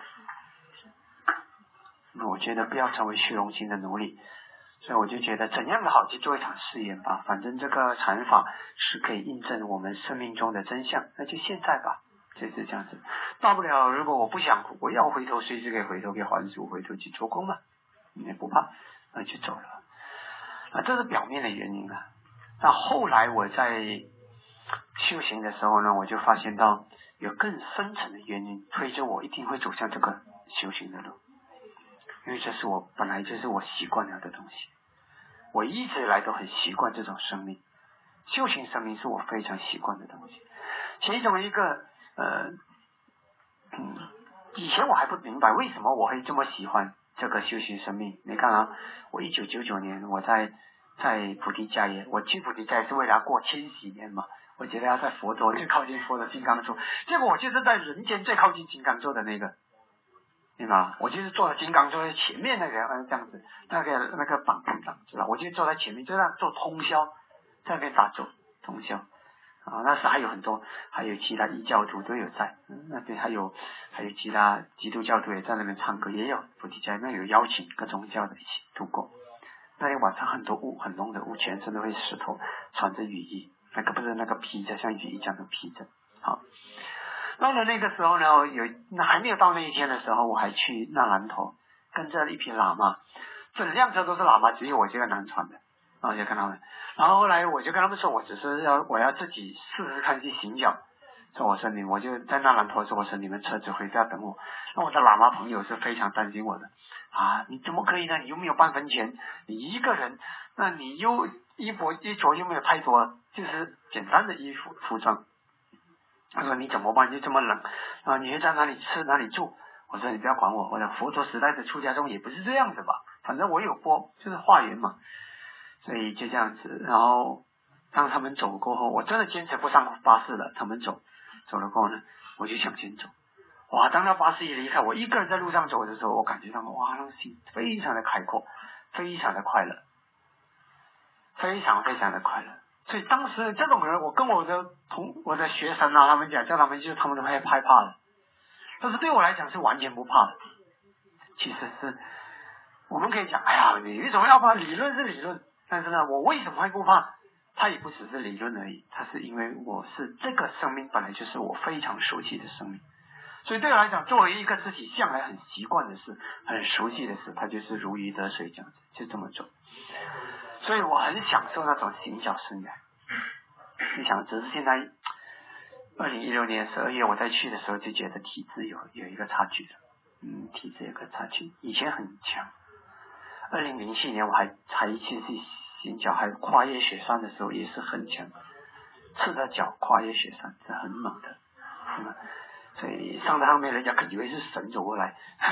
我觉得不要成为虚荣心的奴隶，所以我就觉得怎样的好去做一场试验吧，反正这个禅法是可以印证我们生命中的真相，那就现在吧，就是这样子。大不了如果我不想我要回头，随时可以回头，可以还俗，回头去做工嘛，也不怕，那就走了。啊，这是表面的原因啊。那后来我在修行的时候呢，我就发现到有更深层的原因推着我一定会走向这个修行的路，因为这是我本来就是我习惯了的东西，我一直以来都很习惯这种生命，修行生命是我非常习惯的东西。其中一个呃，嗯，以前我还不明白为什么我会这么喜欢这个修行生命。你看啊，我一九九九年我在在菩提迦耶，我去菩提迦耶是为了要过千禧年嘛，我觉得要在佛陀最靠近佛的金刚座，结果我就是在人间最靠近金刚座的那个，明白吗？我就是坐在金刚座前面那个呃这样子，那个那个绑这样知道，我就坐在前面，就这样做通宵，在那边打坐通宵啊。那时还有很多，还有其他异教徒都有在，嗯、那边还有还有其他基督教徒也在那边唱歌，也有菩提迦耶那有邀请各宗教的一起度过。那天晚上很多雾，很浓的雾，全身都会湿透，穿着雨衣，那个不是那个披着，像雨衣这样的披着。好，到了那个时候呢，有那还没有到那一天的时候，我还去那兰头，跟着一批喇嘛，整辆车都是喇嘛，只有我这个南传的，然后就跟他们，然后后来我就跟他们说，我只是要我要自己试试看去行脚。说我说你，我就在那兰头说，我说你们车子回家等我。那我的喇嘛朋友是非常担心我的啊，你怎么可以呢？你又没有半分钱，你一个人，那你又衣服衣着又没有太多，就是简单的衣服服装。他说你怎么办？你这么冷啊？你会在哪里吃哪里住？我说你不要管我，我讲佛陀时代的出家众也不是这样子吧，反正我有播就是化缘嘛，所以就这样子。然后当他们走过后，我真的坚持不上巴士了，他们走走了过后呢，我就向前走。哇！当那巴士一离开，我一个人在路上走的时候，我感觉到哇，那心非常的开阔，非常的快乐，非常非常的快乐。所以当时这种人，我跟我的同我的学生啊，他们讲叫他们就他们都害害怕了，但是对我来讲是完全不怕的。其实是我们可以讲，哎呀，你为什么要怕？理论是理论，但是呢，我为什么会不怕？它也不只是理论而已，它是因为我是这个生命本来就是我非常熟悉的生命，所以对我来讲，作为一个自己向来很习惯的事，很熟悉的事，它就是如鱼得水这样子，就这么做。所以我很享受那种行脚生涯。你想，只是现在二零一六年十二月我再去的时候，就觉得体质有有一个差距了，嗯，体质有个差距，以前很强。二零零七年我还才一次去行脚，还跨越雪山的时候也是很强，赤着脚跨越雪山是很猛的，嗯，所以上到上面人家可以以为是神走过来，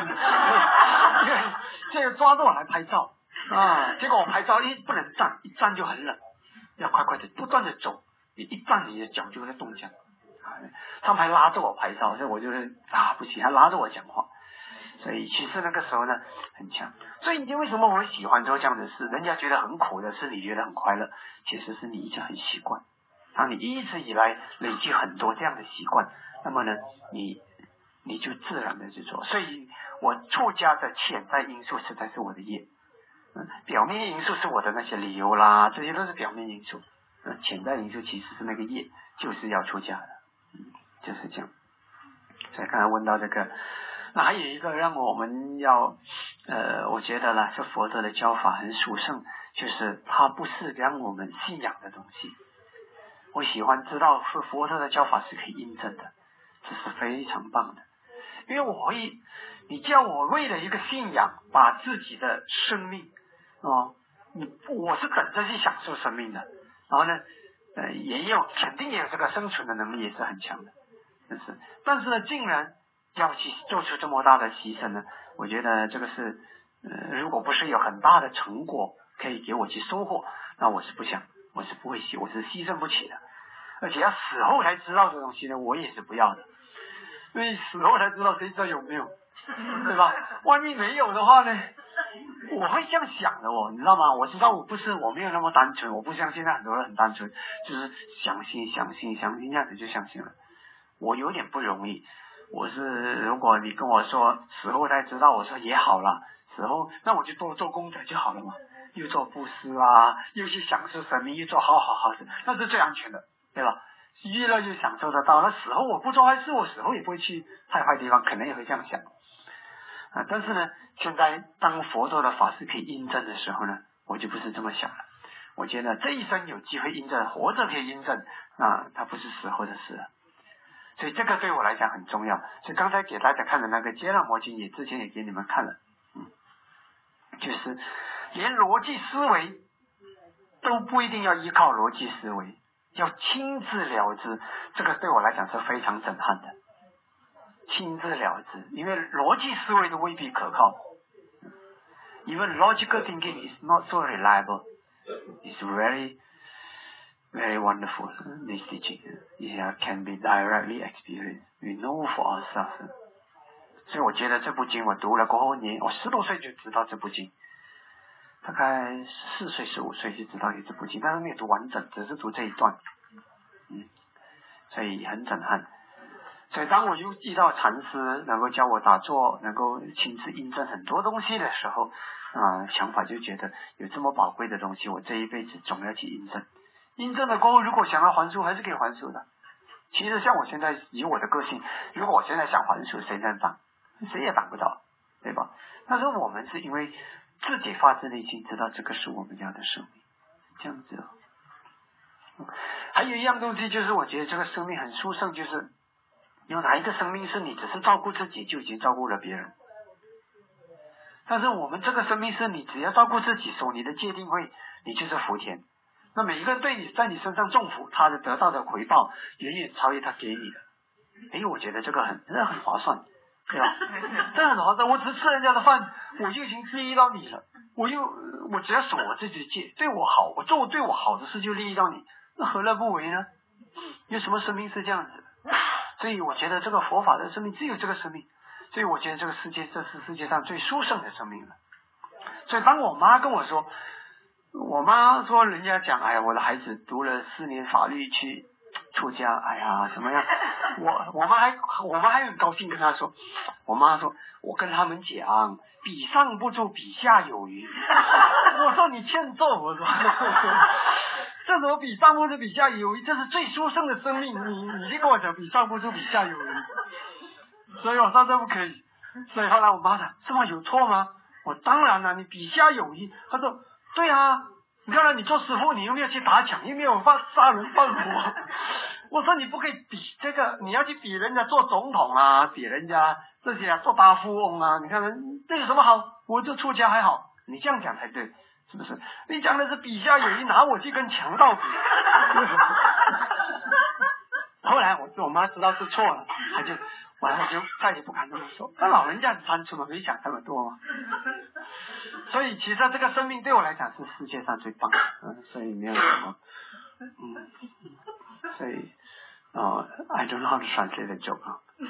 这个抓着我来拍照啊，结果我拍照一不能站，一站就很冷，要快快的不断的走，你一站你的脚就会冻僵，他们还拉着我拍照，所以我就是啊不行，还拉着我讲话。所以其实那个时候呢很强，所以你为什么我会喜欢做这样的事？人家觉得很苦的事，你觉得很快乐，其实是你一直很习惯。当你一直以来累积很多这样的习惯，那么呢，你你就自然的去做。所以我出家的潜在因素实在是我的业，嗯，表面因素是我的那些理由啦，这些都是表面因素。嗯，潜在因素其实是那个业，就是要出家的，嗯，就是这样。所以刚才问到这个。那还有一个让我们要呃我觉得呢是佛陀的教法很殊胜，就是它不是让我们信仰的东西。我喜欢知道是佛陀的教法是可以印证的，这是非常棒的。 因为我会，你叫我为了一个信仰，把自己的生命，哦，你我是等着去享受生命的，然后呢，呃，也有肯定也有这个生存的能力，也是很强的，但是，但是呢，竟然要去做出这么大的牺牲呢，我觉得这个是，呃，如果不是有很大的成果可以给我去收获，那我是不想，我是不会牺，我是牺牲不起的。而且要死后才知道这东西呢，我也是不要的，因为死后才知道，谁知道有没有，对吧？万一没有的话呢，我会这样想的哦，你知道吗？我知道我不是，我没有那么单纯，我不像现在很多人很单纯，就是相信相信相信这样子就相信了。我有点不容易，我是如果你跟我说死后才知道，我说也好了，死后那我就多做功德就好了嘛，又做布施啊，又去享受生命，又做好好好事，那是最安全的。对吧？娱乐就享受得到，那死后我不做坏事，我死后也不会去太坏地方，可能也会这样想啊。但是呢，现在当佛陀的法师可以印证的时候呢，我就不是这么想了。我觉得这一生有机会印证，活着可以印证啊，它不是死后的事了。所以这个对我来讲很重要。所以刚才给大家看的那个《揭让魔经》也之前也给你们看了，嗯，就是连逻辑思维都不一定要依靠逻辑思维。要亲自了知，这个对我来讲是非常震撼的。亲自了知，因为逻辑思维都未必可靠。Even logical thinking is not so reliable. It's very, very wonderful. This teaching, it can be directly experienced. We know for ourselves. 所以我觉得这部经我读了过后，年我十多岁就知道这部经。大概四岁十五岁就知道有这部经，但是没有读完整，只是读这一段，嗯，所以很震撼。所以当我又遇到禅师能够教我打坐，能够亲自印证很多东西的时候，啊、呃，想法就觉得有这么宝贵的东西，我这一辈子总要去印证。印证了过后，如果想要还俗，还是可以还俗的。其实像我现在以我的个性，如果我现在想还俗，谁能挡？谁也挡不到，对吧？但是我们是因为自己发自内心知道这个是我们要的生命，这样子哦。还有一样东西就是我觉得这个生命很殊胜，就是有哪一个生命是你只是照顾自己就已经照顾了别人，但是我们这个生命是你只要照顾自己，守你的戒定慧，你就是福田。那每一个人对你在你身上种福，他的得到的回报远远超越他给你的。哎，我觉得这个很这很划算，对吧？这很划算。我只是吃人家的饭，我就已经利益到你了。我又我只要守我自己的戒，对我好，我做对我好的事就利益到你，那何乐不为呢？有什么生命是这样子的？所以我觉得这个佛法的生命只有这个生命，所以我觉得这个世界这是世界上最殊胜的生命了。所以当我妈跟我说，我妈说人家讲，哎呀，我的孩子读了四年法律去出家，哎呀，怎么样？我我妈还我妈还很高兴跟他说，我妈说我跟他们讲，比上不足，比下有余。我说你欠揍，我说这怎么比上不足，比下有余？这是最殊胜的生命，你你就跟我讲比上不足，比下有余。所以我说这不可以。所以后来我妈说，这么有错吗？我当然了，你比下有余。他说对啊，你看看你做师傅，你又没有去打抢，又没有放杀人放火。我说你不可以比这个，你要去比人家做总统啊，比人家这些啊做大富翁啊，你看这有什么好？我就出家还好，你这样讲才对，是不是？你讲的是比下有余，拿我去跟强盗比。后来我我妈知道是错了，她就完了就再也不敢这么说。那老人家很单纯嘛，没想这么多嘛。所以其实这个生命对我来讲是世界上最棒的，嗯，所以没有什么，嗯，所以呃 I don't know how to translate the joke.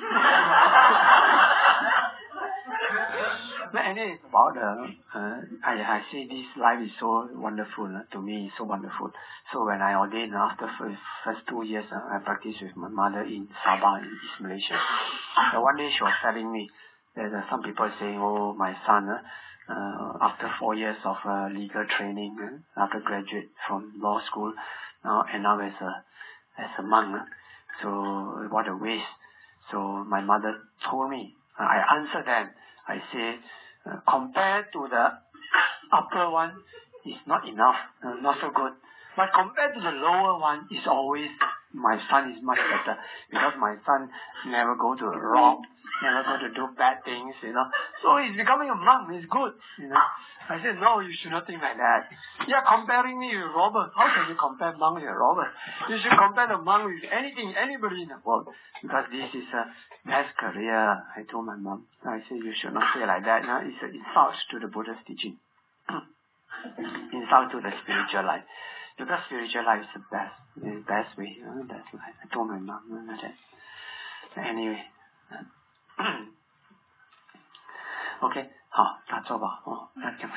But anyway, it's about the, uh, I, I say this life is so wonderful, uh, to me it's so wonderful. So when I ordained, after first, first two years, uh, I practiced with my mother in Sabah, in East Malaysia. So one day she was telling me that uh, some people are saying, oh, my son, uh, uh, after four years of uh, legal training, uh, after graduate from law school, now and now as a, as a monk, uh, so what a waste. So my mother told me, uh, I answered them, I say, uh, compared to the upper one, it's not enough, uh, not so good. But compared to the lower one, it's always my son is much better because my son never go to wrong, never go to do bad things, you know. So he's becoming a monk, he's good, you know. I said, no, you should not think like that. You're comparing me with Robert. How can you compare monk with Robert? You should compare the monk with anything, anybody in the world. Because this is a best career, I told my mom. I said, you should not say like that. No, it's an insult to the Buddha's teaching. Insult to the spiritual life. Because spiritual life is the best, the best way, you know, best life. I told my mom, you know, that. Anyway. OK, 好，打坐吧。哦，那讲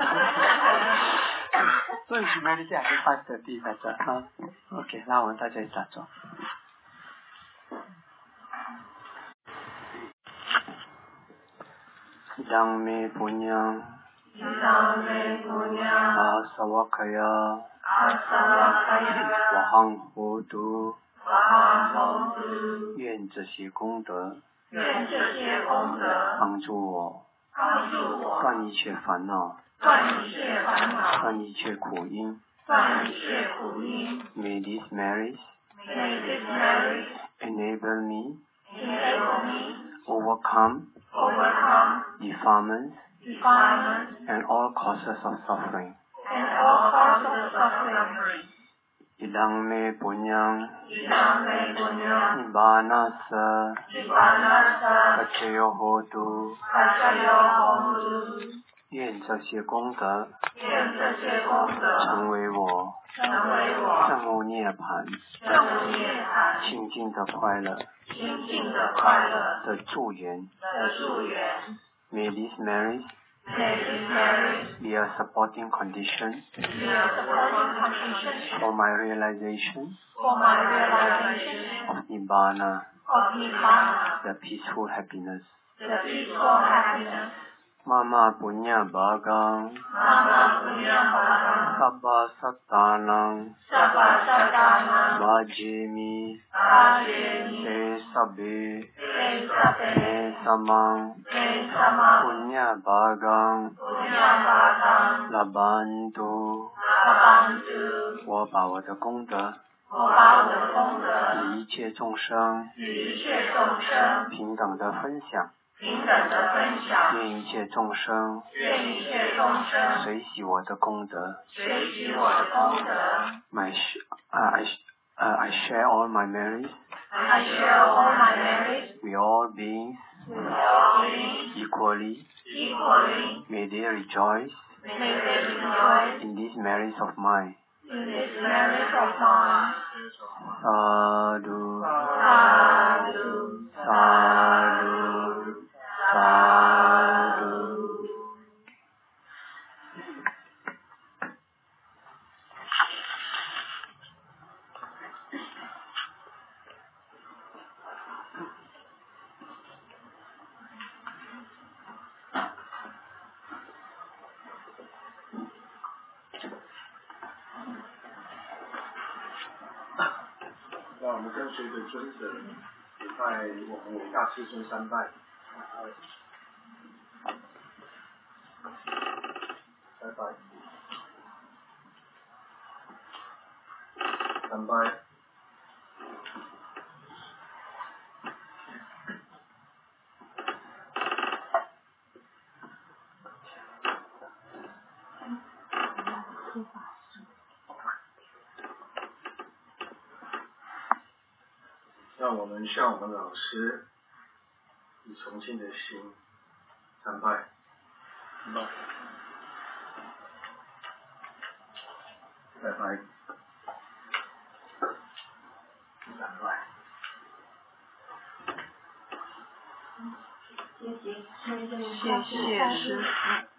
所以 humanity 还是 five thirty 在这啊。OK， 那我们在这里打坐。Yang me punyang Yang me punyang Asawakaya Asawakaya Wahang hudu Wahang hudu 愿这些功德愿这些功德帮助我帮助我断一切烦恼断一切烦恼断一切苦因断一切苦因 May these merits May these merits enable me enable me overcome overcome defilements defilements and all causes of suffering and all causes of suffering Idang me punyang Idang me punyang Nibbanasa Nibbanasa Pacayo hotu Pacayo hotu 愿这些功德愿这些功德成为我成为我证悟涅槃证悟涅槃清净的快乐清净的快乐的助缘的助缘 May these merits May these merits be a supporting condition be a supporting condition for my realization for my realization of Nibbana of Nibbana the peaceful happiness the peaceful happiness Mama punya bagang Mama punya bagang Sabba satanang Sabba satanang Bajemi Bajemi Te sabe Te sabe Te samang Te samang Punya bagang Punya bagang Labantu Labantu 我把我的功德我把我的功德与一切众生与一切众生平等的分享平等的分享，愿一切众生，愿一切众生随喜我的功德，随喜我的功德。My, uh, I, uh, I share all my merits. I share all my merits. We all beings. We all beings. Equally. Equally. May they rejoice. May they rejoice in these merits of mine. In these merits of mine. Sadhu. Sadhu. Sadhu. Sadhu. 那我们跟随着尊者，也拜我们伟大师尊三拜。拜拜。三拜。让我们向我们老师以崇敬的心参拜。参拜。拜拜。参拜。 谢谢师父。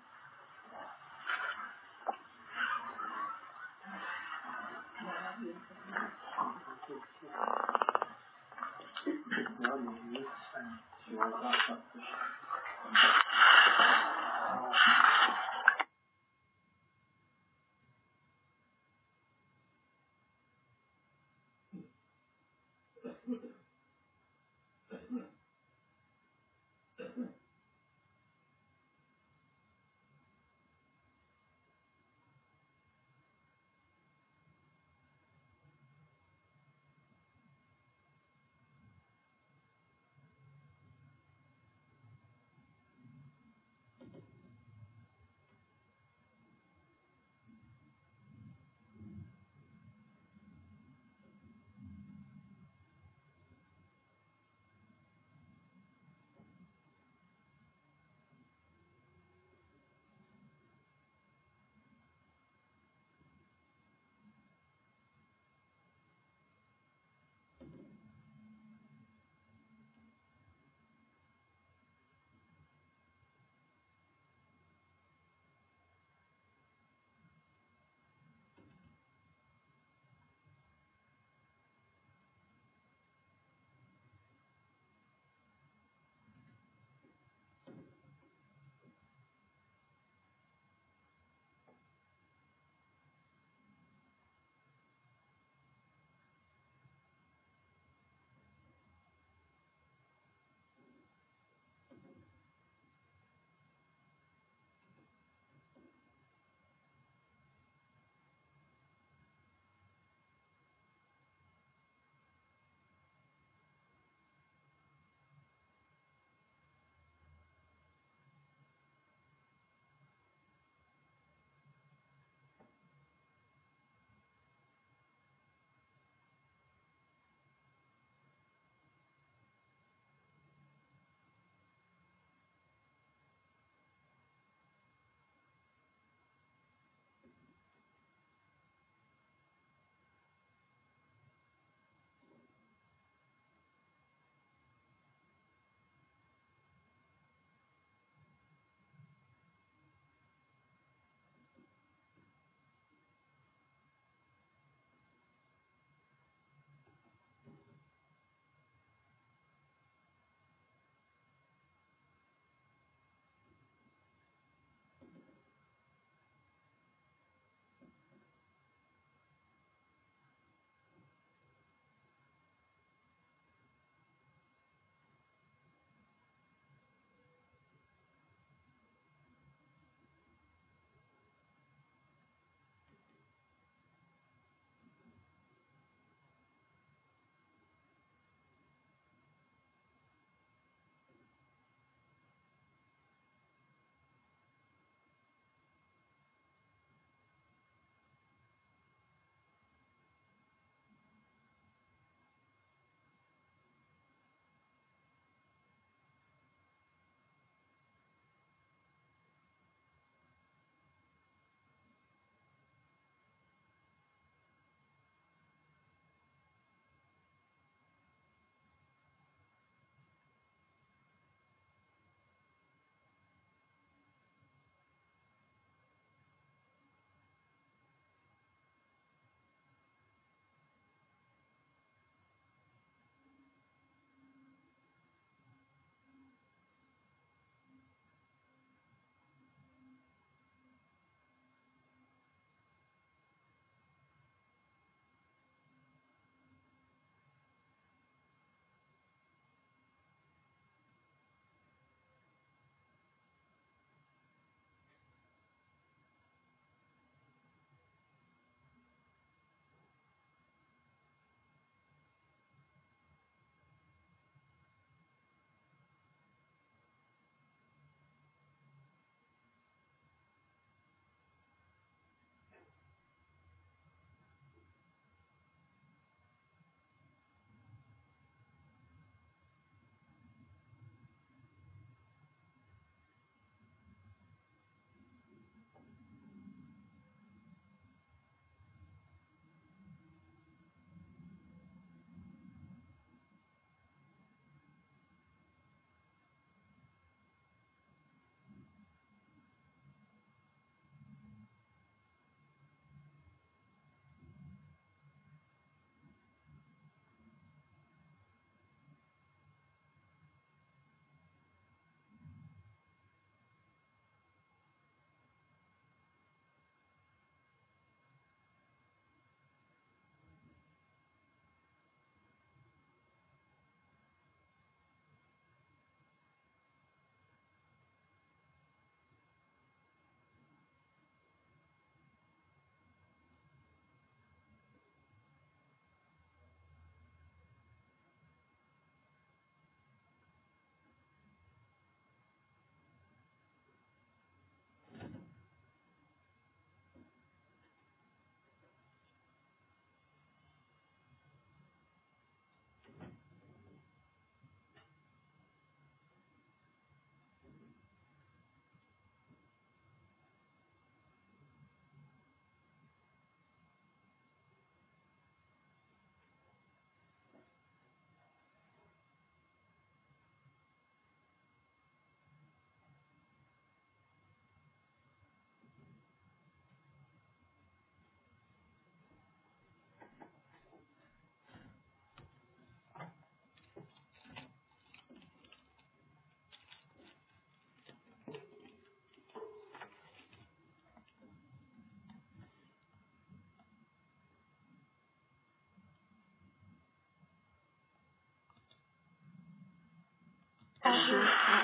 师父。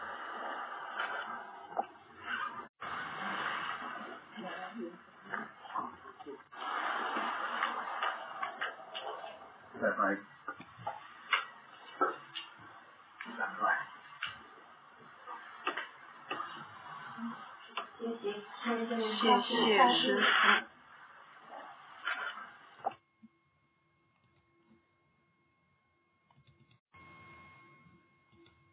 拜拜。赶快。 谢谢，谢谢谢谢师父。